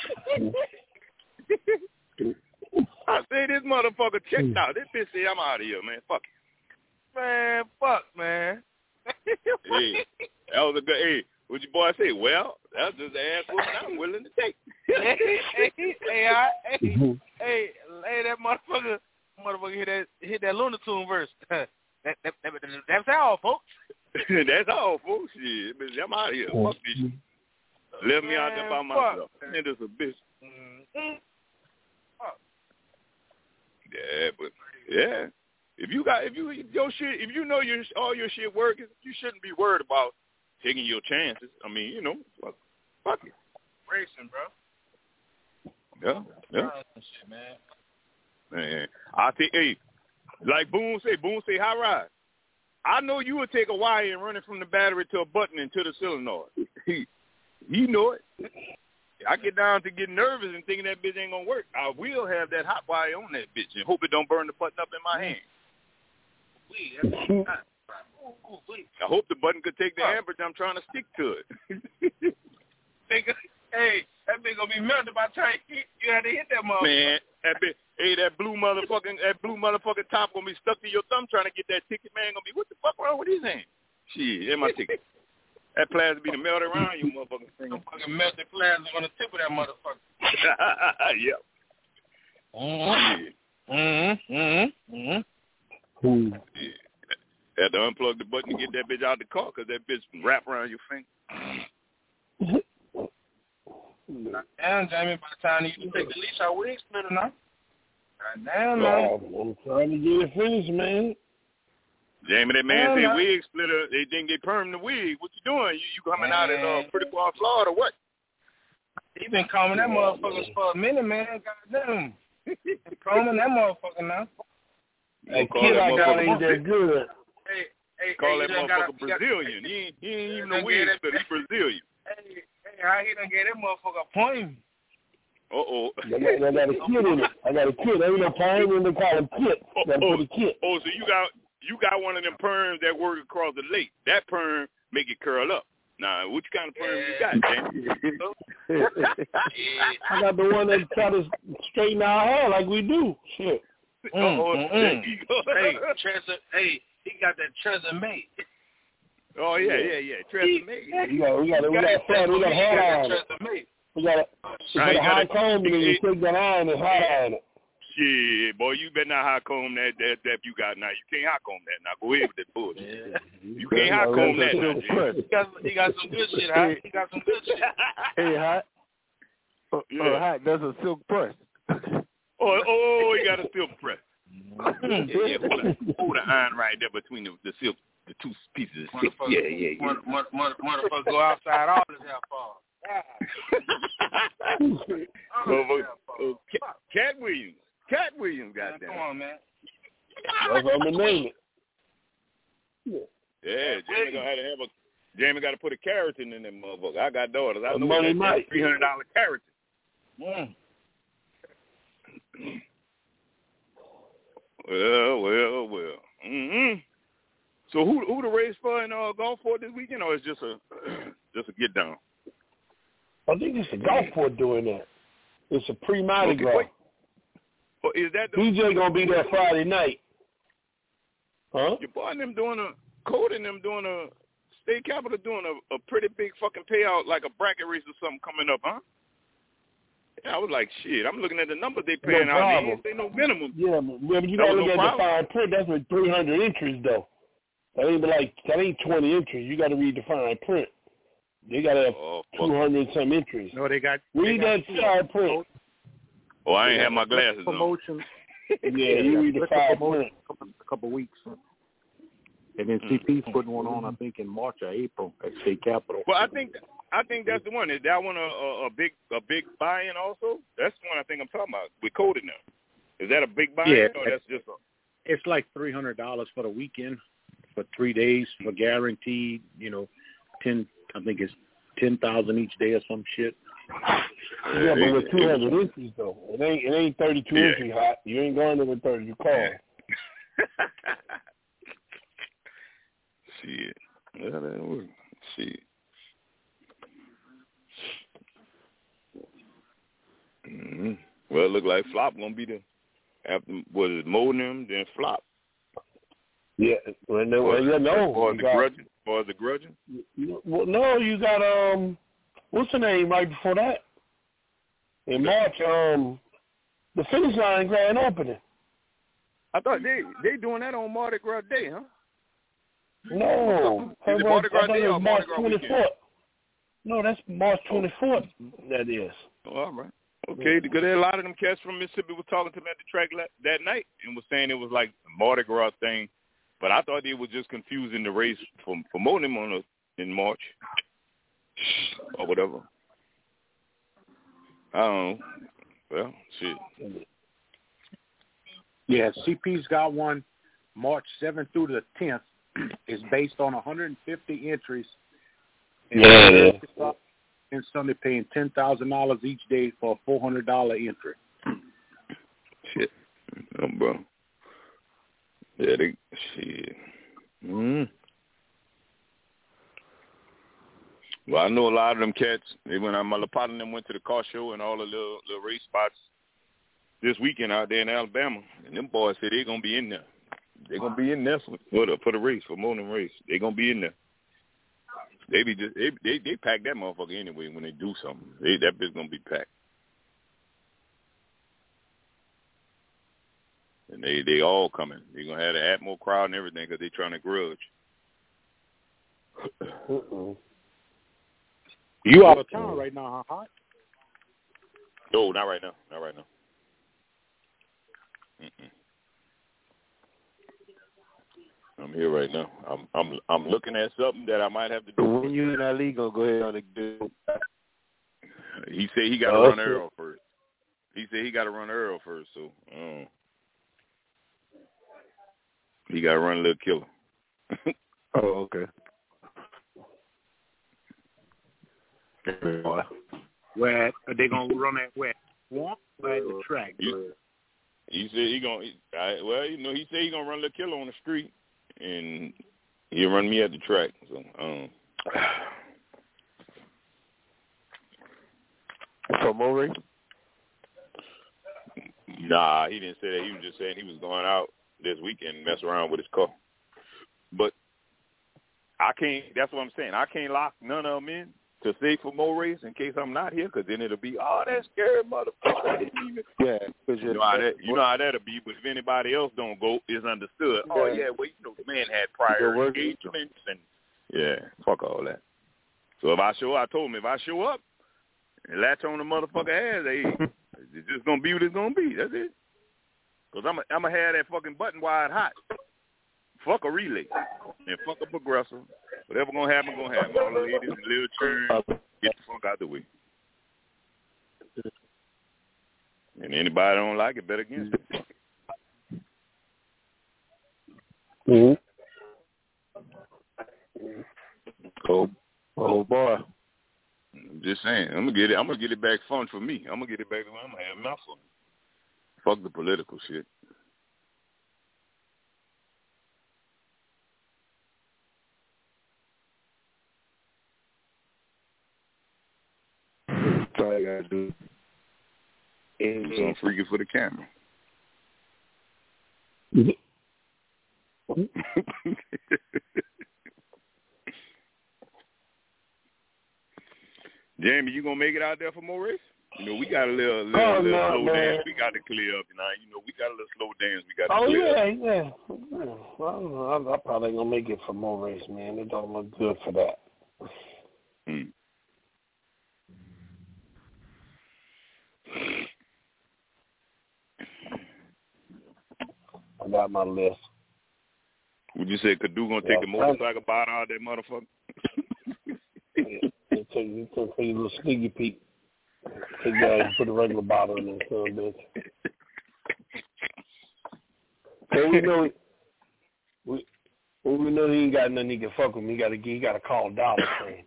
I said, this motherfucker checked out. This bitch say, I'm out of here, man. Fuck it. Man, fuck, man. Hey, that was a good, hey, what your boy say? Well, that's just the ass whooping I'm willing to take. hey, hey, hey, I, hey, hey, hey, that motherfucker, motherfucker hit that, hit that Looney Tune verse. that, that, that, that, that's all, folks. That's all, folks. Shit, I'm out of here. Fuck this shit. Left me out there by myself. Man, this a bitch. Mm-hmm. Fuck. Yeah, but yeah. If you got, if you your shit, if you know your all your shit working, you shouldn't be worried about taking your chances. I mean, you know, fuck, fuck it. Racing, bro. Yeah, yeah. Shit, man. Man, I think, hey, like Boone say, Boone say, high ride. I know you would take a wire and run it from the battery to a button into the solenoid. You know it. I get down to getting nervous and thinking that bitch ain't gonna work. I will have that hot wire on that bitch and hope it don't burn the button up in my hand. I hope the button could take the amperage I'm trying to stick to it. Hey, that bitch gonna be melted by the time you, you had to hit that motherfucker. Man, that bitch, hey, that blue motherfucking, that blue motherfucking top gonna be stuck to your thumb trying to get that ticket. Man, gonna be, what the fuck wrong with his hand? Shit, in my ticket. That plastic be to melt around you, motherfucking thing. Fucking melted plastic on the tip of that motherfucker. Yep. Mm-hmm. Mm-hmm. Mm-hmm. Mm-hmm. Yeah. Had to unplug the button to get that bitch out of the car because that bitch wrap around your finger. Damn, Jamie, by the time you take the leash out, wig splitter now. God damn, man. Oh, I'm trying to get it finished, man. Jamie, that man Damn, said man. wig splitter. They didn't get perm the wig. What you doing? You, you coming man. out in uh, Pretty Boy, Florida, or what? He been combing that motherfucker for a minute, man. Goddamn. Combing that motherfucker now. That kid I got ain't that good. Hey, hey, Call hey, that motherfucker got, Brazilian. Got, he, ain't, he ain't even a wig splitter. He's Brazilian. Hey, hey, how he done get that motherfucker a point? Uh-oh. I got, I got a kid in it. I got a kid. Ain't no point in they call him kid. Oh, Got to oh, put a kid. oh, so you got you got one of them perms that work across the lake. That perm make it curl up. Nah, which kind of perm you got, James? I got the one that try to straighten our hair like we do. Shit. Mm, mm, mm. Hey, Tressa, hey, he got that Tressa mate. Oh yeah, yeah, yeah, Tressa mate. We got, we got, we got, fun. We got hair on it. We got a, we got a high comb and you take that iron and hot iron it. Shit, boy, you better not hot comb that that that you got now. You can't hot comb that now. Go ahead with that bullshit. Yeah. You can't hot comb that now. He got, he got some good shit, Hot. He got some good shit. Hey, Hot. Oh, yeah. oh, Hot, that's a silk press. Oh, oh, he got a silk press. yeah, yeah, hold, a, hold the iron right there between the, the silk, the two pieces of silk. Yeah, yeah, yeah. Mother, mother, mother, motherfucker go outside all this hair fall. oh, oh, Cat, Cat Williams. Cat Williams, goddamn. Come on, man. That's what I'm gonna name it. Yeah, Jamie gonna have to have a. Jamie got to put a keratin in them motherfucker. I got daughters. I know Money that three hundred dollar keratin. Mm. Well, well, well. Mm-hmm. So who who the race for in uh, golf for this weekend, or is just a just a get down? I think it's a golf court doing that. It's a pre-Mardi Gras. Well, is that the, D J gonna be there Friday night? Huh? Your boy and them doing a Code and them doing a State Capitol doing a, a pretty big fucking payout, like a bracket race or something coming up, huh? Yeah, I was like, shit. I'm looking at the numbers they paying no out. Problem. They ain't say no minimum. Yeah, but, yeah, but you gotta look no at problem. the fine print. That's with three hundred entries, though. That ain't like that ain't twenty entries. You got to read the fine print. They got to have oh, two hundred some entries. No, they got read they got that fine print. Oh, I ain't have my glasses promotion. on. Yeah, you read the fine print. A couple of weeks. And then C P's putting one on, I think, in March or April at State Capitol. Well, I think I think that's the one. Is that one a, a, a big a big buy-in also? That's the one I think I'm talking about. We coded now. Is that a big buy-in, yeah, or that's just a? It's like three hundred dollars for the weekend, for three days, for guaranteed. You know, ten. I think it's ten thousand each day or some shit. Yeah, but with two hundred entries though, it ain't it ain't thirty-two yeah. entry hot. You ain't going to the thirty. You call. Yeah. Shit. Yeah, that would. Shit. Mm-hmm. Well, it look like Flop gonna be the after what is it, Modem, then Flop. Yeah, well, no, well, yeah, no. Or the got, grudging, or the grudging. You, well, no, you got um, what's the name right before that? In March, um, the Finish Line grand opening. I thought they they doing that on Mardi Gras Day, huh? No, is it Mardi Gras Day or March Mardi Gras twenty-fourth. No, that's March twenty-fourth. That is. Oh, all right. Okay, because there are a lot of them cats from Mississippi was talking to me at the track that night and was saying it was like a Mardi Gras thing, but I thought they were just confusing the race for for Modem on a, in March or whatever. I don't know. Well, shit. Yeah, C P's got one March seventh through the tenth. It's based on one hundred fifty entries. And yeah. Thursday, and Sunday paying ten thousand dollars each day for a four hundred dollars entry. Shit. Oh, bro. Yeah, they, shit. Mm. Well, I know a lot of them cats. They went out, my little partner and them went to the car show and all the little, little race spots this weekend out there in Alabama. And them boys said they're going to be in there. They're going to be in there for, for, the, for the race, for more than race. They're going to be in there. They be just they, they they pack that motherfucker anyway when they do something. They, that bitch going to be packed. And they, they all coming. They're going to have the Atmo crowd and everything because they're trying to grudge. Uh-uh. You out of town right now, huh? No, not right now. Not right now. Mm-mm. I'm here right now. I'm I'm I'm looking at something that I might have to do. When you in that league, gonna go ahead on the do. He said he got to oh, run Earl first. He said he got to run Earl first, so um, he got to run a little killer. Oh, okay. Where are they gonna run at where? Swamp or at the track? He, he said he gonna. He, I, well, you know, he said he gonna run a little killer on the street, and he'll run me at the track. So, um, for Murray? Nah, he didn't say that. He was just saying he was going out this weekend and mess around with his car. But I can't. That's what I'm saying. I can't lock none of them in to say for more race in case I'm not here, because then it'll be, oh, that scary motherfucker. Yeah. You know, how that, you know how that'll be, but if anybody else don't go, it's understood. Yeah. Oh, yeah, well, you know, the man had prior engagements, and, yeah, fuck all that. So if I show up, I told him, if I show up and latch on the motherfucker ass, hey, it's just going to be what it's going to be. That's it. Because I'm going to have that fucking button wide hot. Fuck a relay and fuck a progressor. Whatever gonna happen, gonna happen. All the ladies and little children, get the fuck out the way. And anybody don't like it, bet against it. Mm-hmm. Oh, oh boy. I'm just saying, I'm gonna get it. I'm gonna get it back fun for me. I'm gonna get it back. I'm gonna have my fun. Fuck the political shit. That's all I gotta do. And so I'm freaking for the camera. Jamie, you gonna make it out there for more race? You know, we got a little, little, oh, little no, slow man. dance. We got to clear up, you know. You know, we got a little slow dance. We got to oh, clear yeah, up. yeah, yeah. Well, I, I probably ain't gonna make it for more race, man. It don't look good for that. Hmm. I got my list. Would you say Kadu gonna yeah, take the motorcycle bottle out of that motherfucker? yeah, he took he took a little sneaky peek. Take that and put a regular bottle in there, son, bitch. So we know we well, we know he ain't got nothing he can fuck with me. He gotta he gotta call Dollar Train.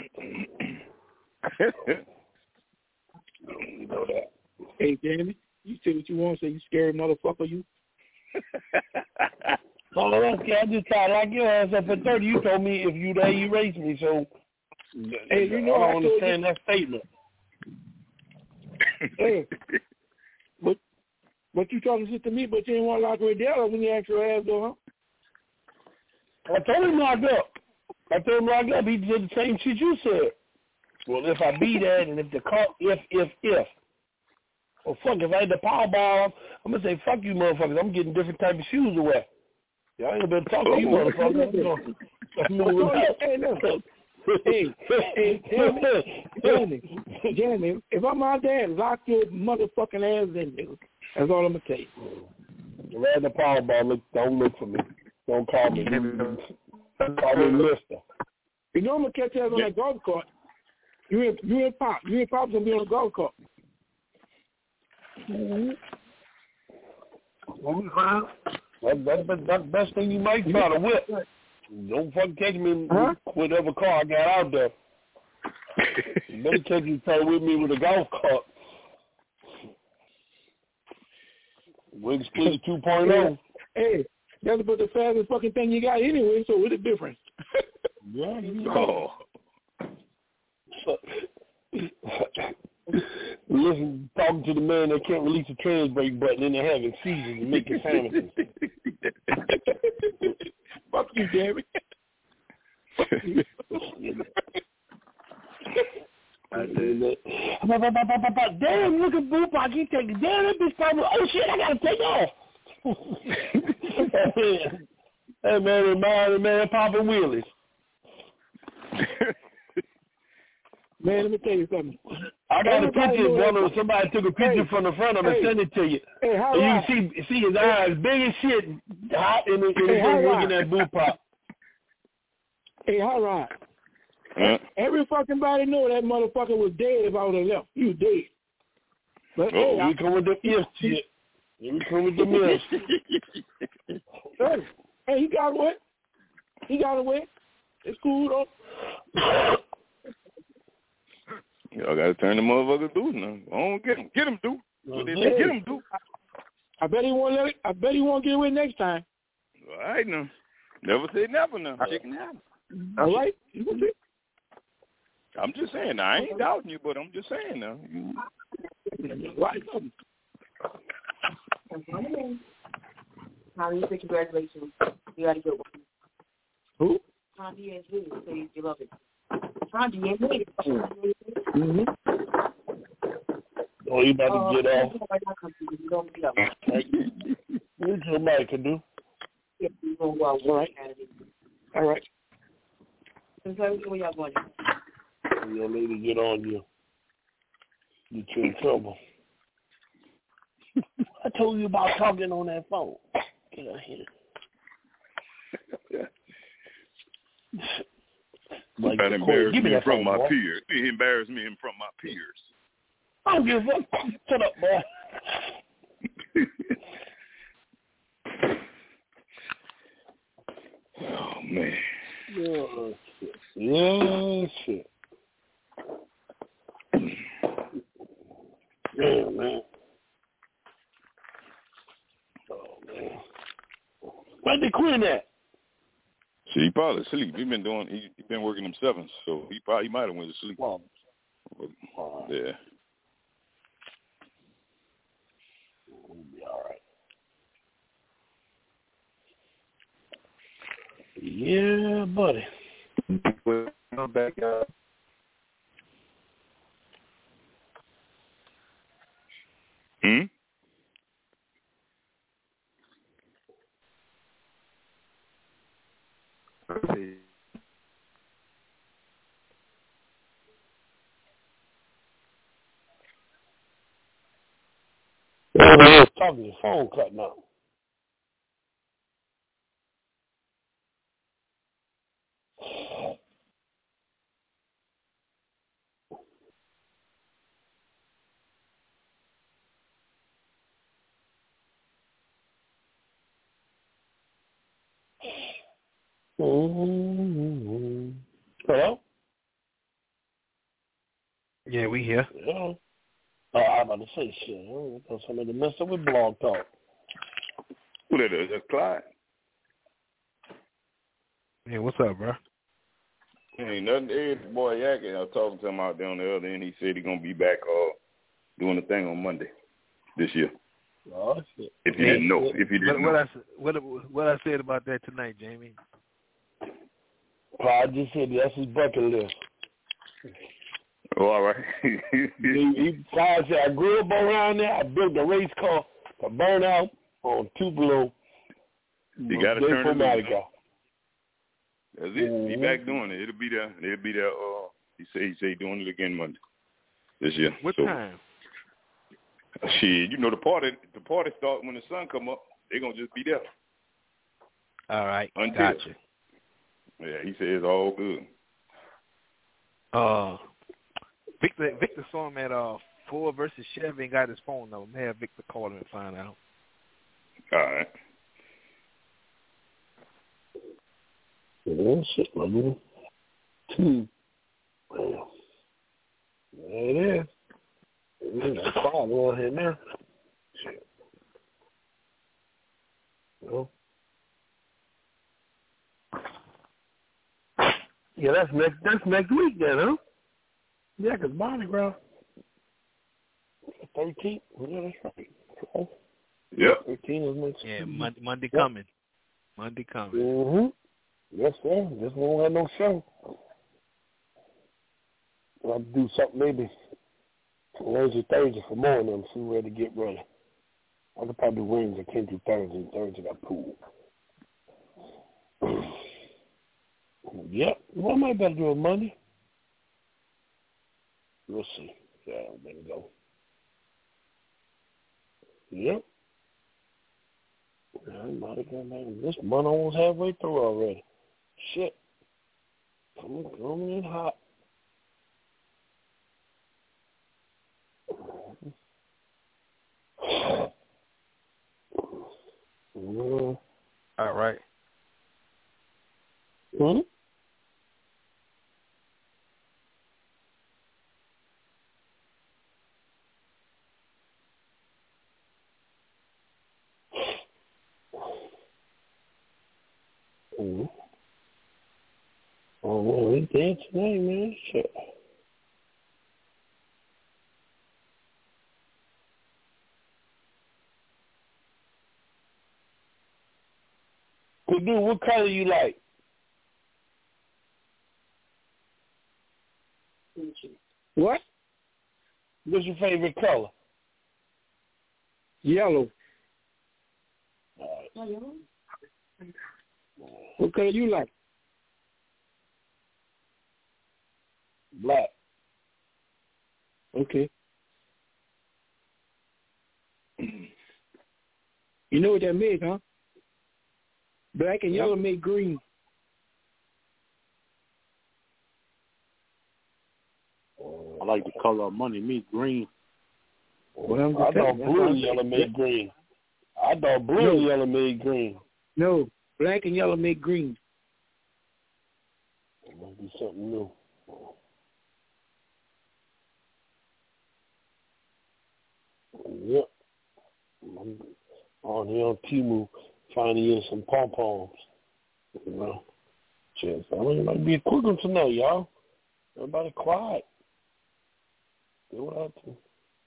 You know that. Hey, Jamie, you say what you want, say you scary motherfucker, you. No, no, okay, I just tried to lock your ass up at thirty. You told me if you there, you race me, so hey, you know I I don't told understand you. that statement. Hey, but but you talking shit to me, but you didn't want to lock Riddell when you asked your ass though, huh? I told him lock up. I told him lock up. He did the same shit you said. Well, if I be that, and if the car, if if if, well, fuck, if I had the power ball, I'm gonna say fuck you, motherfuckers. I'm getting different type of shoes to wear. Y'all ain't gonna talk to you, motherfuckers. Hey, look. Hey, hey, Jamie, Jamie, Jamie, if I'm out there, lock your motherfucking ass in there. That's all I'm gonna tell you. Riding the power ball, look, don't look for me. Don't call me. Call me Mister. You know I'm gonna catch you on that golf cart. You and you and Pop, you and Pop's gonna be on the golf cart. Mm-hmm. That, that, that, that's the best thing you might try to whip. Don't fucking catch me in huh? whatever car I got out there. You better catch you play with me with a golf cart. Wig Split two point oh. Hey, that's about the fastest fucking thing you got anyway, so what's the difference? Yeah, you know. Oh. Listen, talking to the man that can't release a trans brake button and they're having seizures and making sandwiches. Fuck you, damn it. Damn, look at Boop. I can't take it. Damn, that bitch probably. Oh, shit, I got to take off. Hey, man, remind man, Papa Willis. Man, let me tell you something. I got a Everybody picture. knows One of somebody took a picture hey, from the front of him hey, and sent it to you. Hey, how and you right? can see see his eyes big as shit, hot, and, and hey, he's how looking right? at Boo Pop. Hey, how right? Huh? Every fucking body know that motherfucker was dead if I would have left. He was dead. But Oh, hey, we come with the ifs shit. We come with the myths. hey, hey, he got away. He got away. It's cool though. Y'all gotta turn the motherfuckers loose now. I don't get him. Get him, dude. What they say, get him, dude. I bet he won't let it, I bet he won't get away next time. All right now. Never say never now. Chicken happen. All right. You gonna see? I'm just saying. I ain't doubting you, but I'm just saying now. You... Right. Tommy, you say congratulations. You got a good one. Who? Tommy and Julie say you love it. Tommy and Julie. Mm-hmm. Oh, you about to uh, get off? Don't get up. What somebody can do? Yeah, you go well. All right. All right. So where y'all going? Your lady get on you. Get you in trouble. I told you about talking on that phone. Get out here. Like that embarrassed me in front of my boy. peers. He embarrassed me in front of my peers. I don't give a fuck. Shut up, boy. Oh, man. Yeah, shit. Yeah, shit. Yeah, man. Oh, man. Where'd the Queen at? See, he probably asleep. He been doing. He, he been working them sevens, so he probably he might have went to sleep. Wow. Yeah. We'll be all right. Yeah, buddy. Come back up. Hmm. Okay. I was talking, your phone cutting out. Mm-hmm. Hello? Yeah, we here. Yeah. Oh, I'm about to say shit. I thought somebody messed up with Blog Talk. Who that is? That's Clyde. Hey, what's up, bro? Ain't nothing. Hey, the boy Yakking. I was talking to him out there on the other end. He said he's gonna be back uh doing the thing on Monday this year. Oh shit! If you yeah, didn't know, if you didn't what, know. What I, what, what I said about that tonight, Jamie? Well, I just said that's his bucket list. Oh, all right. he, he Clyde said, I grew up around there. I built a race car to burn out on Tupelo. You got to turn it loose. That's it. Mm-hmm. He back doing it. It'll be there. It'll be there. Uh, he say he say doing it again Monday this year. What so, time? Shit, you know the party. The party start when the sun come up. They're gonna just be there. All right. Until. Gotcha. Yeah, he said it's all good. Uh, Victor Victor saw him at uh Ford versus Chevy and got his phone number. May have Victor call him and find out. All right. Yeah, shit, man. Hmm. Well. it is. It's quiet on here now. Shit. Well. Yeah, that's next. That's next week then, huh? Yeah, 'cause Mardi Gras. Thirteenth. Yeah, that's right. Okay. Yep. Thirteen is next. Yeah, Monday, Monday yep. coming. Monday coming. Mhm. Yes, sir. Just won't have no show. I'll do something maybe Wednesday, Thursday for morning and see where to get ready. I could probably do Wednesday. I can't do Thursday. Thursday got pool. Yep. Well, I might better do it Monday. We'll see. Yeah, there we go. Yep. This month almost halfway through already. Shit. Coming, coming in hot. Mm. All right. Hmm? Mm. Oh, well, we did tonight, man. Shit. Well, dude, what color you like? What? What's your favorite color? Yellow. All right. What color you like? Black. Okay. You know what that makes, huh? Black and yellow make green. I like the color of money. Me, green. Well, I thought blue and yellow made green. I thought blue and yellow made green. No, black and yellow make green. It must be something new. Yep. I'm on here on Temu finding you some pom-poms. You know. Shit, I mean, it might be a quick one tonight, y'all. Everybody quiet. Do what I do.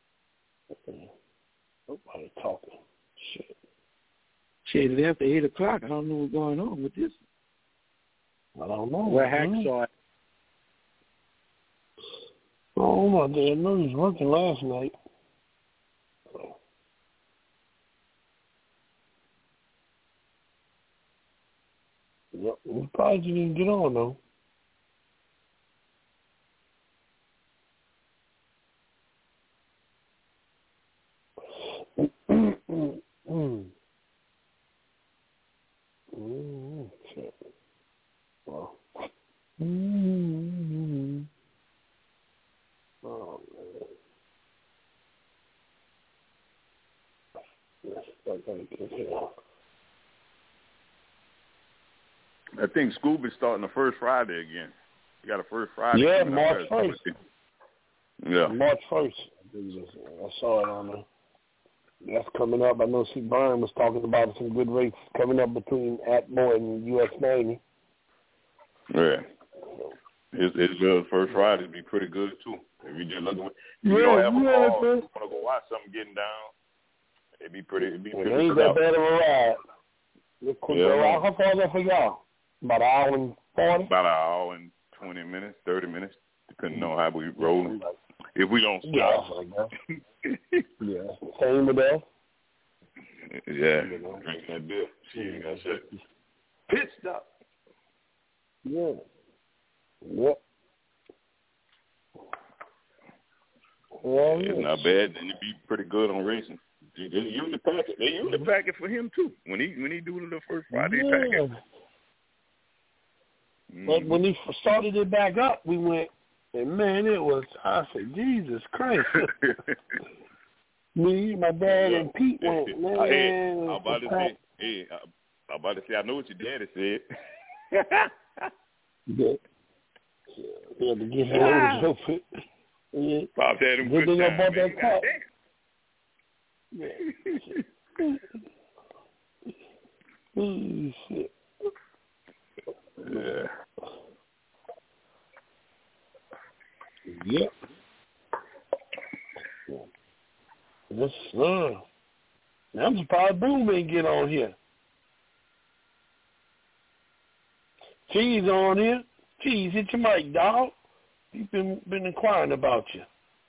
Nobody talking. Shit. Shit, it's after eight o'clock. I don't know what's going on with this. I don't know. Where Hacksaw at? Oh, my God. I know he was working last night. Yep, we probably didn't get on, though. Mm-mm-mm. Mm-hmm. Shit. Well. Mm-hmm. Oh, man. Yes, I gotta get here. I think Scooby's starting the first Friday again. You got a first Friday. Yeah, March first. Yeah. March first. I saw it on there. That's coming up. I know C. Brian was talking about some good races coming up between Atmore and U S Navy. Yeah. It's, it's good. First Friday be pretty good, too. If you just look at if yeah, you don't have a yeah, car, man. you want to go watch something getting down, it'd be pretty, it'd be well, pretty ain't that bad of a ride. Look quick, yeah, ride. How far is that for y'all? About an hour and forty? About an hour and twenty minutes, thirty minutes, depending on how we rolling. If we don't stop. Yeah, yeah. Same with that. Yeah, drink that beer. Shit, that's it. Pit stop. Yeah. Yep. Well, it's not bad. Then it'd be pretty good on racing. They usually pack it. They usually pack it for him too. When he when he do the first Friday yeah. pack it. But when he started it back up, we went, and man, it was, I said, Jesus Christ. Me, my dad, and Pete went, man. Hey, I'm about to say, hey, I'm about to say, I know what your daddy said. Yeah. He had to get him over. Yeah. Pops had him Good good thing I time, bought man. that car. Oh, shit. Yeah. Yep. Yes, sir. I'm surprised Boom ain't get on here. Cheese on here. Cheese, hit your mic, dog. He's been been inquiring about you.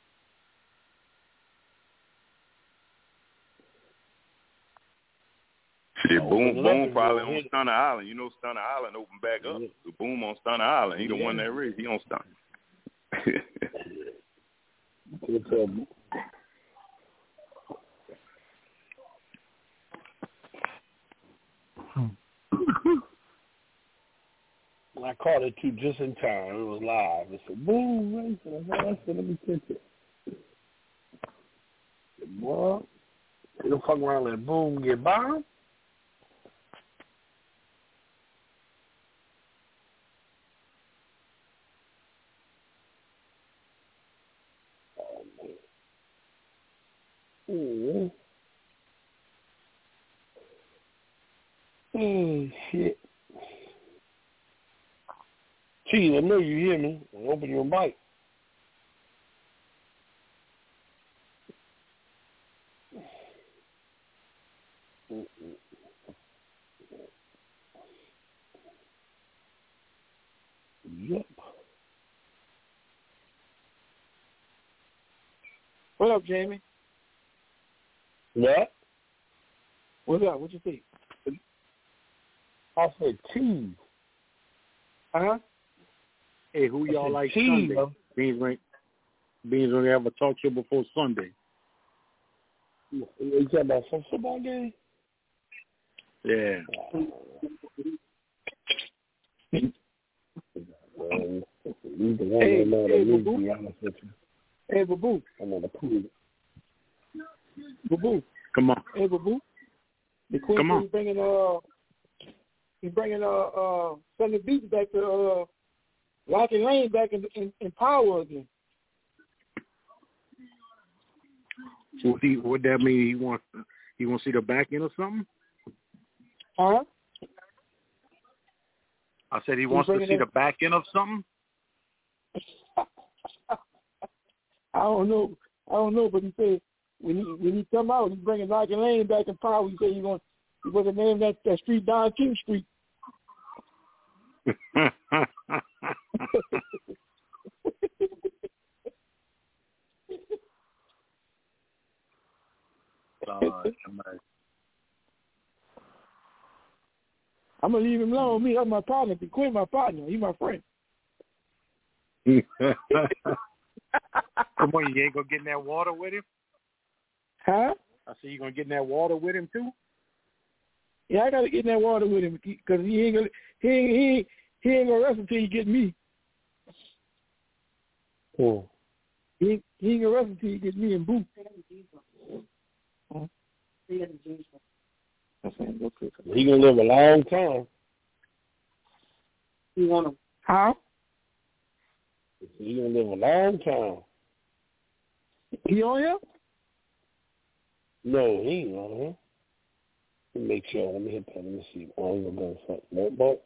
Shit, Boom, Oh, Boom probably on on Stunner Island. You know Stunner Island opened back up. So Boom on Stunner Island. He the yeah. one that raised. He on Stunner. I caught it too just in time. It was live. It said, Boom, racing. I said, let me catch it. Boy, you don't fuck around and let Boom get by. Oh, man. Mm. Oh, shit. Cheese, I know you hear me. Open your mic. Yep. What up, Jamie? What? What's up? What you think? I said cheese. Uh-huh. Hey, who y'all said like cheese, Sunday? bro. Beans rank. Beans only have a talk show before Sunday. You talking about some football game? Yeah. Um, either one Hey, or not, hey, I need to Boo-Boo. be honest with you. Hey, Boo-Boo. I'm gonna prove it. Boo-Boo. Come on. Hey, Boo-Boo. The Queen Come on. He's bringing, uh, he's bringing, uh, uh, Sunday Beach back to, uh, Lock and Lane back in, in, in power again. So what, he, what that mean? He wants he wants to see the back end or something? Huh? I said he He's wants to bringing see it- the back end of something. I don't know. I don't know, but he said when he when he come out, he's bringing Lock and Lane back in power. He said he's going he's going to name that, that street Don King Street. I'm gonna leave him alone. Me, that's my partner. Be Quinn, my partner. He's my friend. Come on, you ain't gonna get in that water with him? Huh? I said you gonna get in that water with him too? Yeah, I gotta get in that water with him because he ain't gonna he ain't, he ain't, he ain't gonna rest until he get me. Oh. He ain't, he ain't gonna rest until he get me and Boo. Huh? He gonna live a long time. You want him? Huh? He gonna live a long time. He on here? No, he ain't on here. Let me make sure. Let me hit that. Let me see. Oh, he's gonna go for that boat.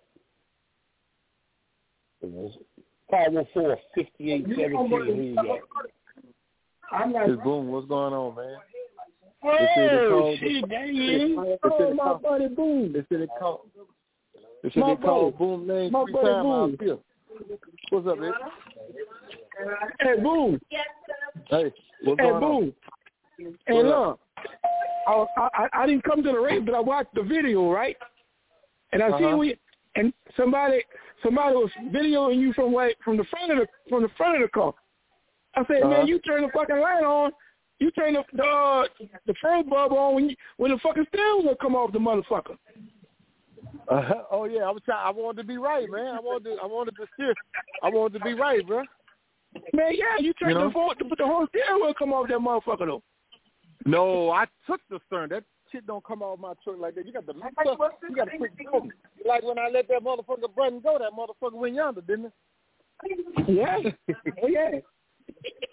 five one four, five eight one seven. Who you got? I'm not. It's Boom. What's going on, man? Oh, shit, dang. Oh, my buddy Boom. They said they called. They said My they called buddy. Boom name My three buddy times Boom. out here. What's up, man? Hey, Boom. Hey, what's Hey, going on? Boom. Hey, look. I, was, I I didn't come to the race, but I watched the video, right? And I Uh-huh. see we and somebody somebody was videoing you from like from the front of the from the front of the car. I said, Uh-huh. man, you turn the fucking light on. You turn the the uh, the front bulb on when you, when the fucking steering will come off the motherfucker. Uh, oh yeah, I was trying. I wanted to be right, man. I wanted to. I wanted to steer. I wanted to be right, bro. Man, yeah, you turn You know? the phone, but the whole steering will come off that motherfucker though. No, I took the stern. That shit don't come out of my truck like that. You got the mix up. You got to put it over. Like when I let that motherfucker button go, that motherfucker went yonder, didn't it? Yeah. Oh yeah.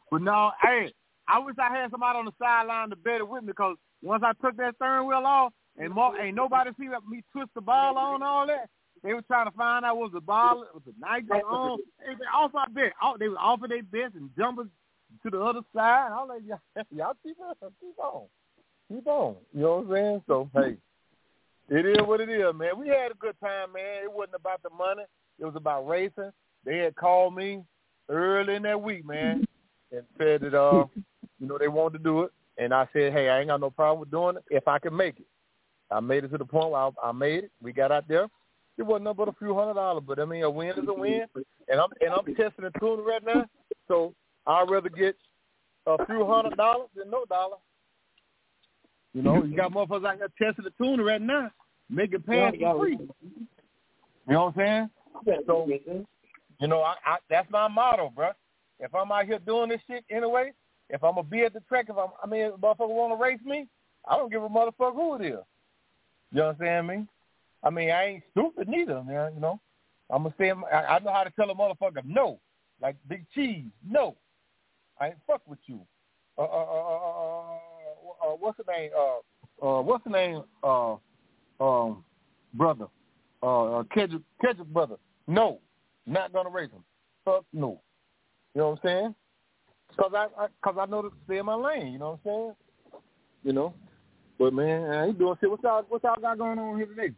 But no, hey, I wish I had somebody on the sideline to bet it with me because once I took that steering wheel off and more, ain't nobody see me twist the ball on and all that. They were trying to find out was the ball, was the Nike on. They were off our bet. They were offering their bets and jumping to the other side. I was like, y'all, y'all keep on, keep on, keep on. You know what I'm saying? So, hey, it is what it is, man. We had a good time, man. It wasn't about the money. It was about racing. They had called me early in that week, man, and said that, uh, you know, they wanted to do it. And I said, hey, I ain't got no problem with doing it if I can make it. I made it to the point where I, I made it. We got out there. It wasn't nothing but a few hundred dollars, but I mean, a win is a win. And I'm and I'm testing the tune right now, so I'd rather get a few hundred dollars than no dollar. You know, you got motherfuckers out there testing the tune right now, making pass for free. You know what I'm saying? So, you know, I, I that's my motto, bro. If I'm out here doing this shit anyway, if I'm gonna be at the track, if I'm, I mean, if a motherfucker want to race me, I don't give a motherfucker who it is. You understand me? I mean, I ain't stupid neither, man. You know, I'm gonna say I, I know how to tell a motherfucker no, like Big Cheese, no. I ain't fuck with you. Uh, uh, uh, uh, uh what's the name? Uh, uh, what's the name? Uh, um, brother, uh, Kedrick, Kedrick brother. No, not gonna race him. Fuck no. You know what I'm saying? Cause I, I cause I know to stay in my lane. You know what I'm saying? You know. But man, I ain't doing shit. What y'all, what y'all got going on here today?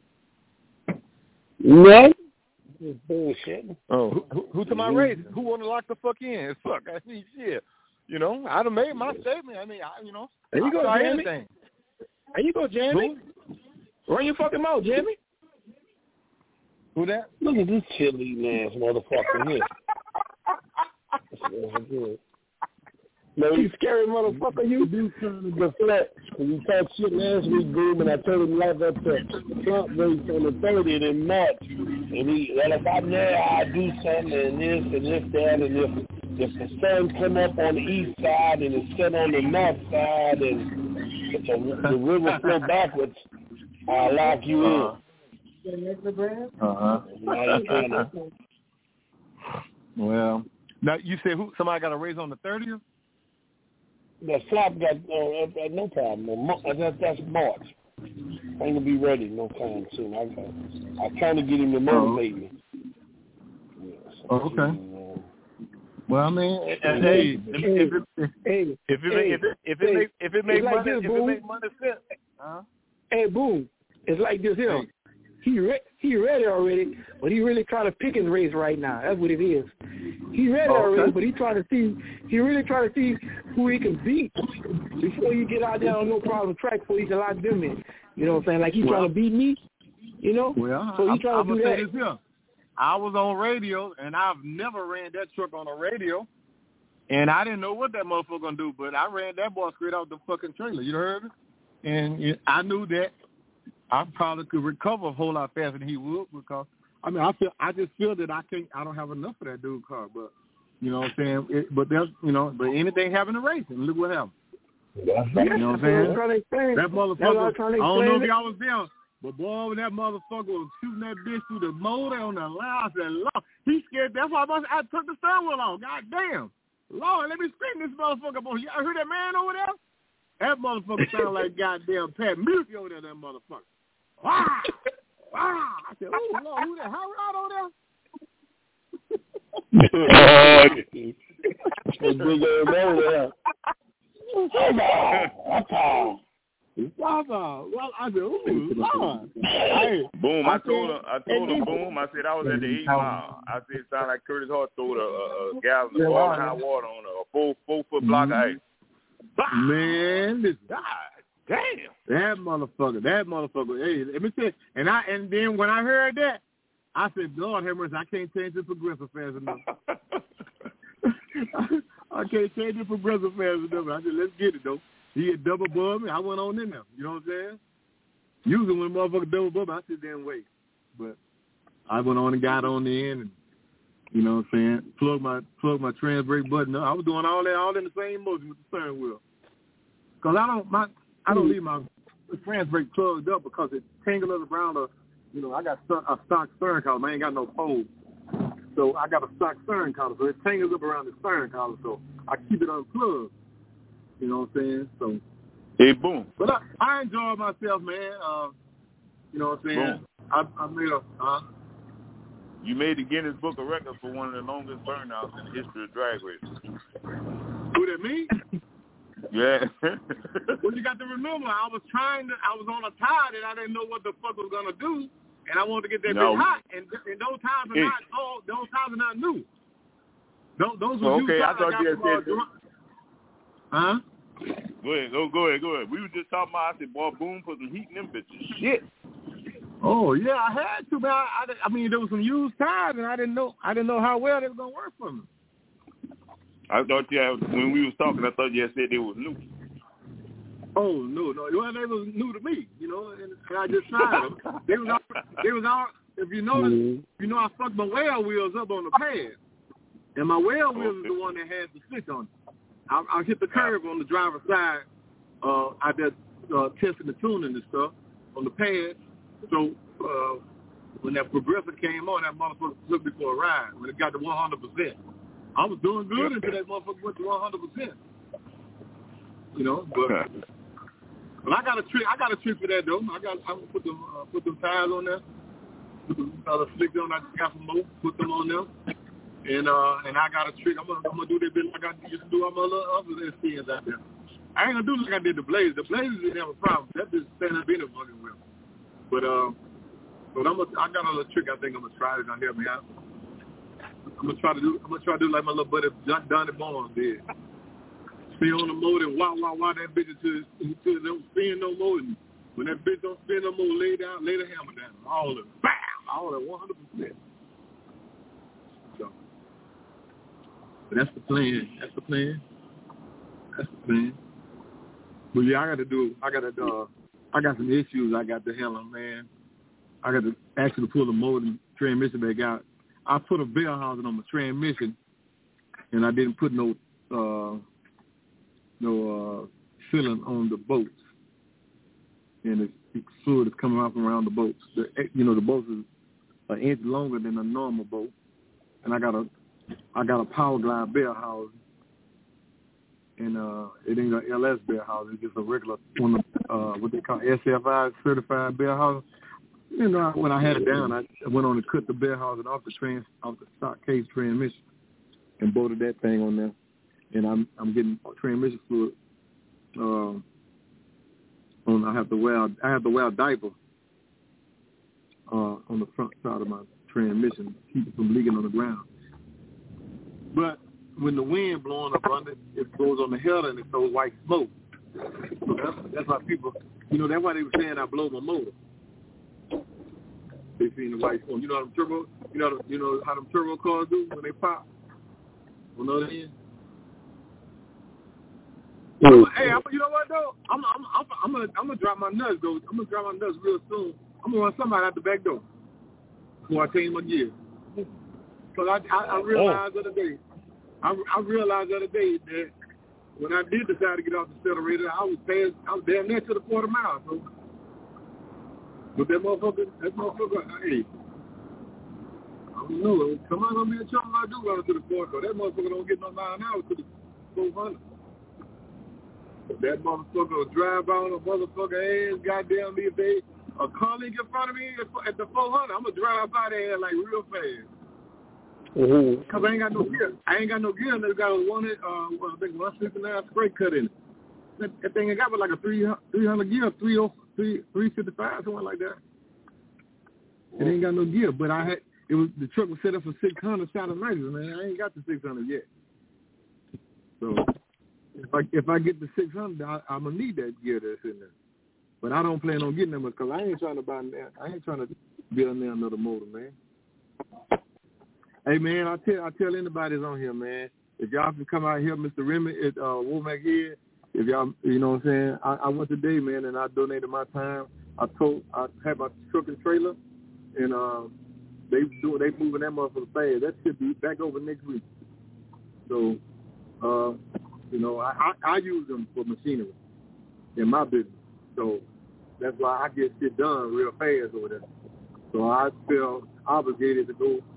What? Bullshit. Oh, who, who, who to my race? Who want to lock the fuck in? Fuck, I mean, shit. You know, I done made my statement. I mean, I, you know, there you go, try Jamie. anything. There you go, Jamie. Who? Run your fucking mouth, Jamie. Who that? Look at this chili ass motherfucker here. That's good. No, you scary motherfucker, you. do kind of deflect. When you talked shit last week, Boom, and I told him like up to Trump race on the thirtieth in March. And he, well, if I'm there, I do something and this and this, that, and if if the sun come up on the east side and it's set on the north side and if the, the river flow backwards, I'll lock you in. Uh-huh. Now you kind of... Well, now you said who? Somebody got a race on the thirtieth? The flop got uh, no problem. That's, that's March. I ain't gonna be ready no time soon. I, I'm trying to get him to motivate me. Yeah, so, oh, okay. Um, well, I mean, hey, hey, if it if it if it if it make if it make money if it make money sense, huh? Hey, Boom, it's like this here. He re- he ready already, but he really trying to pick his race right now. That's what it is. He ready oh, okay. already, but he trying to see. He really trying to see who he can beat before you get out there on no problem track, before he can lock them in. You know what I'm saying? Like he well, trying to beat me. You know. Well, so he trying I'm, to I'm do gonna that. say this here. I was on radio, and I've never ran that truck on a radio, and I didn't know what that motherfucker gonna do, but I ran that boy straight out the fucking trailer. You heard me? And I knew that I probably could recover a whole lot faster than he would because I mean I feel I just feel that I can't I don't have enough of that dude car, but you know what I'm saying. It, but there's you know but anything happened in racing. Look what happened. Yeah, you know what I'm saying? That motherfucker. I don't know if y'all was there, but boy, when that motherfucker was shooting that bitch through the motor on the line, I said, Lord, he scared. That's why I, must, I took the steering wheel on. God damn, Lord, let me scream this motherfucker. Boy, y'all heard that man over there? That motherfucker sounded like goddamn Pat Murphy over there. That motherfucker. Wow! Wow! I said, oh, Lord, who that? How right over there? Big old over there. Well, I said, ooh, Lord. Hey, Boom, I, I told said, her, I told her, Boom, I said I was at the eight mile. I said it sounded like Curtis Hart threw a, a, a gallon of boiling hot water on a, a four, four foot block of ice. Man, this guy. Damn, that motherfucker, that motherfucker. Hey, let me tell you. And I and then when I heard that, I said, Lord have mercy, I can't change the progressive fast enough. I can't change the progressive fast enough. I said, let's get it though. He had double above me. I went on in there. You know what I'm saying? Usually when a motherfucker double above me, I sit there and wait. But I went on and got on the end and you know what I'm saying, plug my plug my trans brake button up. I was doing all that all in the same motion with the steering wheel. Cause I don't my I don't leave my trans brake plugged up because it's tangled around a, you know, I got a stock steering column. I ain't got no pole. So I got a stock stern collar, so it tangles up around the stern collar, so I keep it unplugged. You know what I'm saying? So, hey, boom. But I, I enjoy myself, man. Uh, you know what I'm saying? Boom. I, I made a. Uh, you made the Guinness Book of Records for one of the longest burnouts in the history of drag racing. Who that, me? Yeah. Well, you got to remember, I was trying to. I was on a tire that I didn't know what the fuck I was gonna do, and I wanted to get that no. big hot. And, and those tires are hey. not. Oh, those tires are not new. Those, those were oh, new okay, tires I thought I got you from, had said. uh, Huh? Go ahead, go, go ahead, go ahead. We were just talking about, I said, boy, Boom put some heat in them bitches. Shit. Oh yeah, I had to, man. I, I, I mean, there was some used tires, and I didn't know, I didn't know how well they were gonna work for me. I thought you had, when we was talking, I thought you had said they was new. Oh no, no, well, they was new to me, you know, and, and I just tried them. They was, all, they was all. If you notice, mm-hmm. you know, I fucked my well wheels up on the pad, and my well wheels is the one that has the switch on it. I, I hit the curve on the driver's side. Uh, I did uh, testing the tuning and stuff on the pad. So uh, when that progressor came on, that motherfucker took me for a ride. When it got to one hundred percent, I was doing good until that motherfucker went to one hundred percent. You know, but but I got a trick. I got a trick for that though. I got I put them uh, put them tires on there. Put them uh, slick on. I got some more. Put them on there. And uh, and I got a trick. I'm gonna, I'm gonna do that bit like I used to do on my little other S T Ns out there. I ain't gonna do like I did the Blazers. The Blazers didn't have a problem. That just stand up in it fucking well. But uh, but I'm gonna, I got a little trick. I think I'm gonna try it. Gonna help me out. I'm gonna try to do. I'm gonna try to do like my little buddy John Donnie Barnes did. Stay on the motor and wah wah wah that bitch until until it don't spin no more. And when that bitch don't spin no more, lay down, lay the hammer down. All of it, bam, all at one hundred percent. But that's the plan. That's the plan. That's the plan. But yeah, I got to do. I got to. Uh, I got some issues I got to handle, man. I got to actually pull the motor and transmission back out. I put a bell housing on my transmission, and I didn't put no uh, no uh, sealant on the bolts. And it's, it's fluid is coming out from around the bolts. The, you know, the bolts is an inch longer than a normal bolt, and I got a I got a Power Glide bell housing, and uh, it ain't an L S bell housing. It's just a regular one, of, uh, what they call S F I certified bell housing. You know, when I had it down, I went on to cut the bell housing off the trans, off the stock case transmission, and bolted that thing on there. And I'm I'm getting transmission fluid. Uh, on I have to wear I have to wear a diaper uh, on the front side of my transmission to keep it from leaking on the ground. But when the wind blowing up under it, it goes on the header and it throws white smoke. So that's, that's why people, you know, that's why they were saying I blow my motor. They seen the white smoke. You know how them turbo, you know, you know how them turbo cars do when they pop on the other end. Mm. Hey, I'm, you know what though? I'm, I'm, I'm, I'm gonna, I'm gonna drop my nuts though. I'm gonna drop my nuts real soon. I'm gonna run somebody out the back door before I change my gear. Because I, I, I realized oh. the other day, I, I realized the other day that when I did decide to get off the accelerator, I was past, I was damn near to the quarter mile. So, but that motherfucker, that motherfucker, hey, I don't know. Come on, I'm being trouble. I do run to the quarter. That motherfucker don't get no mile an hour to the four hundred. That motherfucker will drive on a motherfucker ass. Goddamn me, if they a colleague in front of me at the four hundred, I'm gonna drive by there like real fast. Mm-hmm. Cause I ain't got no gear. I ain't got no gear. And they got a one, uh, well, I think one sixty-nine spray cut in it. That, that thing I got was like a three hundred gear, three oh three three fifty five, something like that. It ain't got no gear, but I had it was the truck was set up for six hundred Saturn nitrous, man. I ain't got the six hundred yet. So if I if I get the six hundred, I, I'm gonna need that gear that's in there. But I don't plan on getting them because I ain't trying to buy. I ain't trying to build me another motor, man. Hey man, I tell I tell anybody that's on here, man, if y'all can come out here, Mister Remy at uh, Womack Head, if y'all, you know what I'm saying, I, I went today, man, and I donated my time. I told I had my truck and trailer, and uh, they do they moving that motherfucker fast. That should be back over next week. So, uh, you know, I, I I use them for machinery in my business, so that's why I get shit done real fast over there. So I feel obligated to go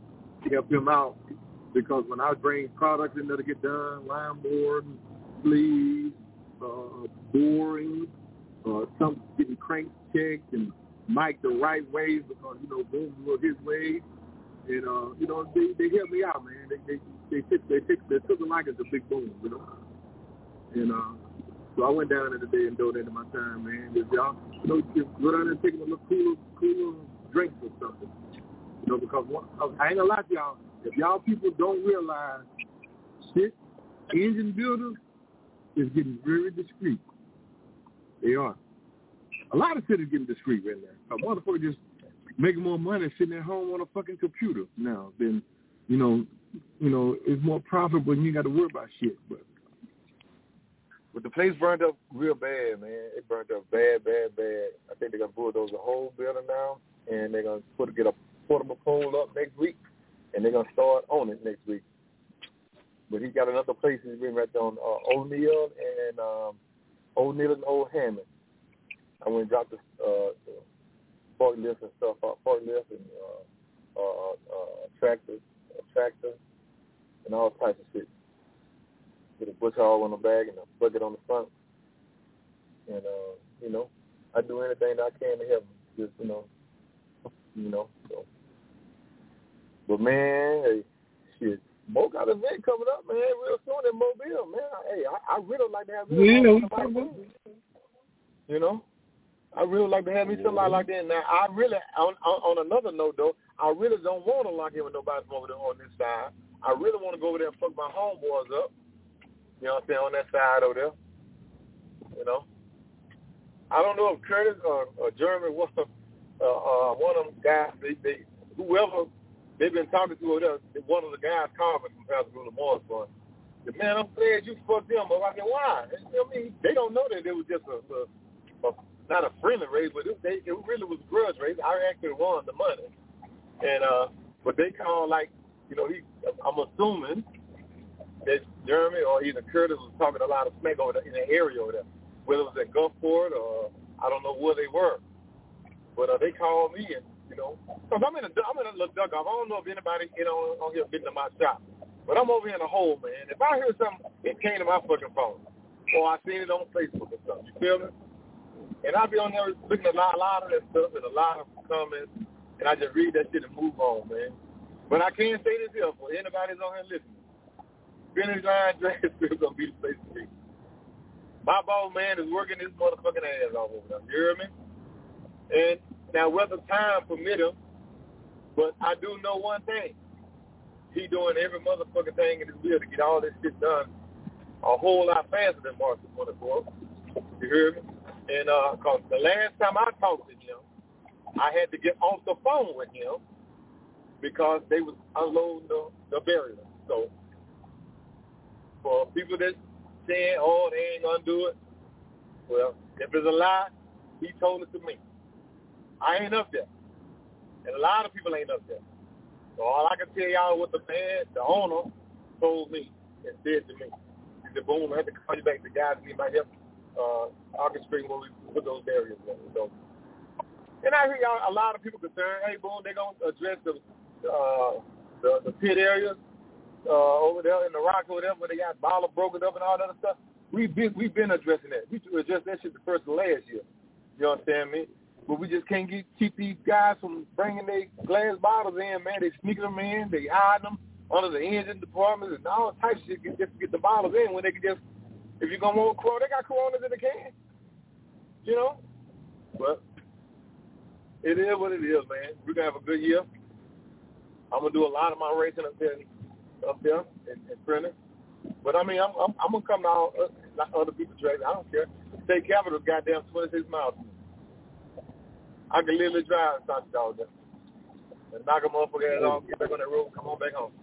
help him out because when I bring products in there to get done, line boarding, sleeves, uh, boring, uh, some getting cranks checked and mic the right ways because, you know, Boom was his way. And, uh, you know, they, they helped me out, man. They they they took, they took, they took a liking to Big Boom, you know. And uh, so I went down there today and donated my time, man. If y'all, you know, just go down there and take a little cooler, cooler drinks or something. You know, because one, I ain't gonna lie to y'all, if y'all people don't realize shit, engine builders is getting very discreet. They are. A lot of cities getting discreet right now. A motherfucker just making more money sitting at home on a fucking computer now than, you know, you know, it's more profitable and you ain't got to worry about shit. But But the place burned up real bad, man. It burned up bad, bad, bad. I think they're gonna bulldoze the whole building now, and they're gonna put get a portable pole up next week, and they're gonna start on it next week. But he got another place he's been right there on uh, O'Neill and um, O'Neill and Old Hammond. I went and dropped the, uh, the forklift and stuff out, forklift and uh, uh, uh, tractor, uh, tractor, and all types of shit. With a bush hog on the back and a bucket on the front. And, uh, you know, I do anything that I can to help them. Just, you know, you know, so. But, man, hey, shit, Mo got an event coming up, man, real soon in Mobile, man. Hey, I, I really like to have yeah, you know, I really like to have me somebody like that. Now, I really, on, on, on another note, though, I really don't want to lock in with nobody from over there on this side. I really want to go over there and fuck my homeboys up. You know what I'm saying, on that side over there. You know. I don't know if Curtis or, or Jeremy was uh, uh, one of them guys, they, they, whoever they've been talking to over there, one of the guys called me from Pascagoula Morris for the man, I'm glad you fucked them up. I said, why? I mean, they don't know that it was just a, a, a not a friendly race, but it, they, it really was a grudge race. I actually won the money. And, uh, but they called like, you know, he, I'm assuming that Jeremy or either Curtis was talking a lot of smack over there in the area over there, whether it was at Gulfport or I don't know where they were. But uh, they called me and, you know, because I'm in a, I'm in a little duck off. I don't know if anybody, you know, on here been to my shop. But I'm over here in a hole, man. If I hear something, it came to my fucking phone. Or I seen it on Facebook or something. You feel me? And I be on there looking at a lot, a lot of that stuff and a lot of comments, and I just read that shit and move on, man. But I can't say this here for anybody's on here listening. Finish line drag is still going to be the place to be. My boss, man, is working his motherfucking ass off over there. You hear me? And now whether time permit him, but I do know one thing. He doing every motherfucking thing in his will to get all this shit done a whole lot faster than March twenty-fourth. You hear me? And uh, cause the last time I talked to him, I had to get off the phone with him because they was unloading the, the barrier. So for people that saying, oh, they ain't gonna do it, well, if it's a lie, he told it to me. I ain't up there, and a lot of people ain't up there. So all I can tell y'all what the man, the owner, told me and said to me. He said, Boom, I had to call you back. The guys need my help uh, orchestrating when we put those barriers in. So, and I hear y'all, a lot of people concerned, hey, Boom, they're going to address the, uh, the the pit areas uh, over there in the rock over there where they got baller broken up and all that other stuff. We've been, we've been addressing that. We addressed that shit the first of last year. You understand me? But we just can't get, keep these guys from bringing their glass bottles in, man. They sneaking them in. They hiding them under the engine departments and all types of shit just to get the bottles in when they can just, if you're going to want Corona, they got Coronas in the can. You know? But it is what it is, man. We're going to have a good year. I'm going to do a lot of my racing up there, up there in, in Prentice. But, I mean, I'm, I'm, I'm going to come down uh, like other people's tracks. I don't care. State Capital's goddamn twenty-six miles. I can literally drive and start all day. And knock a motherfucker ass off, get back on that road, come on back home.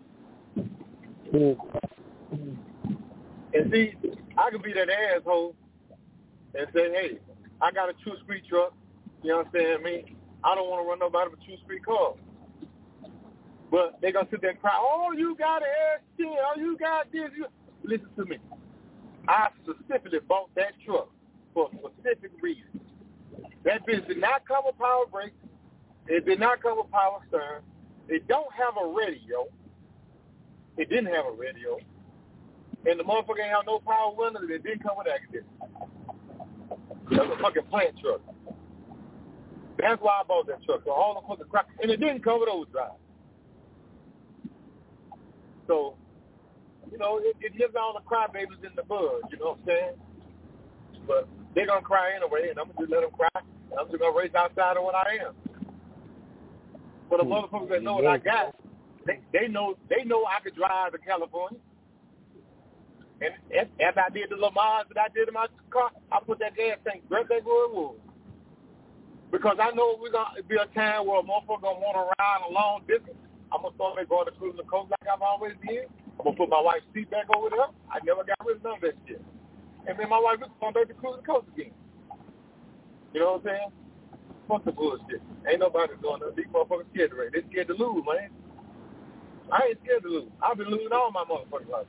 And see, I could be that asshole and say, hey, I got a true street truck. You understand me? I don't want to run nobody with a true street car. But they going to sit there and cry, oh, you got an S T, oh, you got this. You... Listen to me. I specifically bought that truck for a specific reason. That bitch did not come with power brakes. It did not come with power steering. It don't have a radio. It didn't have a radio. And the motherfucker ain't have no power windows. It didn't come with air conditioning. That was a fucking plant truck. That's why I bought that truck. So all the fucking crap. And it didn't come with overdrive. So, you know, it, it gives all the crybabies in the bud, you know what I'm saying? But they're going to cry anyway, and I'm going to just let them cry. And I'm just going to race outside of what I am. But the motherfuckers that know what I got, they, they know they know I could drive to California. And after I did the Lamars that I did in my car, I put that gas tank right back where it was. Because I know we're going to be a time where a motherfucker going to want to ride a long distance. I'm going to start back going to cruising the coast like I've always did. I'm going to put my wife's seat back over there. I never got rid of none of that shit. And then my wife is going back to cruising the coast again. You know what I'm saying? Fuck the bullshit. Ain't nobody doing nothing. These motherfuckers scared to race. They scared to lose, man. I ain't scared to lose. I've been losing all my motherfucking life.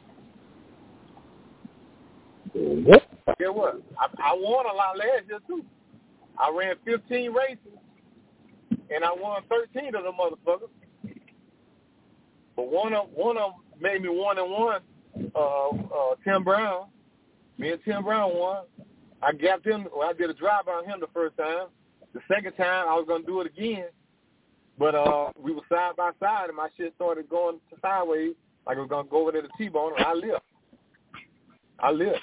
What? Guess what? I, I won a lot last year, too. I ran fifteen races, and I won thirteen of them motherfuckers. But one of one of them made me one and one. Uh, uh, Tim Brown. Me and Tim Brown won. I gapped him. Well, I did a drive on him the first time. The second time, I was going to do it again. But uh, we were side by side, and my shit started going to sideways. Like I was going to go over there to T-bone, and I lived. I lived.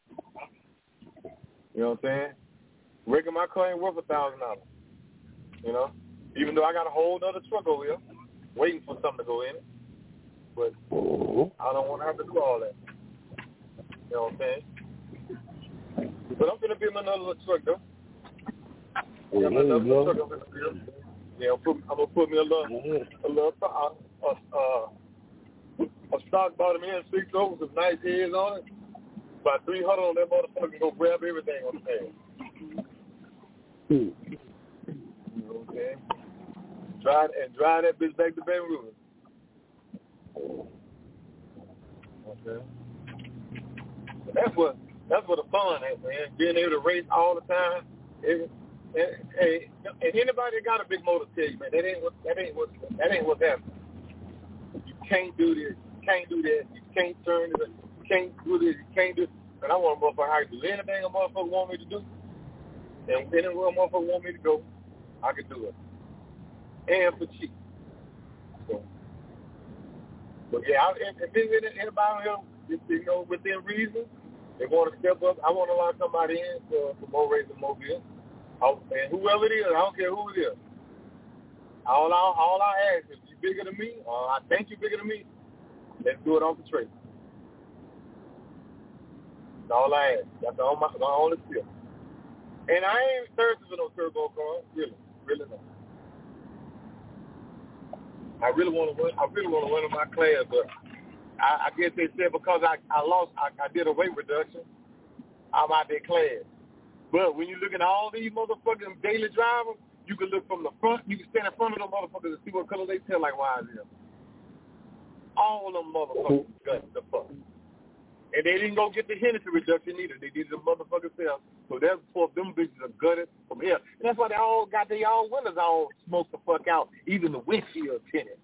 You know what I'm saying? Rigging my car ain't worth a thousand dollars. You know? Even though I got a whole other truck over here waiting for something to go in it. But I don't want to have to do all that. You know what I'm saying? But I'm going to build another little truck, though. Yeah, I'm another little truck I'm going to build. Yeah, I'm going to put me a little, a little, uh, uh, a stock bottom end six over with some nice heads on it. About three hundred on that motherfucker, go grab everything on the pad. You know what I'm saying? Drive and drive that bitch back to Baton Rouge. Okay. That's what that's what the fun is, man. Being able to race all the time. It, and, and, and anybody that got a big motor tell you, man, that ain't what that ain't what that ain't what's happening. You can't do this. You can't do that. You can't turn it. You can't do this. You can't do. And I want a motherfucker how to do anything a motherfucker want me to do. And anywhere a motherfucker want me to go, I can do it. And for cheap. So, but yeah, I, if, if there's anybody here, you know, within reason, they want to step up. I want to allow somebody in for, for more racing mobile. And whoever it is, I don't care who it is. All I, all I ask is, you bigger than me, or I think you're bigger than me, let's do it off the trail. That's all I ask. That's all my, my only skill. And I ain't thirsty for no turbo car. Really, really not. I really want to win. I really want to win in my class, but I, I guess they said because I, I lost, I, I did a weight reduction, I'm out their class. But when you look at all these motherfucking daily drivers, you can look from the front, you can stand in front of them motherfuckers and see what color they tell like Y Z. All of them motherfuckers got the fuck. And they didn't go get the Hennessy reduction either. They did the motherfucker self. So therefore, them bitches are gutted from here. And that's why they all got their all windows all smoked the fuck out, even the windshield tinted.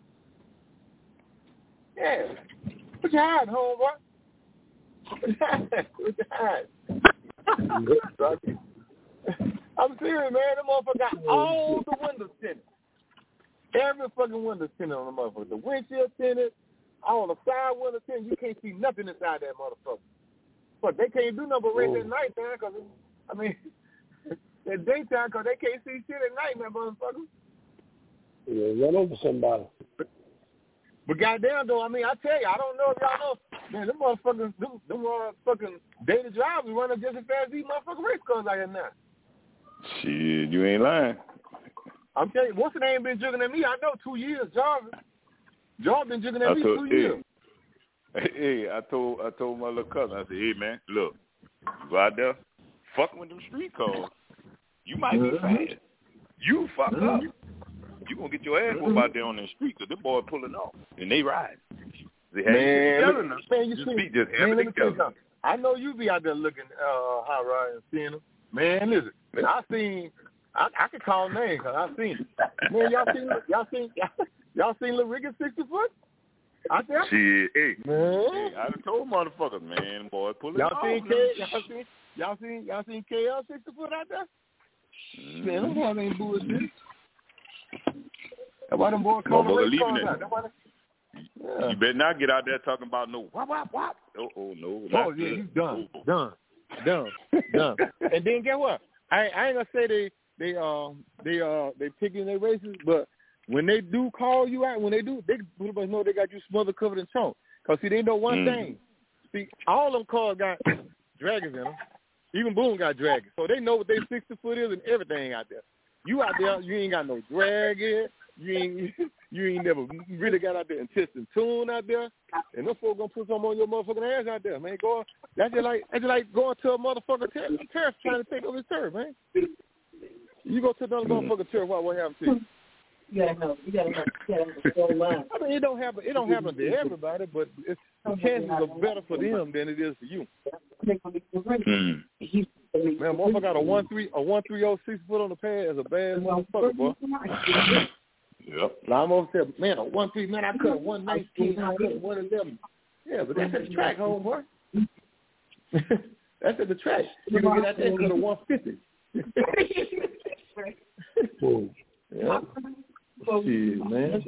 Yeah. What you hiding, homeboy? What you hiding? What you hiding? I'm serious, man. That motherfucker got all the windows tinted. Every fucking window tinted on the motherfucker. The windshield tinted. All the side windows tinted. You can't see nothing inside that motherfucker. But they can't do nothing but race at night, man, because, I mean, at daytime, because they can't see shit at night, man, motherfucker. Yeah, run over somebody. But, but goddamn, though, I mean, I tell you, I don't know if y'all know, man, them motherfuckers, them, them motherfucking daily drivers running just as fast as these motherfucking race cars out here now. Shit, you ain't lying. I'm telling you, what's the name been jugging at me? I know two years, Jarvis. Jarvis been jugging at me two years. Hey, I told I told my little cousin, I said, hey, man, look, you go out there fucking with them street cars. You might be fast. You fuck up. You going to get your ass whooped out there on the street because them boys pulling off, and they ride. They have man, together now. Man, you just see, be, just man, have let it me tell you together. something. I know you be out there looking uh, hot rod and seeing them. Man, listen, man, I seen I, I can call names because I've seen it. Man, y'all seen y'all seen y'all, y'all seen Lil Ricky sixty foot? Out there? Shit, hey, man. Hey, I done told motherfuckers, man, boy, pull it Y'all off. seen K? Y'all seen y'all seen y'all seen K L sixty foot out there? Mm-hmm. Man, them boys ain't bullshit. That's why them boys call the race cars out. That's why they, yeah. You better not get out there talking about no whop whop whop. Oh, oh no. Oh yeah, you done, oh. done, done, done. And then guess what? I, I ain't gonna say they they uh they uh they picking their races, but when they do call you out, when they do, they pretty much know they got you smothered, covered in chalk. Cause see, they know one mm. thing. See, all them cars got dragons in them. Even Boone got dragons, so they know what their sixty foot is and everything out there. You out there, you ain't got no drag in. You ain't you ain't never really got out there and testing tune out there, and them folks gonna put something on your motherfucking ass out there, man. Go, that's just like that's just like going to a motherfucker ter- terrorist trying to take over his turf, man. You go to another motherfucker turf, what what happened to you? You gotta know. You gotta know. You gotta know the whole line. I mean, it don't happen. It don't happen to everybody, but it's, the chances are better for them than it is for you. Mm. Man, motherfucker got a one three a one three oh six foot on the pad as a bad motherfucker, boy. Yep. Now I'm over there, man, a one three, man, I cut a one nineteen, I cut a one eleven. Yeah, but that's at the track, homeboy. That's at the track. You can get out there and cut a one fifty. Yeah. Shit, man.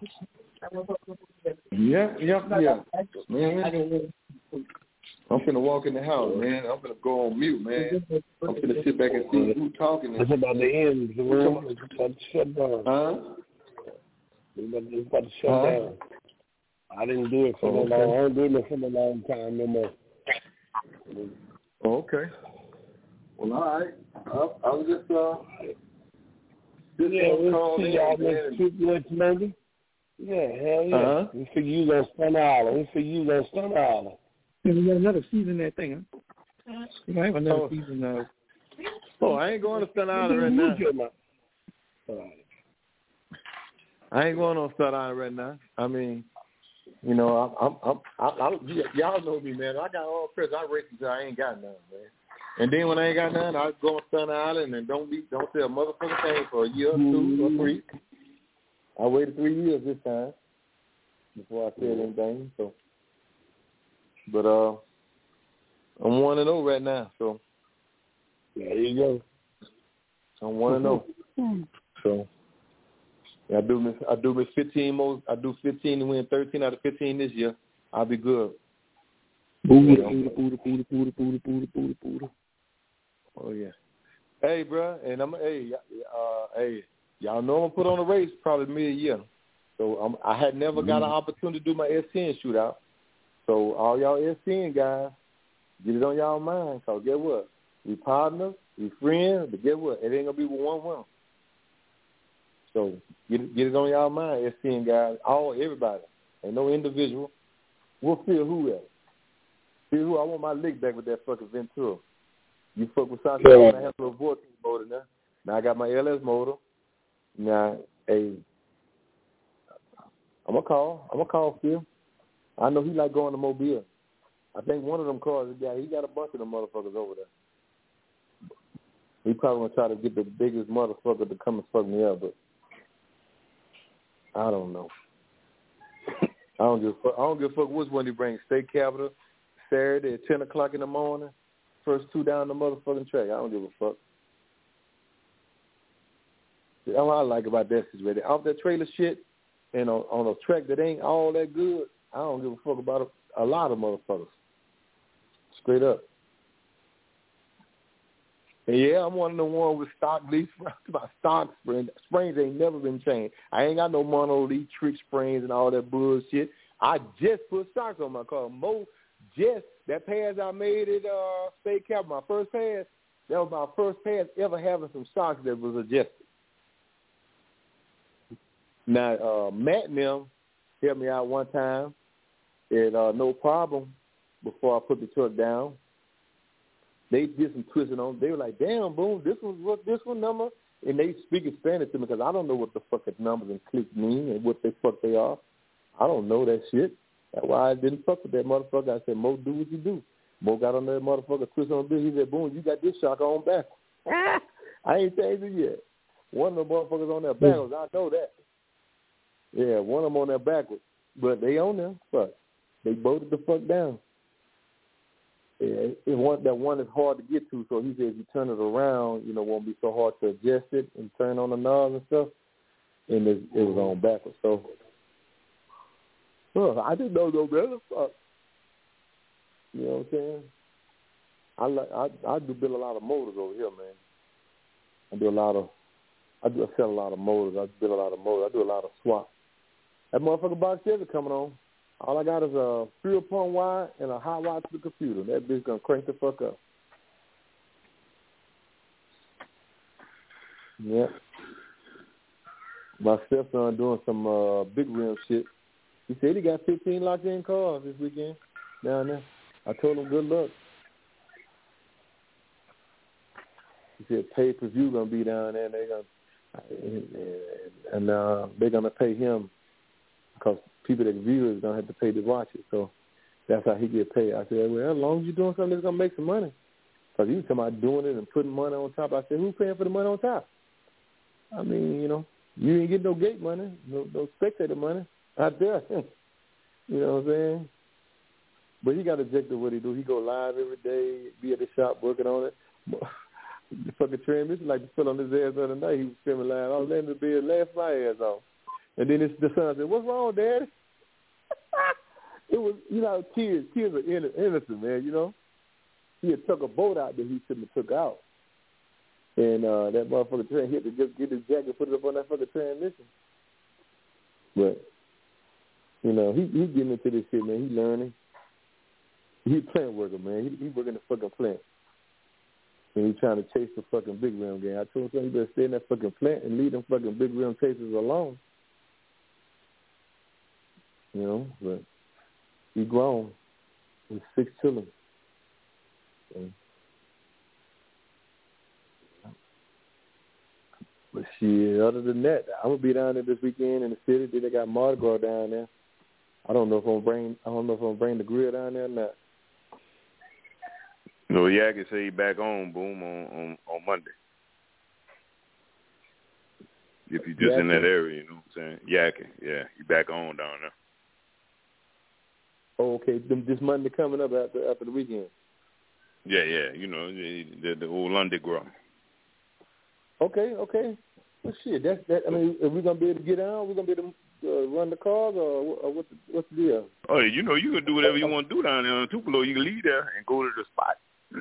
Yeah, yeah, yeah. Man, I'm finna walk in the house, man. I'm finna go on mute, man. I'm finna sit back and see who talking. It's about the end. The room is about to shut down. Huh? It's about to shut huh? down. I didn't do it for oh, no okay. long. I don't do it for a long time no more. Oh, okay. Well, all right. I, I was just uh. Just yeah, we'll see y'all next week, next Monday. Yeah, hell yeah. Uh-huh. We figure you gonna Stun Island. We figure you gonna Stun Island. Yeah, we got another season that thing, huh? We have another oh. season now. Oh, I ain't going to Stun Island right now. I ain't going on Stun Island right now. I mean, you know, I'm, I'm, I'm, I'm, I'm y'all know me, man. I got all press. I race until I ain't got none, man. And then when I ain't got none, I go on Stun Island and don't be, don't say a motherfucking thing for a year, two, or three. I waited three years this time before I said anything. So, but uh, I'm one and zero right now. So there you go. I'm one and zero. So yeah, I do miss, I do miss fifteen more. I do fifteen to win thirteen out of fifteen this year. I'll be good. Buddha, Buddha, Buddha, Buddha, Buddha, Buddha, Buddha, Buddha, Buddha. Oh yeah. Hey, bro, and I'm hey, uh, hey, y'all know I'm gonna put on a race probably mid year. So I'm, I had never got an opportunity to do my S ten shootout. So all y'all S ten guys, get it on y'all mind. Cause get what? We partners, we friends, but get what? It ain't gonna be one one. So get it, get it on y'all mind, S ten guys, all everybody, ain't no individual. We'll feel who else. See who I want my lick back with that fucking Ventura. You fuck with Sasha, yeah. I have a little vortex motor now. Now I got my L S motor. Now, hey, I'm gonna call. I'm gonna call Phil. I know he like going to Mobile. I think one of them cars, he got, he got a bunch of them motherfuckers over there. He probably gonna try to get the biggest motherfucker to come and fuck me up, but I don't know. I don't give a fuck. I don't give a fuck which one he brings. State Capitol Saturday at ten o'clock in the morning. First two down the motherfucking track. I don't give a fuck. That's what I like about that situation. Off that trailer shit and on, on a track that ain't all that good, I don't give a fuck about a, a lot of motherfuckers. Straight up. And yeah, I'm one of the ones with stock leaf. My stock springs. Springs ain't never been changed. I ain't got no mono leaf trick springs and all that bullshit. I just put stocks on my car. Mo just that pass I made at uh, State Cap, my first pass, that was my first pass ever having some stocks that was adjusted. Now, uh, Matt and them helped me out one time at uh, No Problem before I put the truck down. They did some twisting on. They were like, damn, boom, this was what this one number. And they speak Spanish to me because I don't know what the fuck the numbers and clicks mean and what the fuck they are. I don't know that shit. That's why I didn't fuck with that motherfucker. I said, Mo, do what you do. Mo got on that motherfucker, twist on the bill. He said, boom, you got this shock on back. I ain't changed it yet. One of the motherfuckers on there backwards. I know that. Yeah, one of them on there backwards. But they on there. Fuck. They bolted the fuck down. Yeah, it one, that one is hard to get to, so he said if you turn it around, you know, it won't be so hard to adjust it and turn on the knobs and stuff. And it, it was on backwards. So, well, I didn't know no better. Fuck. You know what I'm saying? I like I I do build a lot of motors over here, man. I do a lot of I do I sell a lot of motors. I build a lot of motors. I do a lot of swaps. That motherfucker box Chevy coming on. All I got is a fuel pump wire and a hot wire to the computer. That bitch gonna crank the fuck up. Yeah. My stepson doing some uh, big rim shit. He said he got fifteen locked in cars this weekend down there. I told him good luck. He said pay per view gonna be down there, and they gonna and uh, they're gonna pay him because people that view it don't have to pay to watch it. So that's how he get paid. I said, well, as long as you're doing something that's gonna make some money, because he was talking about doing it and putting money on top. I said, who's paying for the money on top? I mean, you know, you ain't get no gate money, no, no spectator money out there. You know what I'm saying? But he got addicted to what he do. He go live every day, be at the shop working on it. The fucking transmission like to fill on his ass the other night. He was screaming loud. I was laying in the bed, laughed my ass off. And then it's, the son said, what's wrong, Daddy? It was, you know, kids, kids are innocent, man, you know. He had took a boat out that he shouldn't have took out. And uh, that motherfucker train hit to just get his jacket, put it up on that fucking transmission. But, you know, he he getting into this shit, man. He learning. He a plant worker, man. He, he working the fucking plant. And he trying to chase the fucking big rim game. I told him, you better stay in that fucking plant and leave them fucking big rim chasers alone. You know, but he grown. He's six children. So, but shit, other than that, I'm gonna be down there this weekend in the city. They got Mardi Gras down there. I don't know if I'm gonna bring. I don't know if I'm gonna bring the grill down there or not. No, yeah, I can say he back on, boom, on, on, on Monday. If you're just Yakin. In that area, you know what I'm saying? Yakin, yeah, he back on down there. Oh, okay. This Monday coming up after after the weekend. Yeah, yeah, you know, the, the, the old London Grow. Okay, okay. Well, shit, that's that. I mean, are we gonna be able to get out? We're gonna be able to uh, run the cars, or, or what's the, what's the deal? Oh, you know, you can do whatever you want to do down there on Tupelo. You can leave there and go to the spot.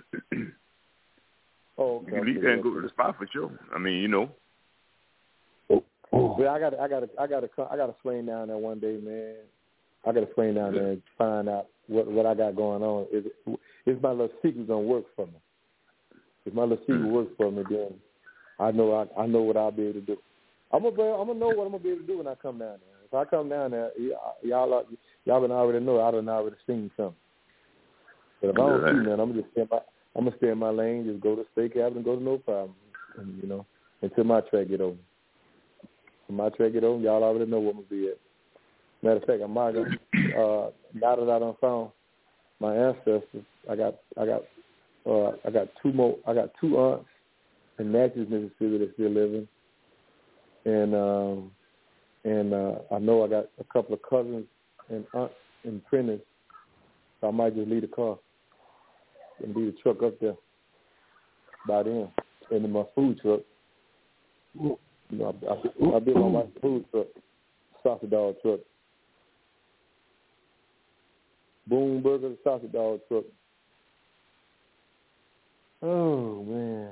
Oh, okay. You can leave there and go to the spot for sure. I mean, you know. Well, I got, I got, I got to, I got to swing down there one day, man. I got to swing down there and find out what what I got going on. Is is my little secret gonna work for me? If my little secret works for me, then I know I, I know what I'll be able to do. I'm gonna I'm gonna know what I'm gonna be able to do when I come down there. If I come down there, y'all are, y'all been already know I done already seen something. But if I don't see nothing, I'm gonna just stay in my I'm gonna stay in my lane, just go to State Cabin and go to no problem, and, you know, until my track get over. When my track get over, y'all already know what I'm gonna be at. Matter of fact, I'm not gonna, uh, now that I done found my ancestors, I got I got uh, I got two more I got two aunts in Natchez, Mississippi that still living, and um, and uh, I know I got a couple of cousins and aunts in Prentice, so I might just leave the car and leave the truck up there by then, and in my food truck. You know, I, I, I built my wife's food truck, sausage dog truck. Boom Burger, sausage dog truck. Oh, man.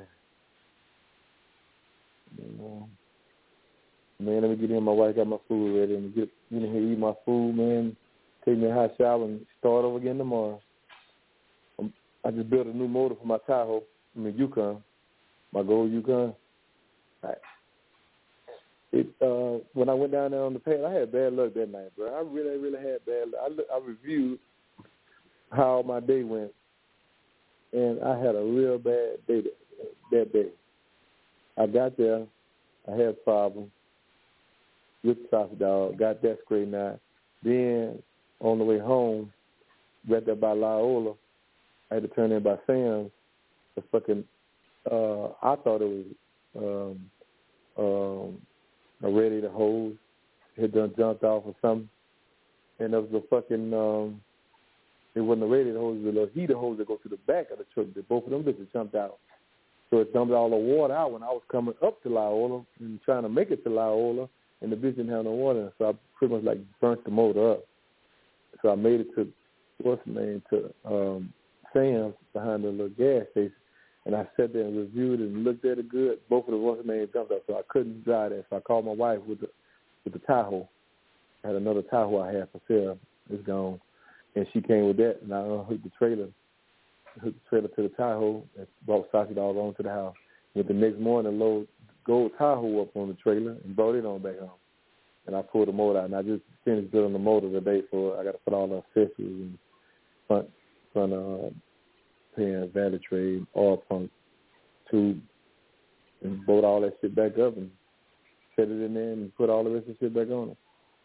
Man, man, let me get in. My wife got my food ready and get in here, eat my food, man. Take me a hot shower and start over again tomorrow. I'm, I just built a new motor for my Tahoe, I mean Yukon, my gold Yukon. Right. It uh, when I went down there on the pad, I had bad luck that night, bro. I really, really had bad luck. I, I reviewed how my day went, and I had a real bad day that, that day. I got there, I had problems with the sausage dog, got that straightened out. Then on the way home, right there by La Ola, I had to turn in by Sam's. The fucking, uh, I thought it was um, um, a radiator hose had done jumped off or something, and there was a fucking um, it wasn't a radiator hose, it was a little heater hose that goes to the back of the truck. That both of them bitches jumped out, so it dumped all the water out when I was coming up to Loyola and trying to make it to Loyola, and the bitch didn't have no water, so I pretty much like burnt the motor up. So I made it to what's the name to um, Sam's behind the little gas station. And I sat there and reviewed it and looked at it good. Both of the what's the name jumped up, so I couldn't drive that. So I called my wife with the with the Tahoe. I had another Tahoe I had for sale. It's gone. And she came with that, and I unhooked the trailer, hooked the trailer to the Tahoe, and brought Sausage Dog on to the house. Went the next morning, load gold Tahoe up on the trailer and brought it on back home. And I pulled the motor out, and I just finished building the motor today, so I got to put all the accessories and front, front uh, pan, valley trade, oil pump, tube, and bolt all that shit back up and set it in there and put all the rest of the shit back on it.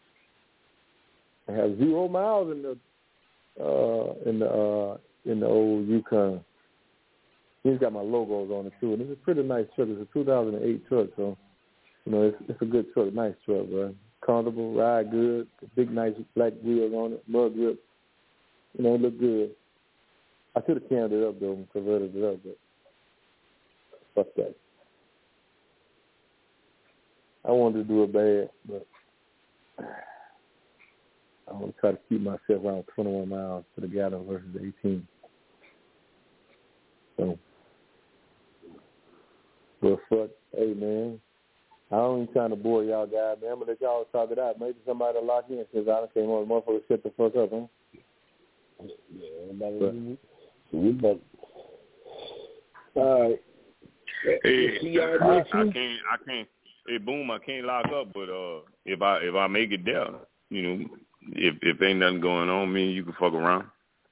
I have zero miles in the uh, in the uh, in the old Yukon. He's got my logos on it too, and it's a pretty nice truck. It's a two thousand eight truck, so you know it's it's a good truck, nice truck, bro. Comfortable, ride good, big nice black wheels on it, mud grip. You know, it look good. I should have canned it up though and converted it up, but fuck that. I wanted to do it bad, but I'm gonna try to keep myself around twenty-one miles to the gallon versus eighteen. So, but fuck, hey man, I don't even trying to bore y'all guys, man. I'm gonna let y'all talk it out. Maybe somebody will lock in since I done came on. Motherfucker, shut the fuck up, huh? Yeah, everybody. We about. All right. Hey, See y'all I, next I week. can't, I can't. Hey, boom, I can't lock up, but uh, if I if I make it there, you know, if if ain't nothing going on, me and you can fuck around.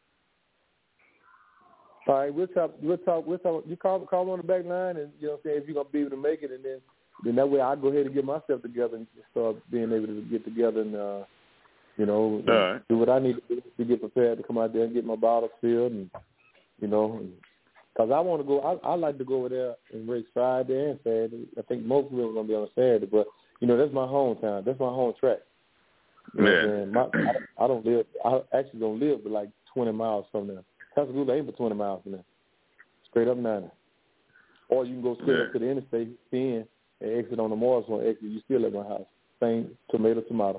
All right, we'll talk. We'll talk. We'll talk. You call call on the back line, and you know, what I'm saying, if you're gonna be able to make it, and then then that way I go ahead and get myself together and start being able to get together and uh, you know, All right. do what I need to do to get prepared to come out there and get my bottles filled, and you know, because I want to go. I, I like to go over there and race Friday and Saturday. I think most of them are gonna be on Saturday, but you know, that's my hometown. That's my home track. You know Yeah. what I'm saying? My, I, I don't live. I actually don't live but like twenty miles from there. Pascagoula ain't but twenty miles from there. Straight up ninety. Or you can go straight Yeah. up to the interstate ten and exit on the Morris one exit. You still at my house. Same tomato, tomato.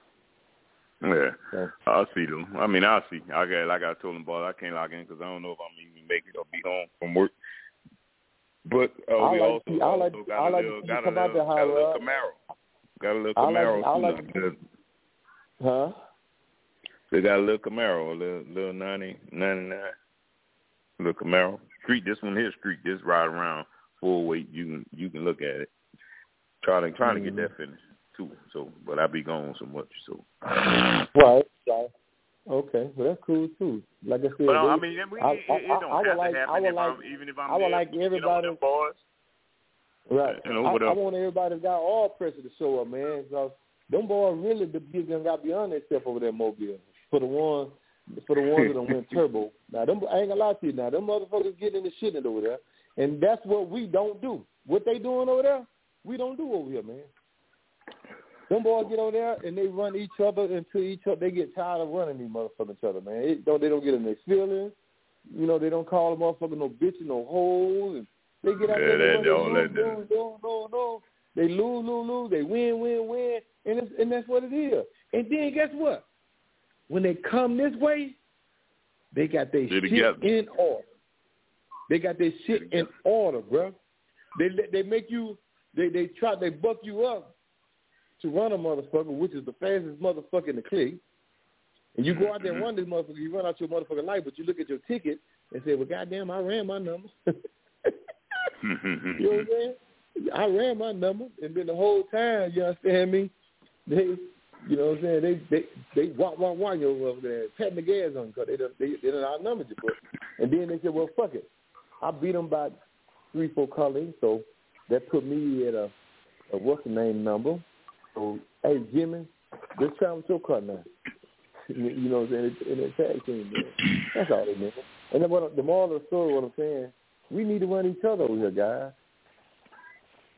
Yeah, Yeah. I'll see them. I mean, I'll see. I got like I told them, boy, I can't log in because I don't know if I'm even make it or be home from work. But uh, I we like also, to see, I like, also I got a like little, to see got you a come out little, there, got a little Howard. Camaro. Got a little I like, Camaro I too. like now. to, huh? They got a little Camaro, a little, little ninety, ninety-nine. Little Camaro. Street, this one here, street, this ride around full weight. You can, you can look at it. Trying to, trying mm-hmm. to get that finished too. So, but I be gone so much. So. Right. Right. Okay. Well, that's cool too. Like I said, But they, I mean, we, I, it, I, it don't I, I have would to like, happen I would if like, I'm, even if I'm I would there, like everybody. you know, boys. Right. You know, I, what I up? want everybody that got all pressure to show up, man. Because them boys really, the kids done got beyond themselves over there, Mobile. For the ones, for the ones that done went turbo. Now, them, I ain't gonna lie to you. Now, them motherfuckers getting in the shit over there, and that's what we don't do. What they doing over there, we don't do over here, man. Them boys get over there and they run each other into each other. They get tired of running these motherfuckers each other, man. It don't, they don't get in their feelings. You know, they don't call the motherfucker no bitch and no hoes. And they get out Yeah, there that, and they all lose, that, lose, lose, lose, lose. They lose, lose, lose. They win, win, win. And, it's, and that's what it is. And then guess what? When they come this way, they got their shit together. in order. They got their shit in order, bro. They they make you, they, they try, they buck you up to run a motherfucker, which is the fastest motherfucker in the clique. And you go out there and run this motherfucker, you run out your motherfucking life, but you look at your ticket and say, well, goddamn, I ran my number. You know what I'm saying? I ran my number, and then the whole time, you understand me, they, you know what I'm saying, they they they walk, walk, walk you over there, patting the gas on you because they done, they, they done outnumbered you. But, and then they said, well, fuck it. I beat them by three, four colors, so that put me at a, a what's the name number. So, hey, Jimmy, let's try with your car now. You know what I'm saying? In that tag team, man. That's all they mean. And then what, the moral of the story, what I'm saying, we need to run each other over here, guys.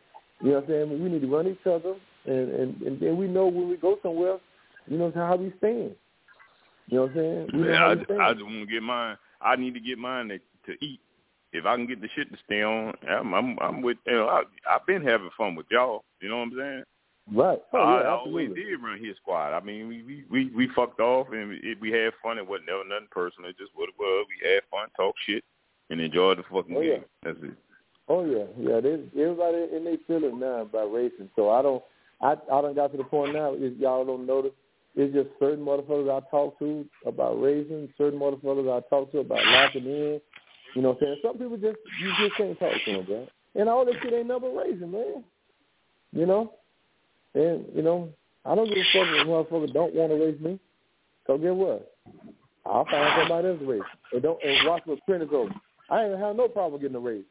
You know what I'm saying? We need to run each other, and, and, and then we know when we go somewhere, you know how we stand. You know what I'm saying? We know yeah, how I, we stand. I just want to get mine. I need to get mine to, to eat. If I can get the shit to stay on, I'm I'm, I'm with. You know, I, I've been having fun with y'all. You know what I'm saying? Right. Oh, I, yeah, I always did run his squad. I mean, we we, we, we fucked off and it, we had fun. It wasn't never nothing personal. It just what it was. We had fun, talk shit, and enjoy the fucking oh, game. Yeah. That's it. Oh yeah, yeah. They, everybody in they feeling now about racing. So I don't. I I done got to the point now. Is y'all don't notice. It's just certain motherfuckers I talk to about racing. Certain motherfuckers I talk to about locking in. You know what I'm saying? Some people just you just can't talk to them, bro. And all that shit ain't nothing but racing, man. You know. And you know, I don't give a fuck if motherfuckers don't want to race me. So guess what? I'll find somebody else to race. And don't and watch what print is over. I ain't have no problem getting a race.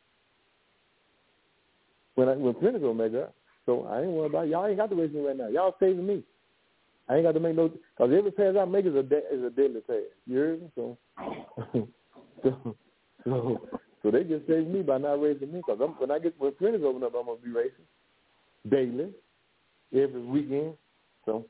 When I, when Pinnacle make up, so I ain't worried about it. Y'all ain't got to race me right now. Y'all saving me. I ain't got to make no because every pass I make is a de- is a deadly pass. You heard me? So, so, so, so they just saved me by not racing me because when I get when Pinnacle open up, I'm gonna be racing daily, every weekend. So,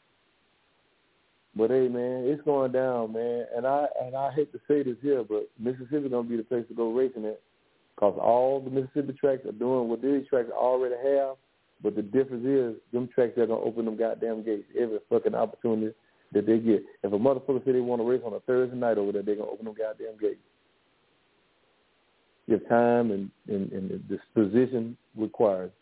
but hey, man, it's going down, man. And I and I hate to say this here, but Mississippi gonna be the place to go racing at. Because all the Mississippi tracks are doing what these tracks already have, but the difference is them tracks are going to open them goddamn gates every fucking opportunity that they get. If a motherfucker say they want to race on a Thursday night over there, they're going to open them goddamn gates. If time and, and, and the disposition required.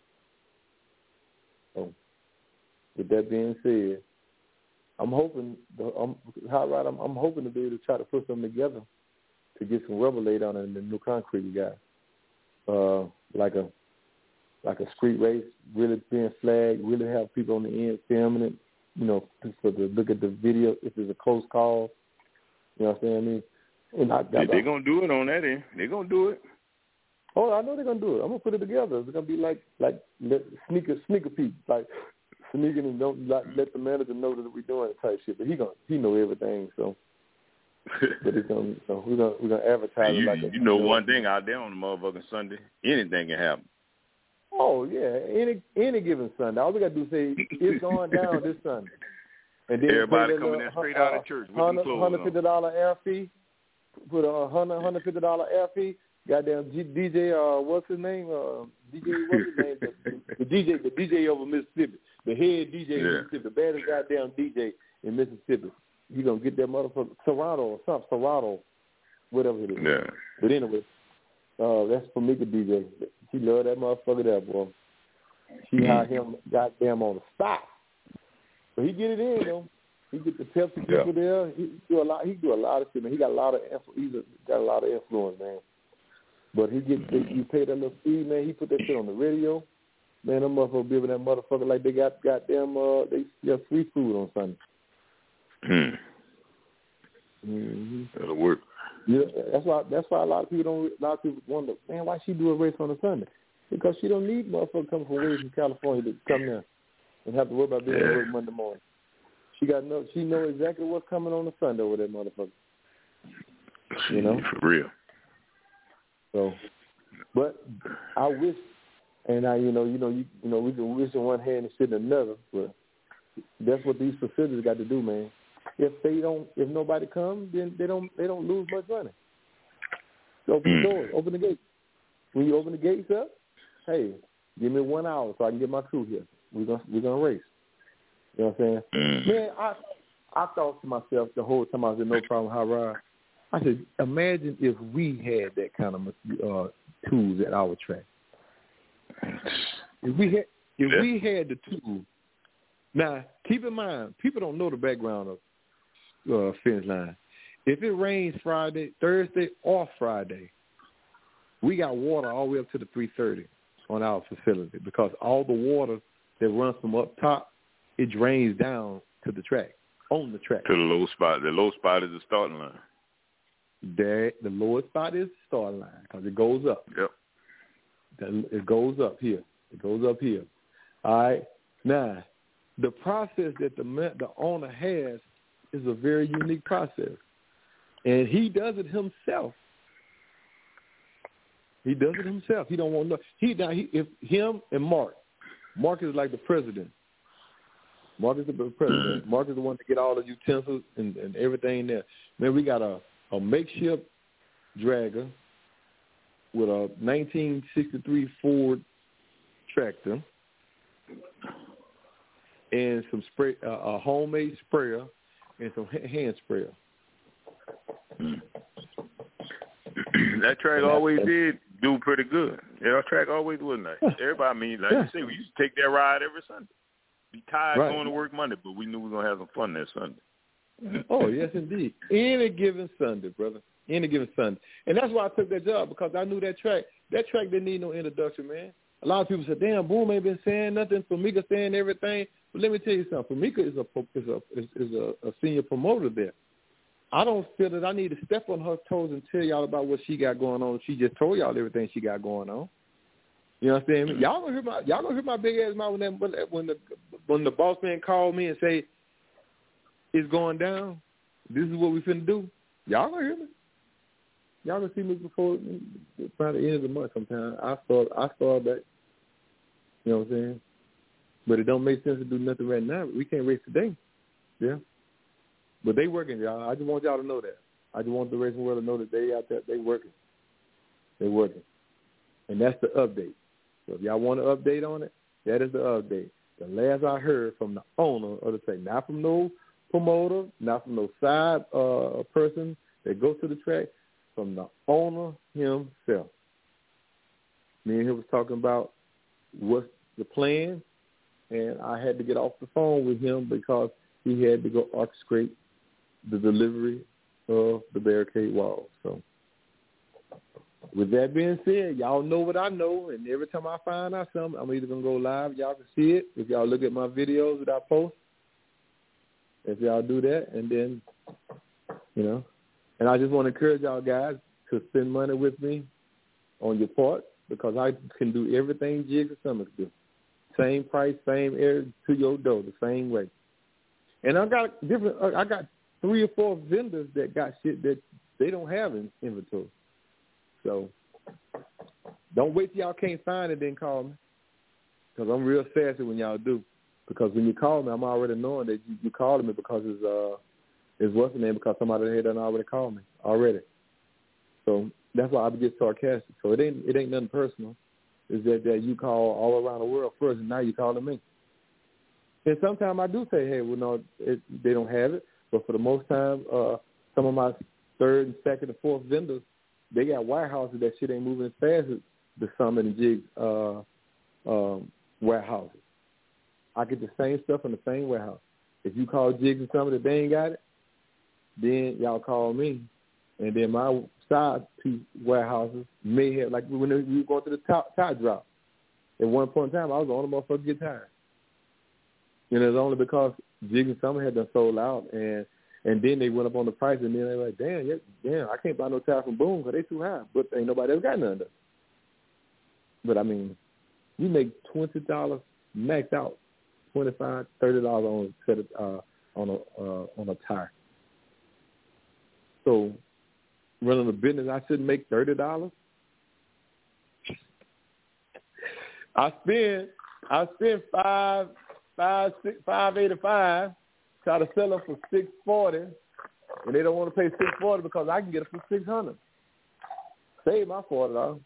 So, with that being said, I'm hoping, I'm, how right, I'm, I'm hoping to be able to try to put something together to get some rubber laid on it in the new concrete we got. Uh, like a like a street race, really being flagged, really have people on the end filming it, you know, for the look at the video if it's a close call. You know what I'm saying? I mean, and I, yeah, they're going to do it on that end. They're going to do it. Oh, I know they're going to do it. I'm going to put it together. It's going to be like like let, sneaker sneaker peek, like sneaking and don't let, let the manager know that we're doing it type shit. But he gonna he know everything, so. But it's gonna, so we're gonna we're gonna advertise you, it like you a, know, you know one thing out there on the motherfucking Sunday, anything can happen. Oh yeah, any any given Sunday, all we gotta do is say it's going down this Sunday, and then everybody pay coming that in straight uh, out of church with them clothes hundred fifty dollar air fee, put a hundred hundred fifty dollar air fee. Goddamn G, D J, uh, what's his name? Uh, D J, what's his name? The, the D J, the D J over Mississippi, the head D J in yeah. Mississippi, the baddest goddamn D J in Mississippi. You gonna get that motherfucker Toronto or something, Toronto, whatever it is. Yeah. But anyway, uh, that's for Mika D J. She love that motherfucker there, boy. She had him goddamn on the spot. But he get it in though. He get the Pepsi people yeah. there. He do a lot. He do a lot of shit, man. He got a lot of he's a, got a lot of influence, man. But he get you pay that little fee, man. He put that shit on the radio. Man, them motherfuckers giving that motherfucker like they got goddamn uh they got free food on Sunday. Hmm. Mm-hmm. That'll work. Yeah, that's why. That's why a lot of people don't. A lot of people wonder, man, why she do a race on a Sunday? Because she don't need motherfuckers coming from way from California to come there and have to worry about being yeah. at work Monday morning. She got no. She know exactly what's coming on a Sunday with that motherfucker. You know, for real. So, but I wish, and I, you know, you know, you, you know, we can wish in one hand and shit in another, but that's what these facilities got to do, man. If they don't, if nobody comes, then they don't, they don't lose much money. So open mm. the doors, open the gates. When you open the gates up, hey, give me one hour so I can get my crew here. We're gonna, we're gonna race. You know what I'm saying? Mm. Man, I, I thought to myself the whole time I was in No Problem High Ride. I said, imagine if we had that kind of uh, tools at our track. If we had, if yeah. we had the tools. Now, keep in mind, people don't know the background of uh, finish line. If it rains Friday, Thursday, or Friday, we got water all the way up to the three thirty on our facility because all the water that runs from up top, it drains down to the track, on the track. To the low spot. The low spot is the starting line. There, the lowest spot is the starting line because it goes up. Yep. It goes up here. It goes up here. All right. Now, the process that the the owner has is a very unique process, and he does it himself. He does it himself. He don't want no. He now he if him and Mark. Mark is like the president. Mark is the president. Mark is the one to get all the utensils and, and everything there. Man, we got a, a makeshift dragger with a nineteen sixty-three Ford tractor and some spray, uh, a homemade sprayer and some hand sprayer. That track always did do pretty good. Yeah, that track always was nice. Everybody, I mean, like you say, we used to take that ride every Sunday. Be tired right. going to work Monday, but we knew we were going to have some fun that Sunday. Oh, yes, indeed. Any given Sunday, brother. Any given Sunday. And that's why I took that job, because I knew that track. That track didn't need no introduction, man. A lot of people said, damn, Boom ain't been saying nothing. Famika saying everything. But let me tell you something. Famika is a is a, is, is a, a senior promoter there. I don't feel that I need to step on her toes and tell y'all about what she got going on. She just told y'all everything she got going on. You understand me? Y'all gonna hear my y'all gonna hear my big ass mouth when that, when the when the boss man called me and say it's going down. This is what we finna do. Y'all gonna hear me? Y'all gonna see me before by the end of the month sometime. I start I start that. You know what I'm saying? But it don't make sense to do nothing right now. We can't race today. Yeah. But they working, y'all. I just want y'all to know that. I just want the racing world to know that they out there, they working. They working. And that's the update. So if y'all want an update on it, that is the update. The last I heard from the owner of the track, not from no promoter, not from no side uh, person that goes to the track, from the owner himself. Me and him was talking about what's the plan, and I had to get off the phone with him because he had to go orchestrate the delivery of the barricade wall. So with that being said, y'all know what I know, and every time I find out something, I'm either going to go live. Y'all can see it if y'all look at my videos that I post. If y'all do that, and then, you know, and I just want to encourage y'all guys to spend money with me on your part, because I can do everything Jigs and Summers do. Same price, same air to your door, the same way. And I got different. I got three or four vendors that got shit that they don't have in inventory. So don't wait till y'all can't find it, then call me, because I'm real sassy when y'all do. Because when you call me, I'm already knowing that you, you called me because it's uh it's what's the name, because somebody had done already called me already. So that's why I get sarcastic. So it ain't it ain't nothing personal. It's that, that you call all around the world first, and now you calling me. And sometimes I do say, hey, well, no, it, they don't have it. But for the most time, uh, some of my third and second and fourth vendors, they got warehouses that shit ain't moving as fast as the Summit and Jigs uh, um, warehouses. I get the same stuff in the same warehouse. If you call Jigs and Summit, if they ain't got it, then y'all call me. And then my side piece warehouses may have, like when we were going to the top, top drop, at one point in time, I was the only motherfucker to get tired. And it's only because Jigs and Summit had done sold out, and and then they went up on the price, and then they were like, damn, yeah, damn, I can't buy no tire from Boom because they too high. But ain't nobody else got none of. But I mean, you make twenty dollars max out, twenty five, thirty dollars on a set of, uh, on a uh, on a tire. So running a business, I shouldn't make thirty dollars. I spend I spend five. Five six five eighty five, try to sell them for six forty, and they don't want to pay six forty because I can get it for six hundred. Save my forty dollars.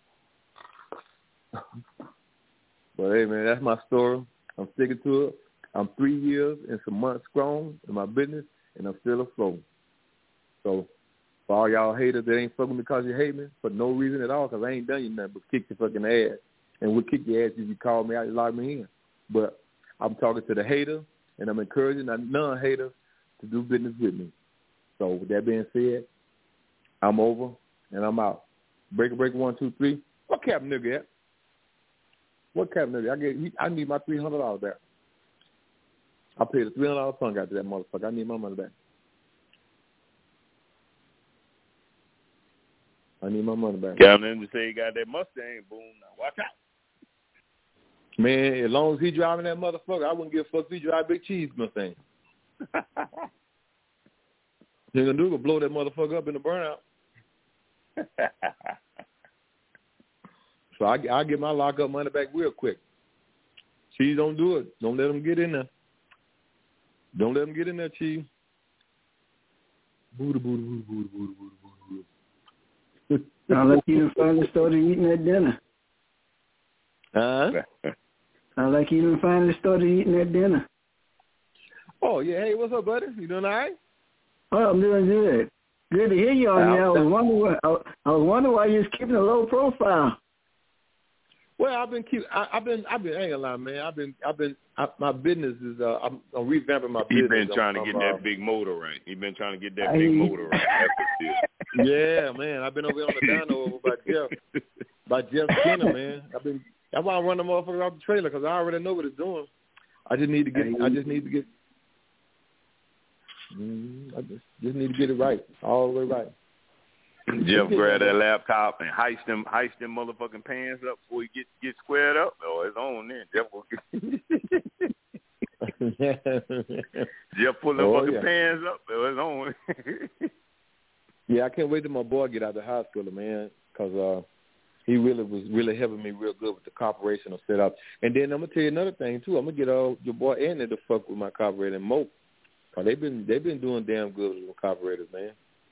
But hey man, that's my story. I'm sticking to it. I'm three years and some months strong in my business, and I'm still afloat. So for all y'all haters that ain't fucking because you hate me for no reason at all, because I ain't done you nothing but kick your fucking ass, and we'll kick your ass if you call me out and lock me in. But I'm talking to the hater, and I'm encouraging the non-haters to do business with me. So with that being said, I'm over, and I'm out. Breaker, breaker, one, two, three. What cap nigga at? What cap nigga? I get. I need my three hundred dollars back. I paid a three hundred dollars fund out to that motherfucker. I need my money back. I need my money back. Got him to say he got that Mustang. Boom. Now watch out. Man, as long as he driving that motherfucker, I wouldn't give a fuck if he drive Big Cheese Mustang. He gonna do is blow that motherfucker up in the burnout. So I I get my lockup money back real quick. Chief, don't do it. Don't let them get in there. Don't let them get in there, Chief. Booty, booty, booty, booty, booty, booty, booty. Sound like you done finally started eating that dinner. Huh? Sound like you done finally started eating that dinner. Oh, yeah. Hey, what's up, buddy? You doing all right? Oh, I'm doing good. Good to hear you on there. I was wondering why, I, I was wondering why you was keeping a low profile. Well, I've been keep. I, I've been. I've been. I ain't gonna lie, man. I've been. I've been. I, my business is. Uh, I'm, I'm revamping my He's business. been trying I'm, to get I'm, that uh, big motor right. He's been trying to get that I big mean, motor right. That's what it is. Yeah, man. I've been over on the dyno over by Jeff, by Jeff Skinner, man. I've been. That's why I run the motherfucker off the trailer because I already know what it's doing. I just need to get. I just need to get. Mm, I just just need to get it right, all the way right. Jeff grabbed that laptop and heist them, heist them motherfucking pants up before he get get squared up. Oh, it's on then. Jeff will get. Jeff pull them Oh, fucking yeah. pants up. Oh, it's on. Yeah, I can't wait till my boy get out of the hospital, man, because uh, he really was really helping me real good with the corporational setup. And then I'm gonna tell you another thing too. I'm gonna get uh, your boy Andy to fuck with my carburetor and Mo, cause they've been they've been doing damn good with the carburetors, man.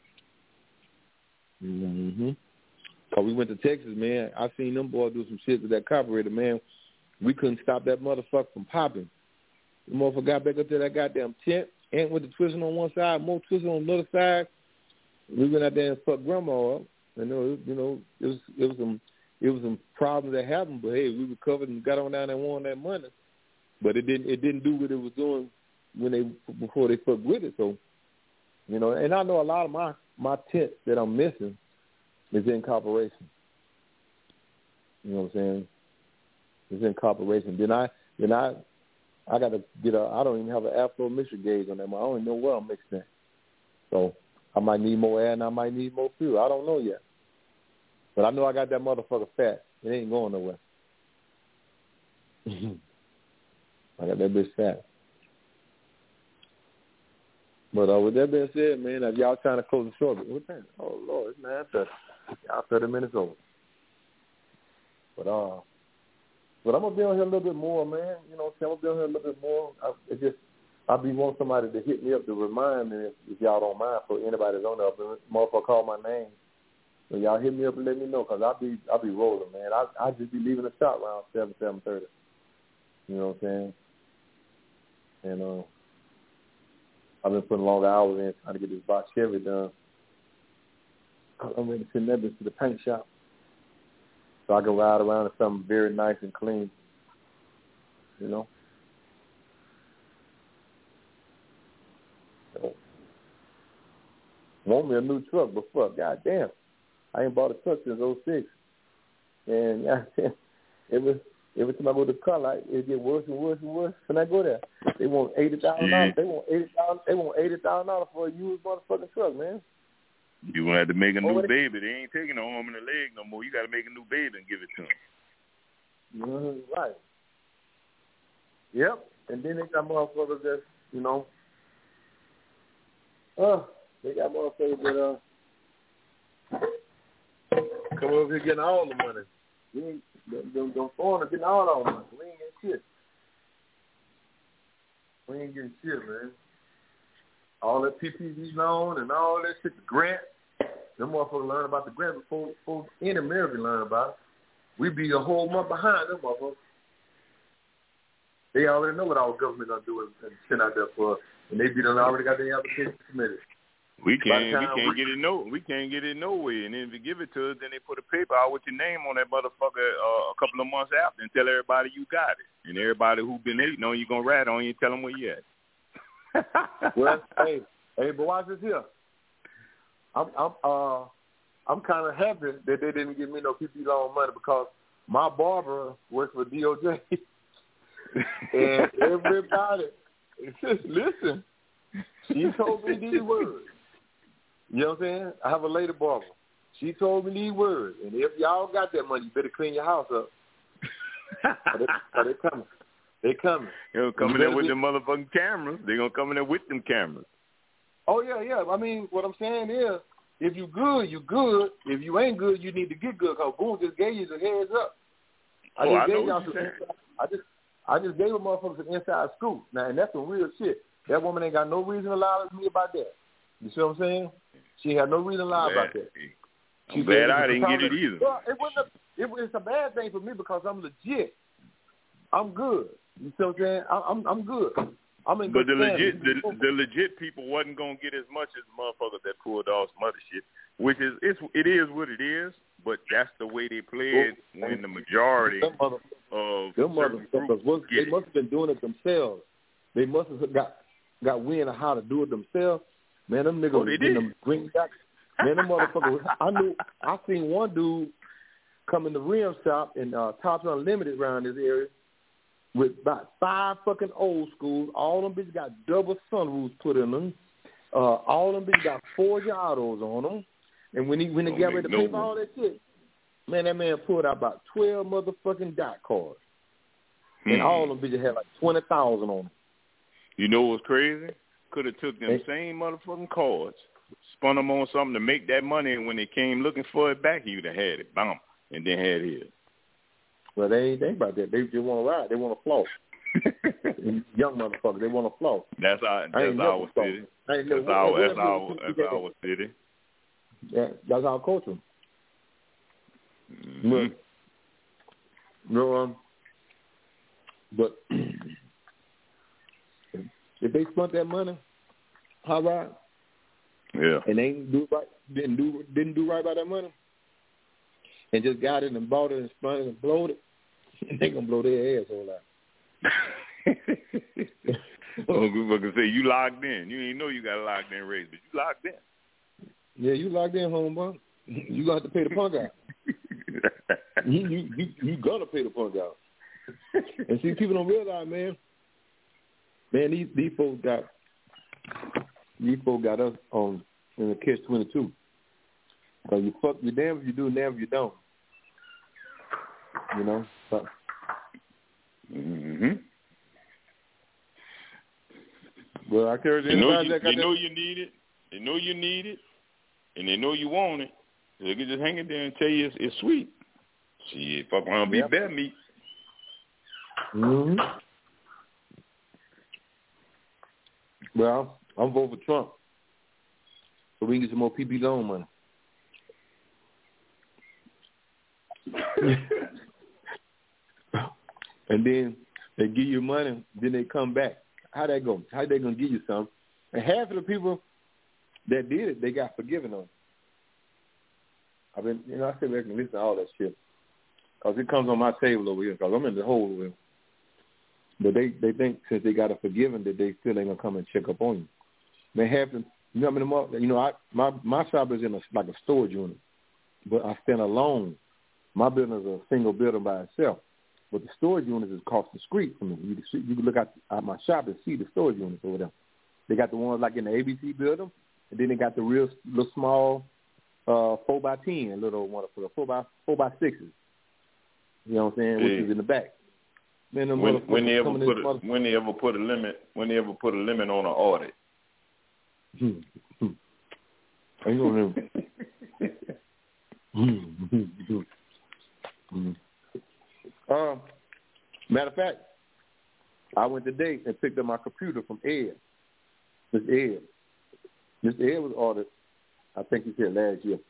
Mm-hmm. Cause we went to Texas, man. I seen them boys do some shit with that carburetor, man. We couldn't stop that motherfucker from popping. The motherfucker got back up to that goddamn tent, and with the twisting on one side, Mo twisting on the other side. We went out there and fucked grandma up. And it was, you know, it was it was some it was some problems that happened, but hey, we recovered and got on down and won that money. But it didn't it didn't do what it was doing when they before they fucked with it. So, you know, and I know a lot of my my tents that I'm missing is in corporation. You know what I'm saying? It's in corporation. Then I then I I got to get a. I don't even have an Afro mixture gauge on that. I don't even know where I'm mixing it. So I might need more air and I might need more fuel. I don't know yet. But I know I got that motherfucker fat. It ain't going nowhere. I got that bitch fat. But uh, with that being said, man, if y'all trying to close the short, what time? Oh, Lord, it's nine thirty. Y'all thirty minutes over. But, uh, but I'm going to be on here a little bit more, man. You know what I'm saying? I'm going to be on here a little bit more. I, it just, I be want somebody to hit me up to remind me if, if y'all don't mind for anybody that's on there. If motherfucker call my name, so y'all hit me up and let me know because I'll be, I'll be rolling, man. I I just be leaving the shop around seven, seven thirty. You know what I'm saying? And uh, I've been putting long hours in trying to get this box Chevy done. I'm ready to send that bitch to the paint shop so I can ride around in something very nice and clean. You know? So, want me a new truck, but fuck, goddamn, I ain't bought a truck since oh six. And yeah, it was every time I go to the car lot, it get worse and worse and worse. When I go there, they want eighty thousand dollars. They want eighty thousand. They want eighty thousand dollars for a used motherfucking truck, man. You gonna have to make a new oh, they, baby. They ain't taking no arm and a leg no more. You got to make a new baby and give it to them. Mm, right. Yep. And then they got motherfuckers that, you know, uh, they got motherfuckers that uh come over here getting all the money. We ain't them, them foreigners getting all our money. We ain't getting shit. We ain't getting shit, man. All that P P P loan and all that shit, the grant. Them motherfuckers learn about the grant before, before any American learn about it. We be a whole month behind them motherfuckers. They already know what our government gonna do and send out there for us, and they be done already got their application submitted. We can't, we can't we, get it no, we can't get it nowhere. And then if you give it to us, then they put a paper out with your name on that motherfucker uh, a couple of months after and tell everybody you got it. And everybody who been hating on you gonna rat on you and tell them where you at. Well, hey, hey, but watch this here. I'm, I'm, uh, I'm kind of happy that they didn't give me no P P P loan money because my barber works for D O J, and everybody, just listen. She told me these words. You know what I'm saying? I have a lady barber. She told me these words, and if y'all got that money, you better clean your house up. So they, so they coming. They coming. They're coming in with them motherfucking cameras. They're gonna come in there with them cameras. Oh yeah, yeah. I mean, what I'm saying is, if you good, you good. If you ain't good, you need to get good. Cause Boone just gave you the heads up. I oh, just I gave know y'all what some you're inside, I just I just gave a motherfucker some inside scoop. Now, and that's some real shit. That woman ain't got no reason to lie to me about that. You see what I'm saying? She had no reason to lie glad, about that. I'm she glad I didn't get it either. Well, it wasn't a, it, it's a bad thing for me because I'm legit. I'm good. You see what I'm saying? I, I'm I'm good. I'm in but good the standing. legit the, the legit people wasn't gonna get as much as the motherfuckers that pulled off some other shit, which is it's it is what it is. But that's the way they played well, when the majority them mother, of them motherfuckers was they must have been doing it themselves. They must have got got wind of how to do it themselves. Man, them niggas oh, was getting them green back. Man, them motherfuckers. I knew. I seen one dude come in the rim shop in uh, Tops Unlimited around this area with about five fucking old schools. All them bitches got double sunroofs put in them. Uh, all them bitches got four autos on them. And when he when they got ready to no pay for all that shit, man, that man pulled out about twelve motherfucking dot cards, hmm. and all them bitches had like twenty thousand on them. You know what's crazy? Could have took them hey. same motherfucking cards, spun them on something to make that money, and when they came looking for it back, he would have had it, bam, and then had his. Well, they ain't think about that. They just want to ride. They want to floss. Young motherfuckers, they want to floss. That's our that's our city. That's never, our that's our that's our city. Yeah, that's our culture. Mm-hmm. But, no, um, but if they spent that money, how right? Yeah. And they didn't do right, didn't do didn't do right by that money, and just got it and bought it and spun it and blowed it, they gonna blow their asshole out. Oh, good fucking say you locked in. You didn't know you got a locked in race, but you locked in. Yeah, you locked in, homeboy. You got to pay the punk out. you, you you you gonna pay the punk out. And see, people don't realize, man. Man, these these folks got these folks got us on in the catch twenty two. Cause you fuck you damn if you do, damn if you don't. You know. So, mm-hmm. Well, I carry you know you, you know you need it. They know you need it. And they know you want it. They can just hang it there and tell you it's, it's sweet. Shit, fuck around, be yep. bear meat. Mm-hmm. Well, I'm voting for Trump, so we can get some more P P loan money. And then they give you money, then they come back. How that go? How they gonna give you some? And half of the people that did it, they got forgiven on. I've been, you know, I sit back and listen to all that shit because it comes on my table over here because I'm in the hole over here. But they, they think since they got a forgiven that they still ain't gonna come and check up on you. They have to, you know, I mean, you know, I my my shop is in a like a storage unit, but I stand alone. My building is a single building by itself, but the storage unit is across the street from me. You can see, you can look out at my shop and see the storage units over there. They got the ones like in the A B C building. And then they got the real little small uh, four by ten, little one for the four by four by sixes. You know what I'm saying? Yeah. Which is in the back. Man, when when they ever put a, when they ever put a limit when they ever put a limit on an audit. Hmm. Hmm. Ain't gonna hmm. Hmm. Uh, matter of fact, I went today and picked up my computer from Ed. Mister Ed. Mister Ed was ordered, I think he said last year.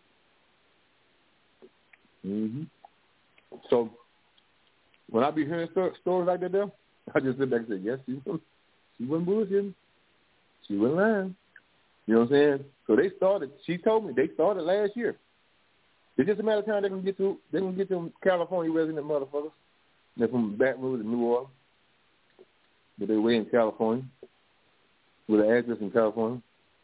Mm-hmm. So when I be hearing st- stories like that there, I just sit back and say, yes, she, she wasn't bullshitting. She wasn't lying. You know what I'm saying? So they started, she told me, they started last year. It's just a matter of time they're going to get to, they're going to get to California resident motherfuckers. They're from Baton Rouge and New Orleans. But they're way in California with an address in California.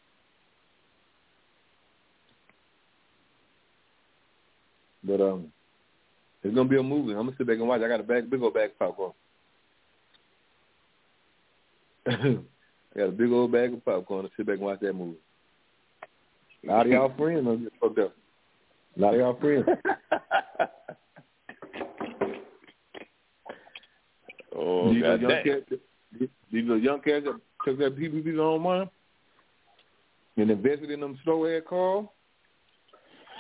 But um, it's gonna be a movie. I'm gonna sit back and watch. I got a bag, big old bag of popcorn. I got a big old bag of popcorn to sit back and watch that movie. A lot of y'all friends gonna get fucked up. A lot of y'all friends. Oh, these God young dang. cats, these little young cats that took that P P P's on money and invested in them slow ass cars.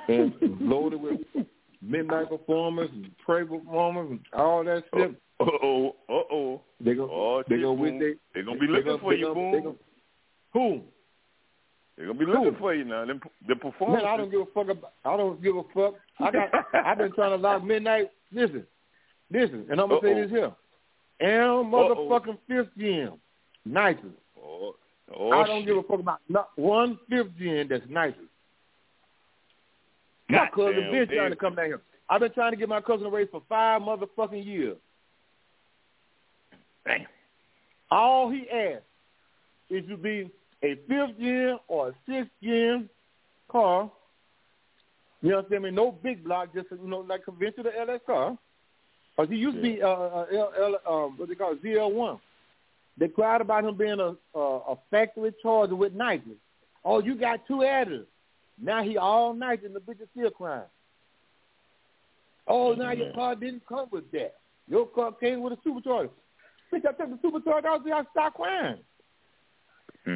and loaded with midnight performers and pray performers and all that shit. Uh oh, uh oh. They go. Oh, they shit, go with Boom. they. They gonna be they looking gonna, for they you, gonna, Boom. They gonna, who? They're gonna be looking Who? for you now. Them, the performers. Man, I don't give a fuck. About, I don't give a fuck. I got. I've been trying to lock midnight. Listen, listen, and I'm gonna Uh-oh. say this here. And motherfucking fifth gen, nicer. Oh, oh, I don't shit. give a fuck about not one fifth gen that's nicer. My God cousin damn, been damn. trying to come down here. I've been trying to get my cousin a race for five motherfucking years. Damn. All he asked is to be a fifth gen or a sixth gen car. You know what I'm saying? No big block, just you know, like conventional L S car. Cause he used yeah. to be uh, uh, L, L, um, what they call it, Z L one. They cried about him being a a, a factory charger with nitrous. Oh, you got two adders. Now he all nice and the bitch is still crying. Oh, now your car didn't come with that. Your car came with a supercharger. Bitch, I took the supercharger out there, I stopped crying. Hmm.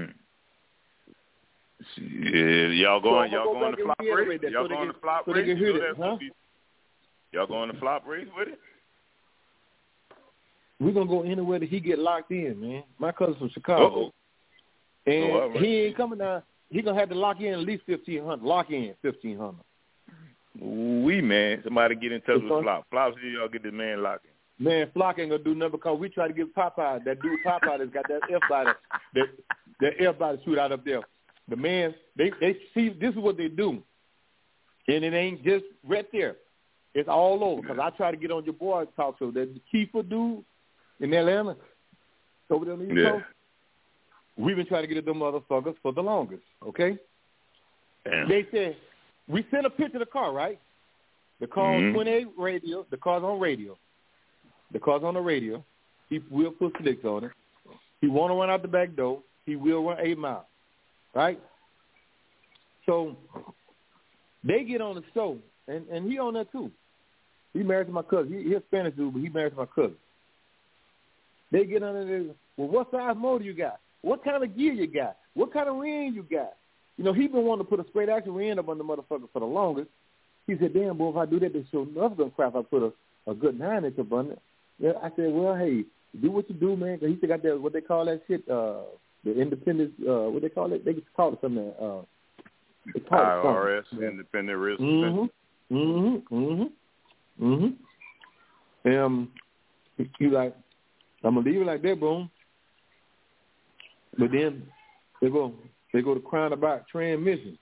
Yeah, y'all going, so y'all go going to flop race? Y'all so going get, to flop so race? You know it, huh? be, y'all going to flop race with it? We're going to go anywhere that he get locked in, man. My cousin's from Chicago. Uh-oh. And oh, right. he ain't coming down. He going to have to lock in at least fifteen hundred. Lock in fifteen hundred. We man. Somebody get in touch with Flop. Flop, see y'all get this man locked in. Man, Flock ain't going to do nothing because we try to give Popeye, that dude Popeye that's got that F body, that, that F body shoot out up there. The man, they, they see, this is what they do. And it ain't just right there. It's all over. Because I try to get on your boy talk show. That Kiefer dude in Atlanta, over there on the East yeah. Coast, we've been trying to get at them motherfuckers for the longest, okay? Damn. They said, we sent a picture of the car, right? The car mm-hmm. on twenty-eight radio. The car's on radio. The car's on the radio. He will put slicks on it. He want to run out the back door. He will run eight miles, right? So they get on the show, and, and he on that too. He married to my cousin. He, he's a Spanish dude, but he married to my cousin. They get on there. Well, what size motor you got? What kind of gear you got? What kind of ring you got? You know, he been wanting to put a straight action ring up on the motherfucker for the longest. He said, damn, boy, if I do that, they show enough gonna crap. I put a, a good nine inch up on it. Yeah, I said, well, hey, do what you do, man. Cause he still got that, what they call that shit, uh, the independent, uh, what they call it? They call it something. Uh, I R S, independent risk. Mm-hmm. Mm-hmm. Mm-hmm. Mm-hmm. Um, he, he like, I'm gonna leave it like that, boom. But then they go, they go to crying about transmission.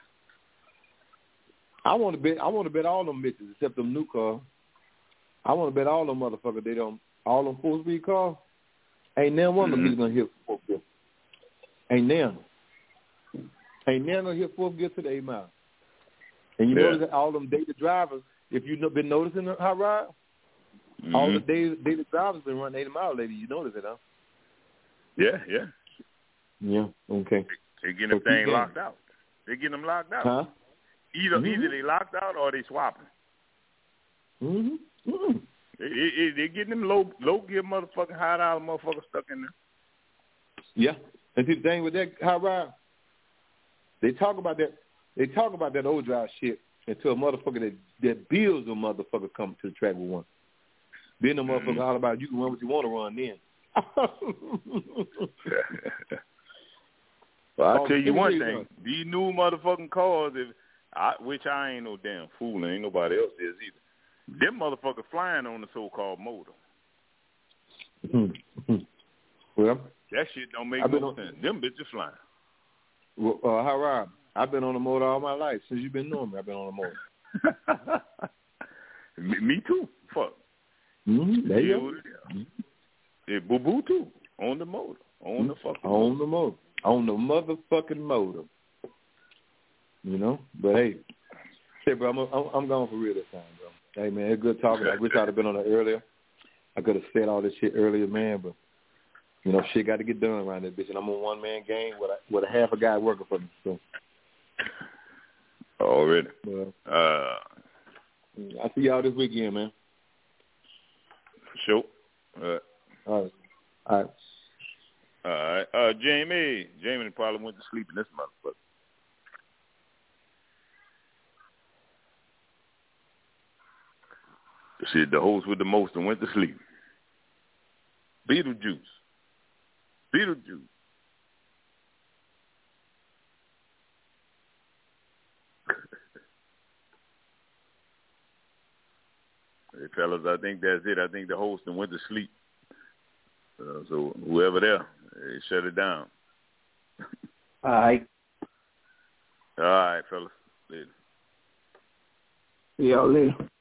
I want to bet, I want to bet all them bitches except them new cars. I want to bet all them motherfuckers they don't, all them full speed cars. Ain't none one of them mm-hmm. gonna hit fourth gear. Ain't none. Ain't none gonna hit fourth gear to the eight mile. And you yeah. notice that all them data drivers, if you've been noticing the hot ride, mm-hmm. all the data, data drivers been running eighty miles lately. You notice it, huh? Yeah, yeah. Yeah, okay. They, they getting the thing locked out. They getting them locked out. Huh? Either mm-hmm. either they locked out or they swapping. Mm-hmm. Mm-hmm. They, they, they getting them low low gear motherfucking high dollar motherfuckers stuck in there. Yeah. And see the thing with that high ride, they talk about that. They talk about that old drive shit until a motherfucker that that builds a motherfucker come to the track with one. Then the motherfucker mm-hmm. all about you can run what you want to run then. Well, I'll tell you one thing. These new motherfucking cars, if I, which I ain't no damn fool, and ain't nobody else is either. Them motherfuckers flying on the so-called motor. Mm-hmm. Well, that shit don't make I've no on, sense. Them bitches flying. Well, uh, how Rob? I've been on the motor all my life since you've been knowing me. I've been on the motor. me, me too. Fuck. Mm-hmm. There you yeah, go. Mm-hmm. Yeah, Boo Boo too. On the motor. On mm-hmm. the fucking on motor. the motor. On the motherfucking motor. You know? But hey, hey bro, I'm, I'm, I'm going for real this time, bro. Hey, man, it's good talking. I wish I'd have been on it earlier. I could have said all this shit earlier, man, but, you know, shit got to get done around this bitch. And I'm a one-man game with a, with a half a guy working for me. So. Already. Well, uh, I'll see y'all this weekend, man. For sure. Uh, all right. All right. All right. Uh, Jamie. Jamie probably went to sleep in this motherfucker. Shit, the host with the most and went to sleep. Beetlejuice. Beetlejuice. Hey, fellas, I think that's it. I think the host and went to sleep. Uh, so whoever there, they shut it down. All right. All right, fellas. Later. See y'all later.